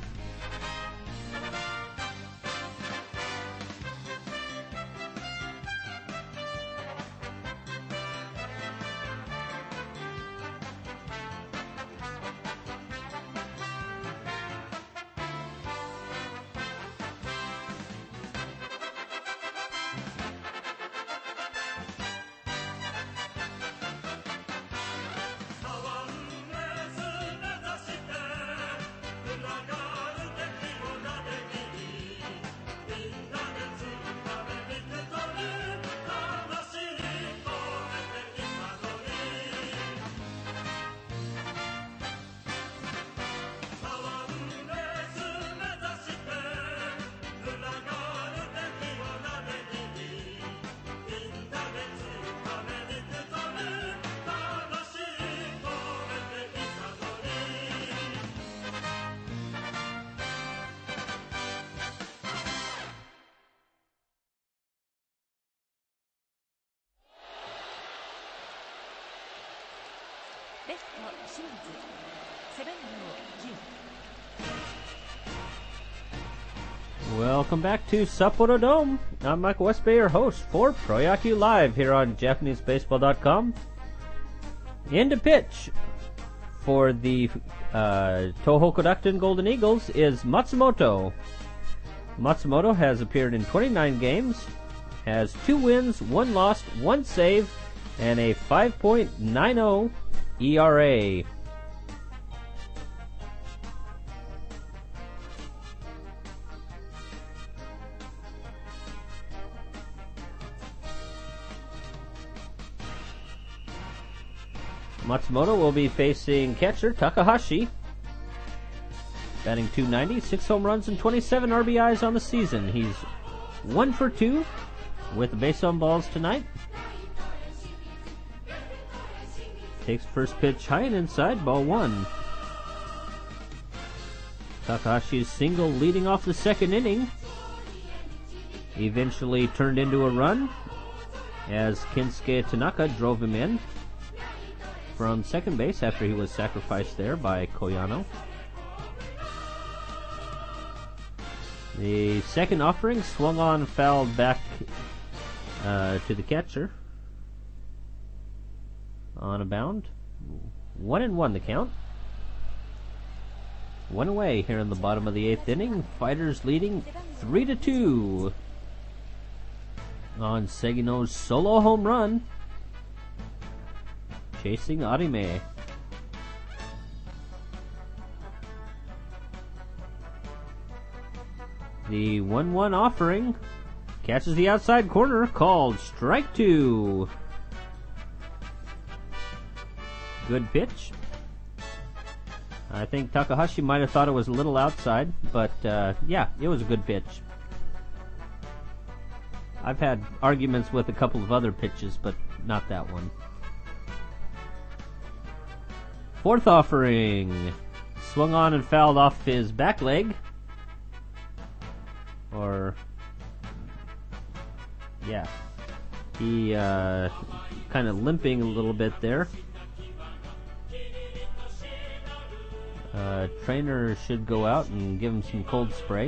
Welcome back to Sapporo Dome. I'm Michael Westby, your host for Proyaku Live here on JapaneseBaseball.com. In to pitch for the Toho Korakuten Golden Eagles is Matsumoto. Matsumoto has appeared in 29 games, has 2 wins, 1 loss, 1 save, and a 5.90 ERA. Matsumoto will be facing catcher Takahashi. Batting .290, 6 home runs and 27 RBIs on the season. He's 1 for 2 with the base on balls tonight. Takes first pitch high and inside, ball 1. Takahashi's single leading off the second inning eventually turned into a run as Kensuke Tanaka drove him in from second base after he was sacrificed there by Koyano. The second offering swung on, fouled back to the catcher on a bound. 1-1 the count. 1 away here in the bottom of the 8th inning. Fighters leading 3-2 on Segino's solo home run, chasing Arime. The 1-1 offering catches the outside corner, called strike 2. Good pitch. I think Takahashi might have thought it was a little outside, but yeah, it was a good pitch. I've had arguments with a couple of other pitches, but not that one. Fourth offering. Swung on and fouled off his back leg. Yeah. He kind of limping a little bit there. Trainer should go out and give him some cold spray.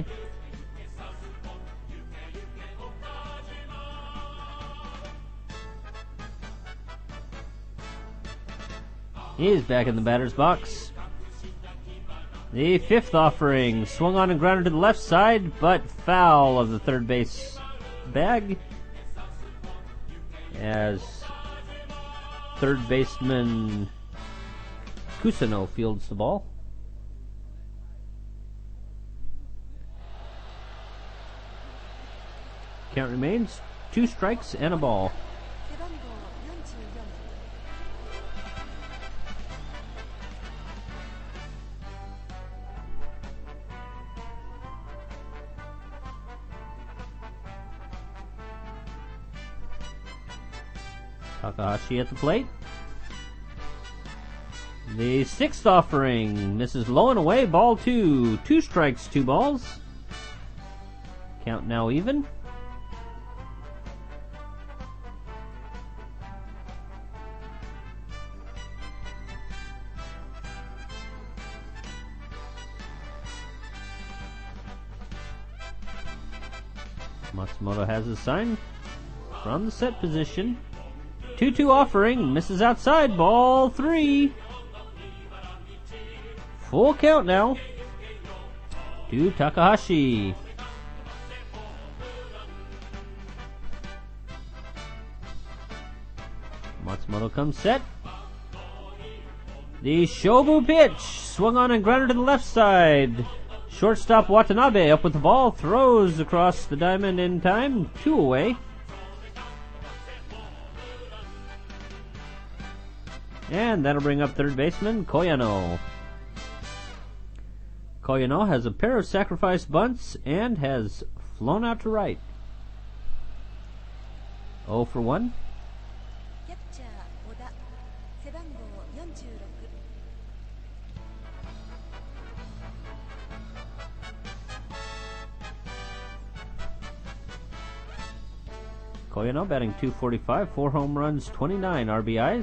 He's back in the batter's box. The fifth offering swung on and grounded to the left side, but foul of the third base bag as third baseman Kusano fields the ball. Count remains 2 strikes and a ball. Takahashi at the plate. The sixth offering misses low and away, ball 2. 2 strikes, 2 balls. Count now even. Matsumoto has his sign from the set position. 2-2 offering, misses outside, ball 3. Full count now to Takahashi. Matsumoto comes set. The Shobu pitch, swung on and grounded to the left side. Shortstop Watanabe up with the ball, throws across the diamond in time, 2 away. And that'll bring up third baseman Koyano. Koyano has a pair of sacrifice bunts and has flown out to right. 0 for 1. Koyano batting .245, 4 home runs, 29 RBIs.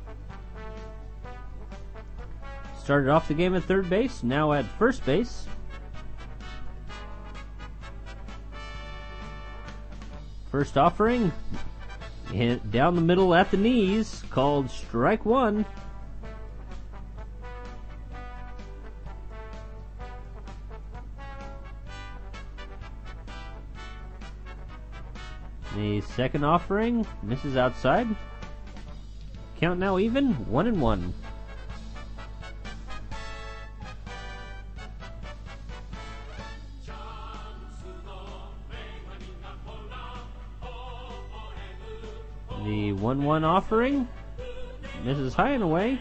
Started off the game at third base, now at first base. First offering, hit down the middle at the knees, called strike 1. The second offering misses outside. Count now even, 1-1. The 1-1 offering misses high and away.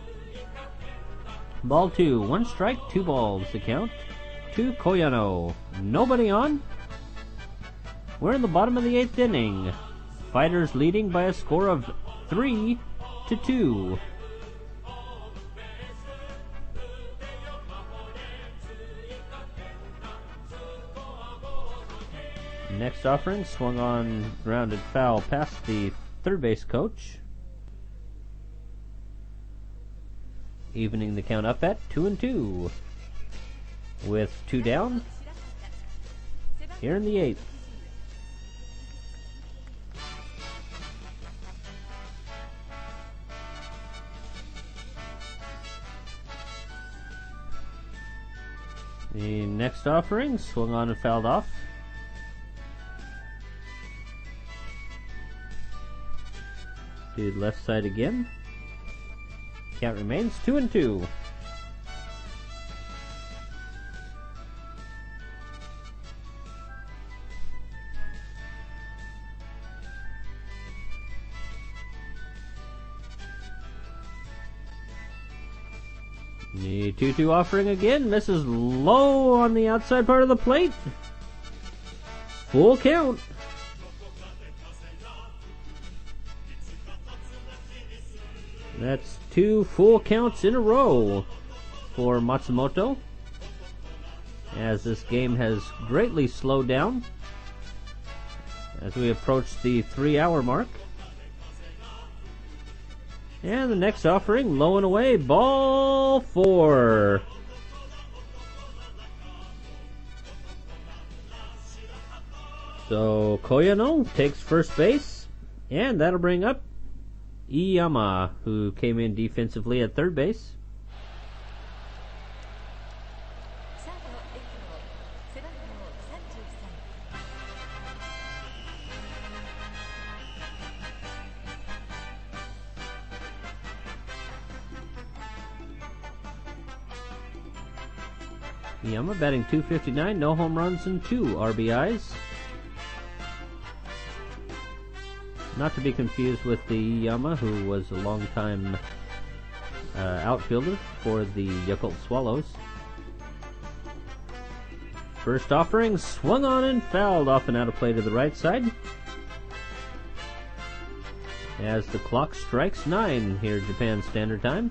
Ball 2, 1 strike, 2 balls the count to Koyano. Nobody on. We're in the bottom of the 8th inning. Fighters leading by a score of 3-2. Next offering swung on, grounded foul past the third base coach. Evening the count up at 2-2. With 2 down. Here in the 8th. The next offering swung on and fouled off. To the left side again. Count remains 2-2. The 2-2 offering again, misses low on the outside part of the plate. Full count. That's 2 full counts in a row for Matsumoto, as this game has greatly slowed down as we approach the 3-hour mark. And the next offering, low and away, ball 4. So Koyano takes first base, and that'll bring up Iyama, who came in defensively at third base. Iyama batting .259, no home runs and 2 RBIs. Not to be confused with the Iyama, who was a long-time outfielder for the Yakult Swallows. First offering, swung on and fouled off and out of play to the right side, as the clock strikes 9 here at Japan Standard Time.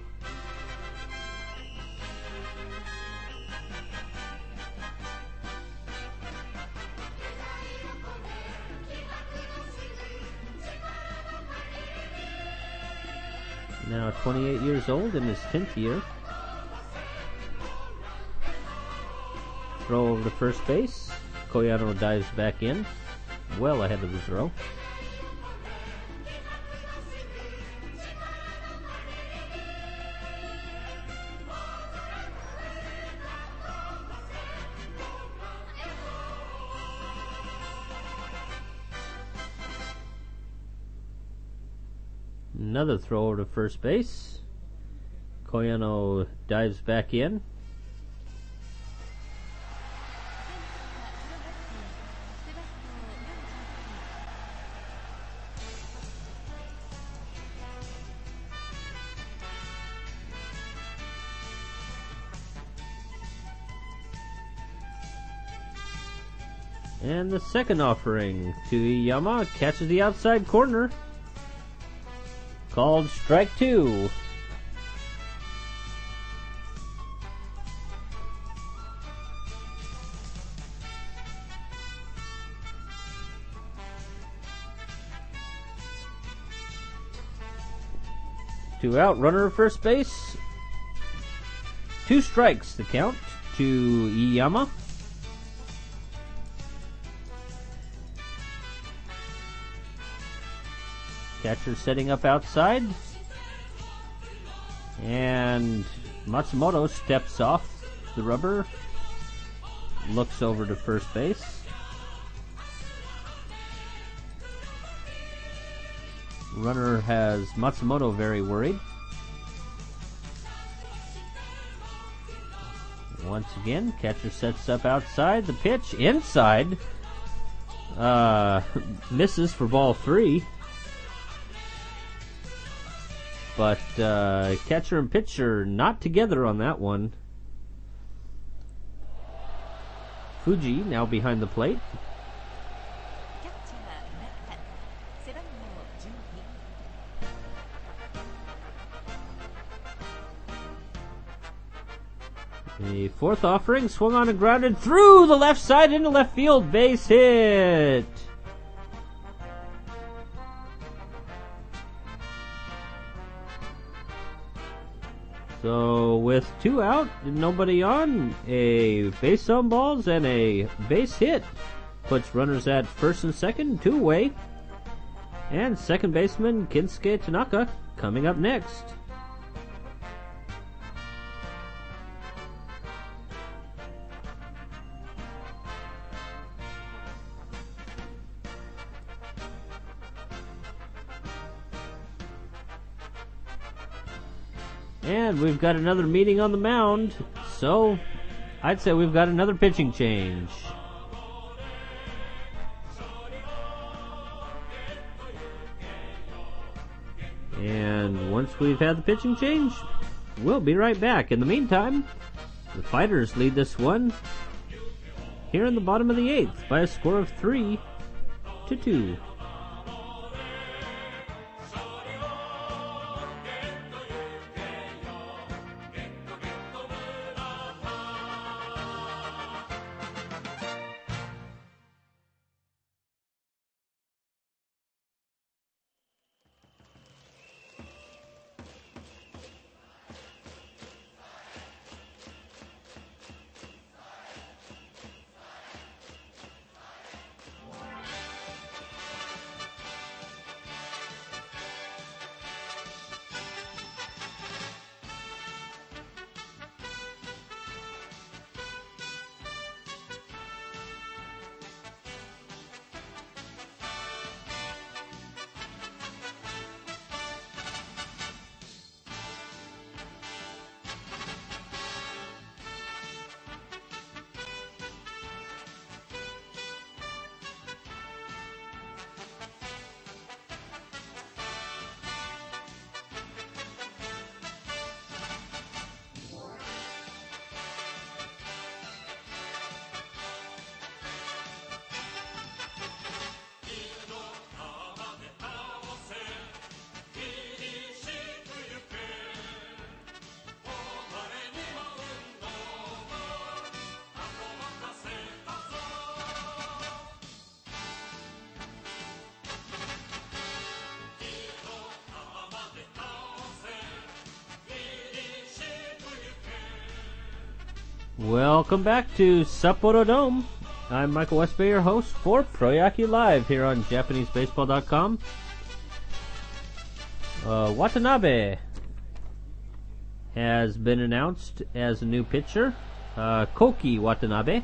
Now 28 years old in his 10th year. Throw over to first base. Koyano dives back in, well ahead of the throw. Another throw over to first base. Koyano dives back in. And the second offering to Iyama, catches the outside corner. Called strike 2. Two out, runner at first base. 2 strikes the count to Iyama. Catcher setting up outside, and Matsumoto steps off the rubber, looks over to first base. Runner has Matsumoto very worried. Once again, catcher sets up outside, the pitch inside, misses for ball 3. But catcher and pitcher not together on that one. Fuji now behind the plate. The fourth offering, swung on and grounded through the left side into left field, base hit. So with 2 out, nobody on, a base on balls and a base hit puts runners at first and second, 2 away. And second baseman Kinsuke Tanaka coming up next. And we've got another meeting on the mound, so I'd say we've got another pitching change. And once we've had the pitching change, We'll be right back. In the meantime, the Fighters lead this one here in the bottom of the 8th by a score of 3-2. Welcome back to Sapporo Dome. I'm Michael Westby, your host for Proyaku Live here on JapaneseBaseball.com. Watanabe has been announced as a new pitcher. Koki Watanabe.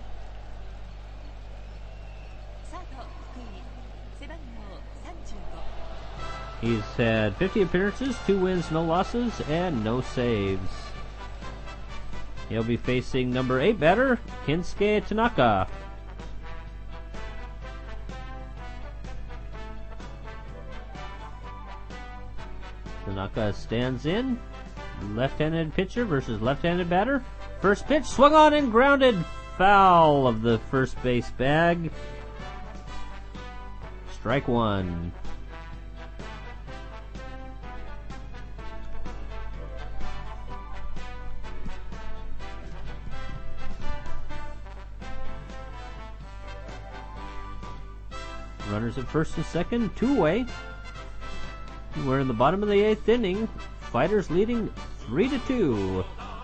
He's had 50 appearances, 2 wins, no losses, and no saves. He'll be facing number 8 batter, Kinsuke Tanaka. Tanaka stands in. Left-handed pitcher versus left-handed batter. First pitch swung on and grounded. Foul of the first base bag. Strike 1. Runners at first and second, 2 away. We're in the bottom of the 8th inning. Fighters leading 3-2.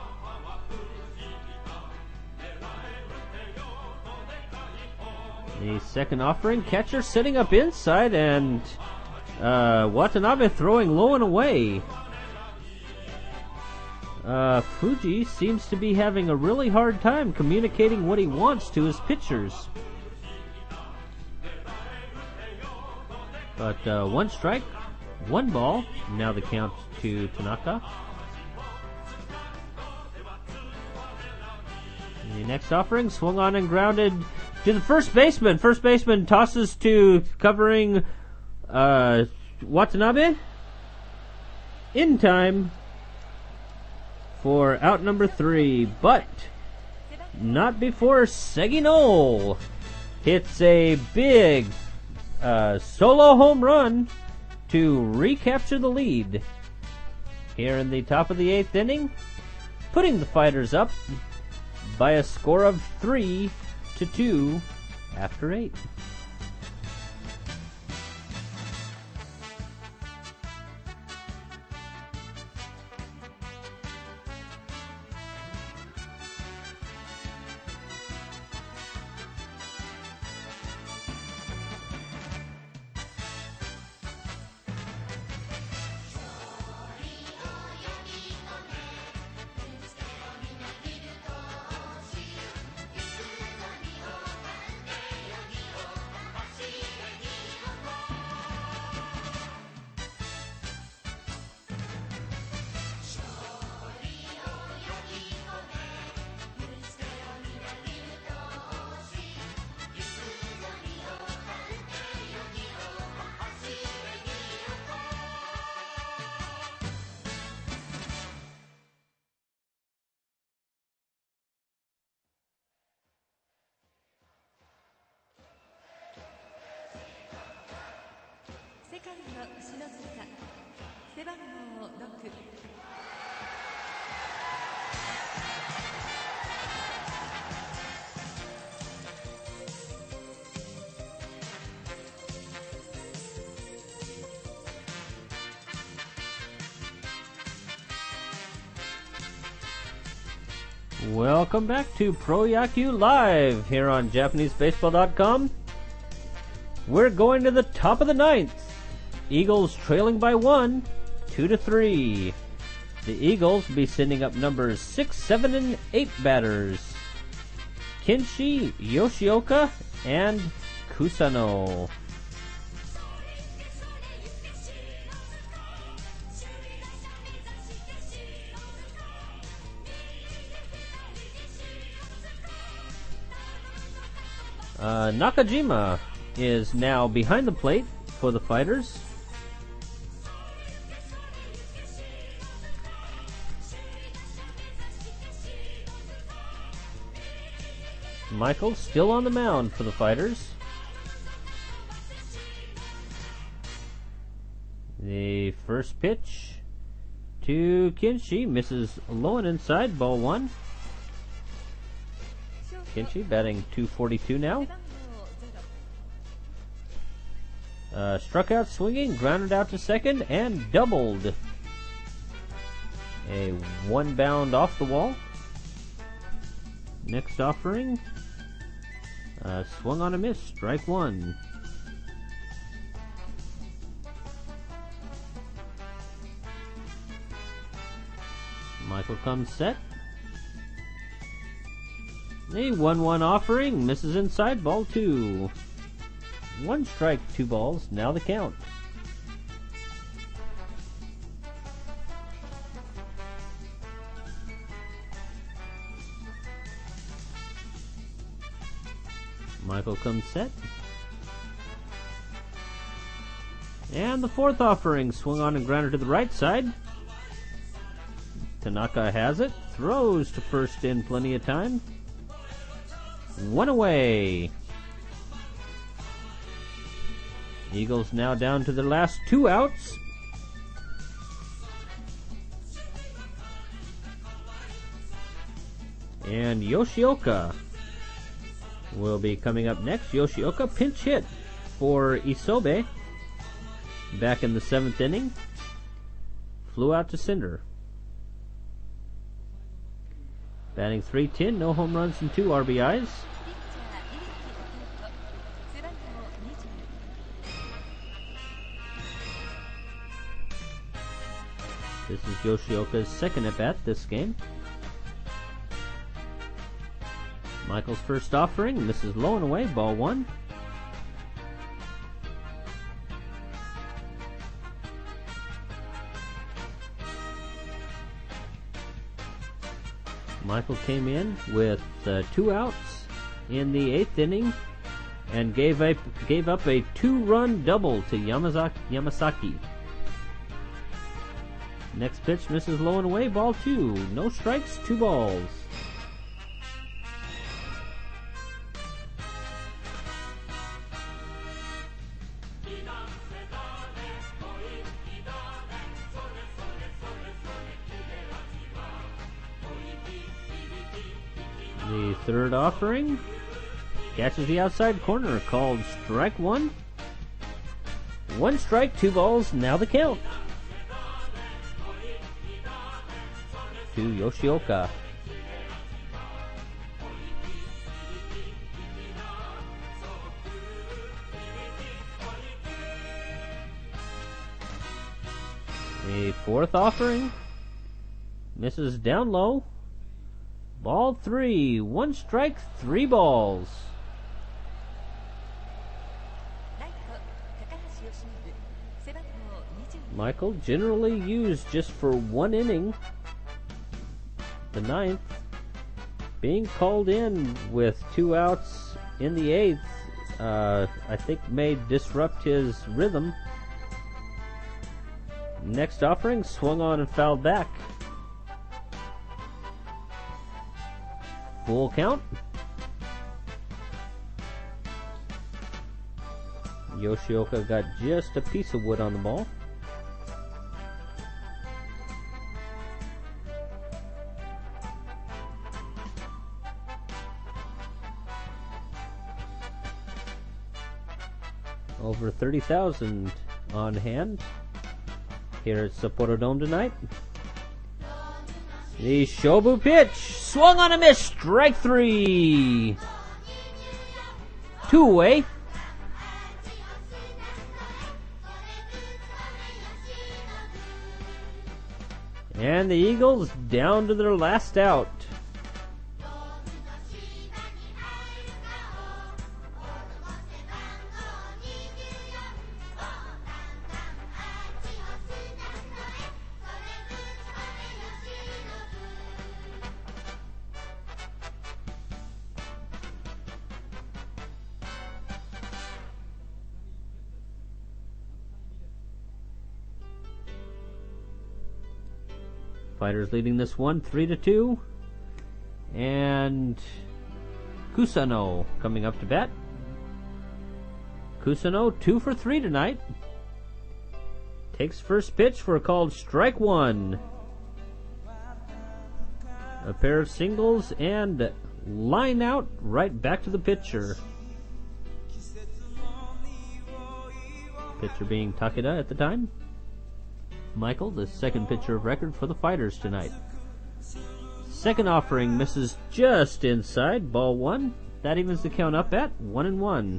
The second offering, catcher sitting up inside, and Watanabe throwing low and away. Fuji seems to be having a really hard time communicating what he wants to his pitchers. But 1 strike, 1 ball. Now the count to Tanaka. The next offering swung on and grounded to the first baseman. First baseman tosses to covering Watanabe in time for out number 3, but not before Segino hits a big solo home run to recapture the lead here in the top of the 8th inning, putting the Fighters up by a score of 3-2 after 8. Welcome back to Pro Yaku Live here on JapaneseBaseball.com. We're going to the top of the ninth. Eagles trailing by 1, 2-3. The Eagles will be sending up numbers 6, 7, and 8 batters. Kinshi, Yoshioka, and Kusano. Nakajima is now behind the plate for the Fighters. Michael still on the mound for the Fighters. The first pitch to Kinshi misses low and inside, ball 1. Kinshi batting .242 now. Struck out swinging, grounded out to second, and doubled. A 1 bound off the wall. Next offering. Swung on a miss, strike 1. Michael comes set. The 1-1 offering misses inside, ball 2. 1 strike, 2 balls, now the count. Michael comes set. And the 4th offering swung on and grounded to the right side. Tanaka has it, throws to first in plenty of time. 1 away. Eagles now down to their last 2 outs. And Yoshioka will be coming up next. Yoshioka pinch hit for Isobe back in the 7th inning. Flew out to center. Batting .310, no home runs and 2 RBIs. This is Yoshioka's second at-bat this game. Michael's first offering misses low and away, ball 1. Michael came in with 2 outs in the 8th inning and gave up a 2-run double to Yamasaki. Next pitch misses low and away, ball 2. No strikes, 2 balls. The 3rd offering catches the outside corner, called strike 1. 1 strike, 2 balls, now the count. To Yoshioka. The 4th offering misses down low. Ball 3. 1 strike, 3 balls. Michael generally used just for 1 inning. The 9th, being called in with 2 outs in the 8th, I think may disrupt his rhythm. Next offering swung on and fouled back. Full count. Yoshioka got just a piece of wood on the ball. Over 30,000 on hand here at Sapporo Dome tonight. The Shobu pitch, swung on a miss, strike three. 2 away. And the Eagles down to their last out. Fighters leading this one 3-2, and Kusano coming up to bat. Kusano 2 for 3 tonight. Takes first pitch for a called strike one. A pair of singles and line out right back to the pitcher. Pitcher being Takeda at the time. Michael, the second pitcher of record for the Fighters tonight. Second offering misses just inside, ball one. That evens the count up at 1-1.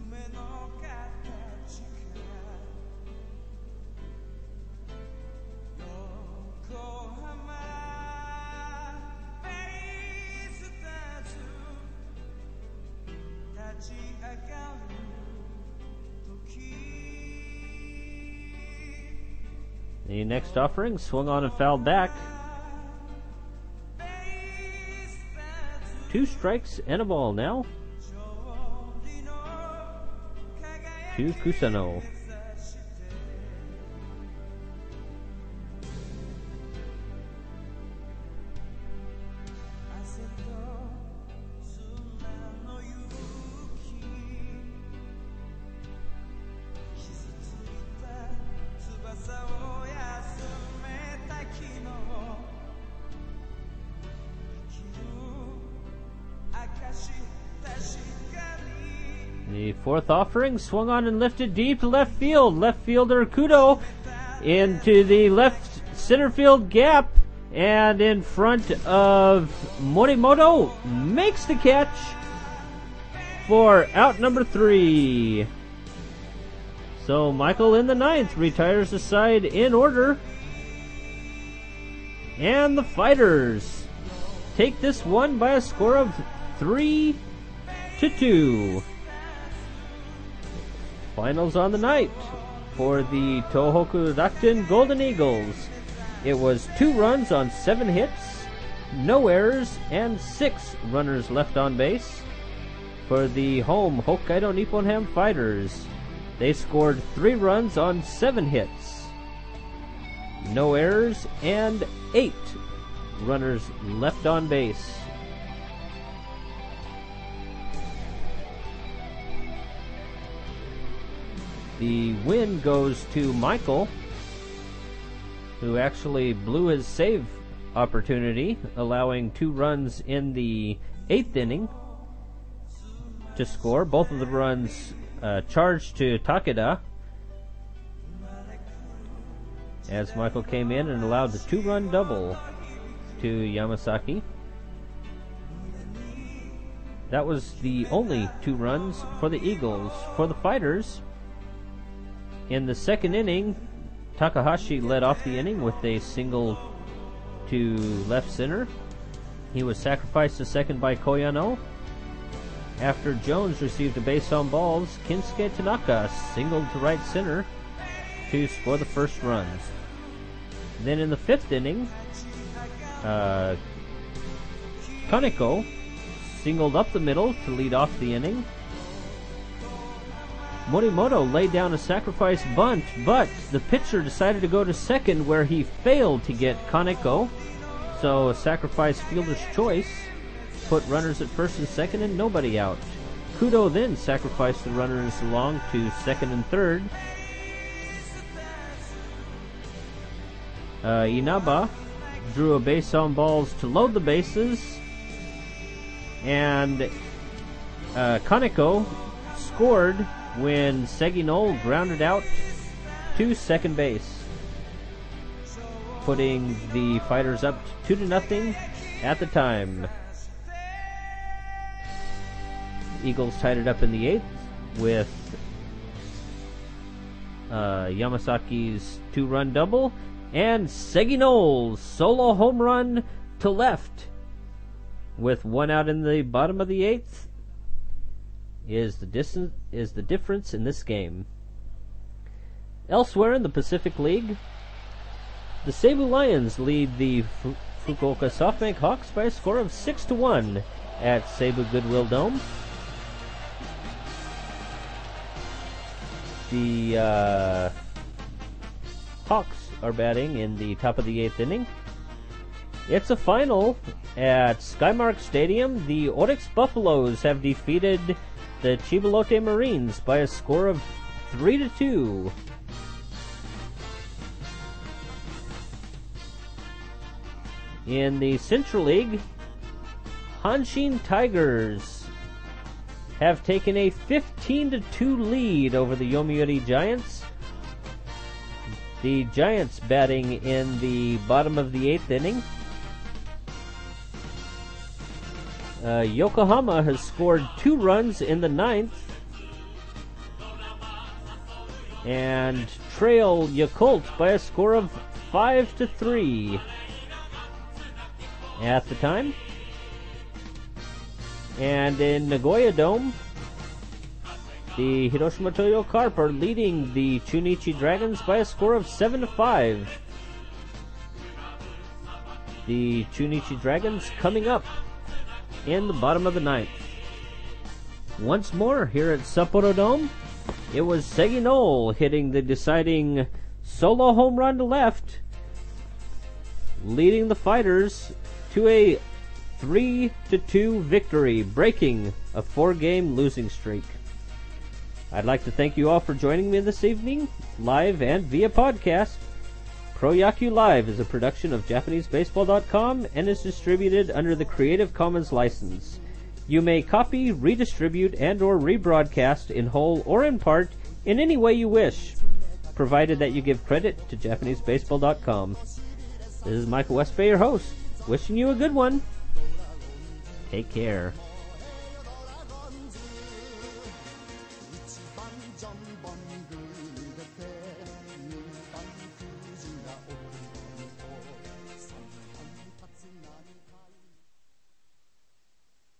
The next offering swung on and fouled back. 2 strikes and a ball now to Kusano. The fourth offering swung on and lifted deep to left field. Left fielder Kudo into the left center field gap, and in front of Morimoto makes the catch for out number 3. So Michael in the 9th retires the side in order, and the Fighters take this one by a score of 3-2. Finals on the night for the Tohoku Rakuten Golden Eagles. It was 2 runs on 7 hits, no errors, and 6 runners left on base. For the home Hokkaido Nippon Ham Fighters, they scored 3 runs on 7 hits, no errors, and 8 runners left on base. The win goes to Michael, who actually blew his save opportunity, allowing 2 runs in the 8th inning to score. Both of the runs charged to Takeda, as Michael came in and allowed the 2-run double to Yamasaki. That was the only 2 runs for the Eagles. For the Fighters, in the 2nd inning, Takahashi led off the inning with a single to left center. He was sacrificed to second by Koyano. After Jones received a base on balls, Kinsuke Tanaka singled to right center to score the first run. Then in the 5th inning, Kaneko singled up the middle to lead off the inning. Morimoto laid down a sacrifice bunt, but the pitcher decided to go to second, where he failed to get Kaneko. So a sacrifice fielder's choice put runners at first and second and nobody out. Kudo then sacrificed the runners along to second and third. Inaba drew a base on balls to load the bases, and Kaneko scored when Seginol grounded out to second base, putting the Fighters up 2-0 at the time. Eagles tied it up in the 8th with Yamasaki's 2-run double and Seginol's solo home run to left. With 1 out in the bottom of the 8th is the difference in this game. Elsewhere in the Pacific League, the Seibu Lions lead the Fukuoka SoftBank Hawks by a score of 6-1 at Seibu Goodwill Dome. The Hawks are batting in the top of the 8th inning. It's a final at Skymark Stadium. The Oryx Buffaloes have defeated the Chibalote Marines by a score of 3-2. In the Central League, Hanshin Tigers have taken a 15-2 lead over the Yomiuri Giants. The Giants batting in the bottom of the 8th inning. Yokohama has scored 2 runs in the 9th and trail Yakult by a score of 5-3 at the time. And in Nagoya Dome, the Hiroshima Toyo Carp are leading the Chunichi Dragons by a score of 7-5. The Chunichi Dragons coming up in the bottom of the 9th. Once more here at Sapporo Dome, it was Seginol hitting the deciding solo home run to left, leading the Fighters to a 3-2 victory, breaking a 4-game losing streak. I'd like to thank you all for joining me this evening, live and via podcast. Pro-Yaku Live is a production of JapaneseBaseball.com and is distributed under the Creative Commons license. You may copy, redistribute, and or rebroadcast in whole or in part in any way you wish, provided that you give credit to JapaneseBaseball.com. This is Michael Westbay, your host, wishing you a good one. Take care.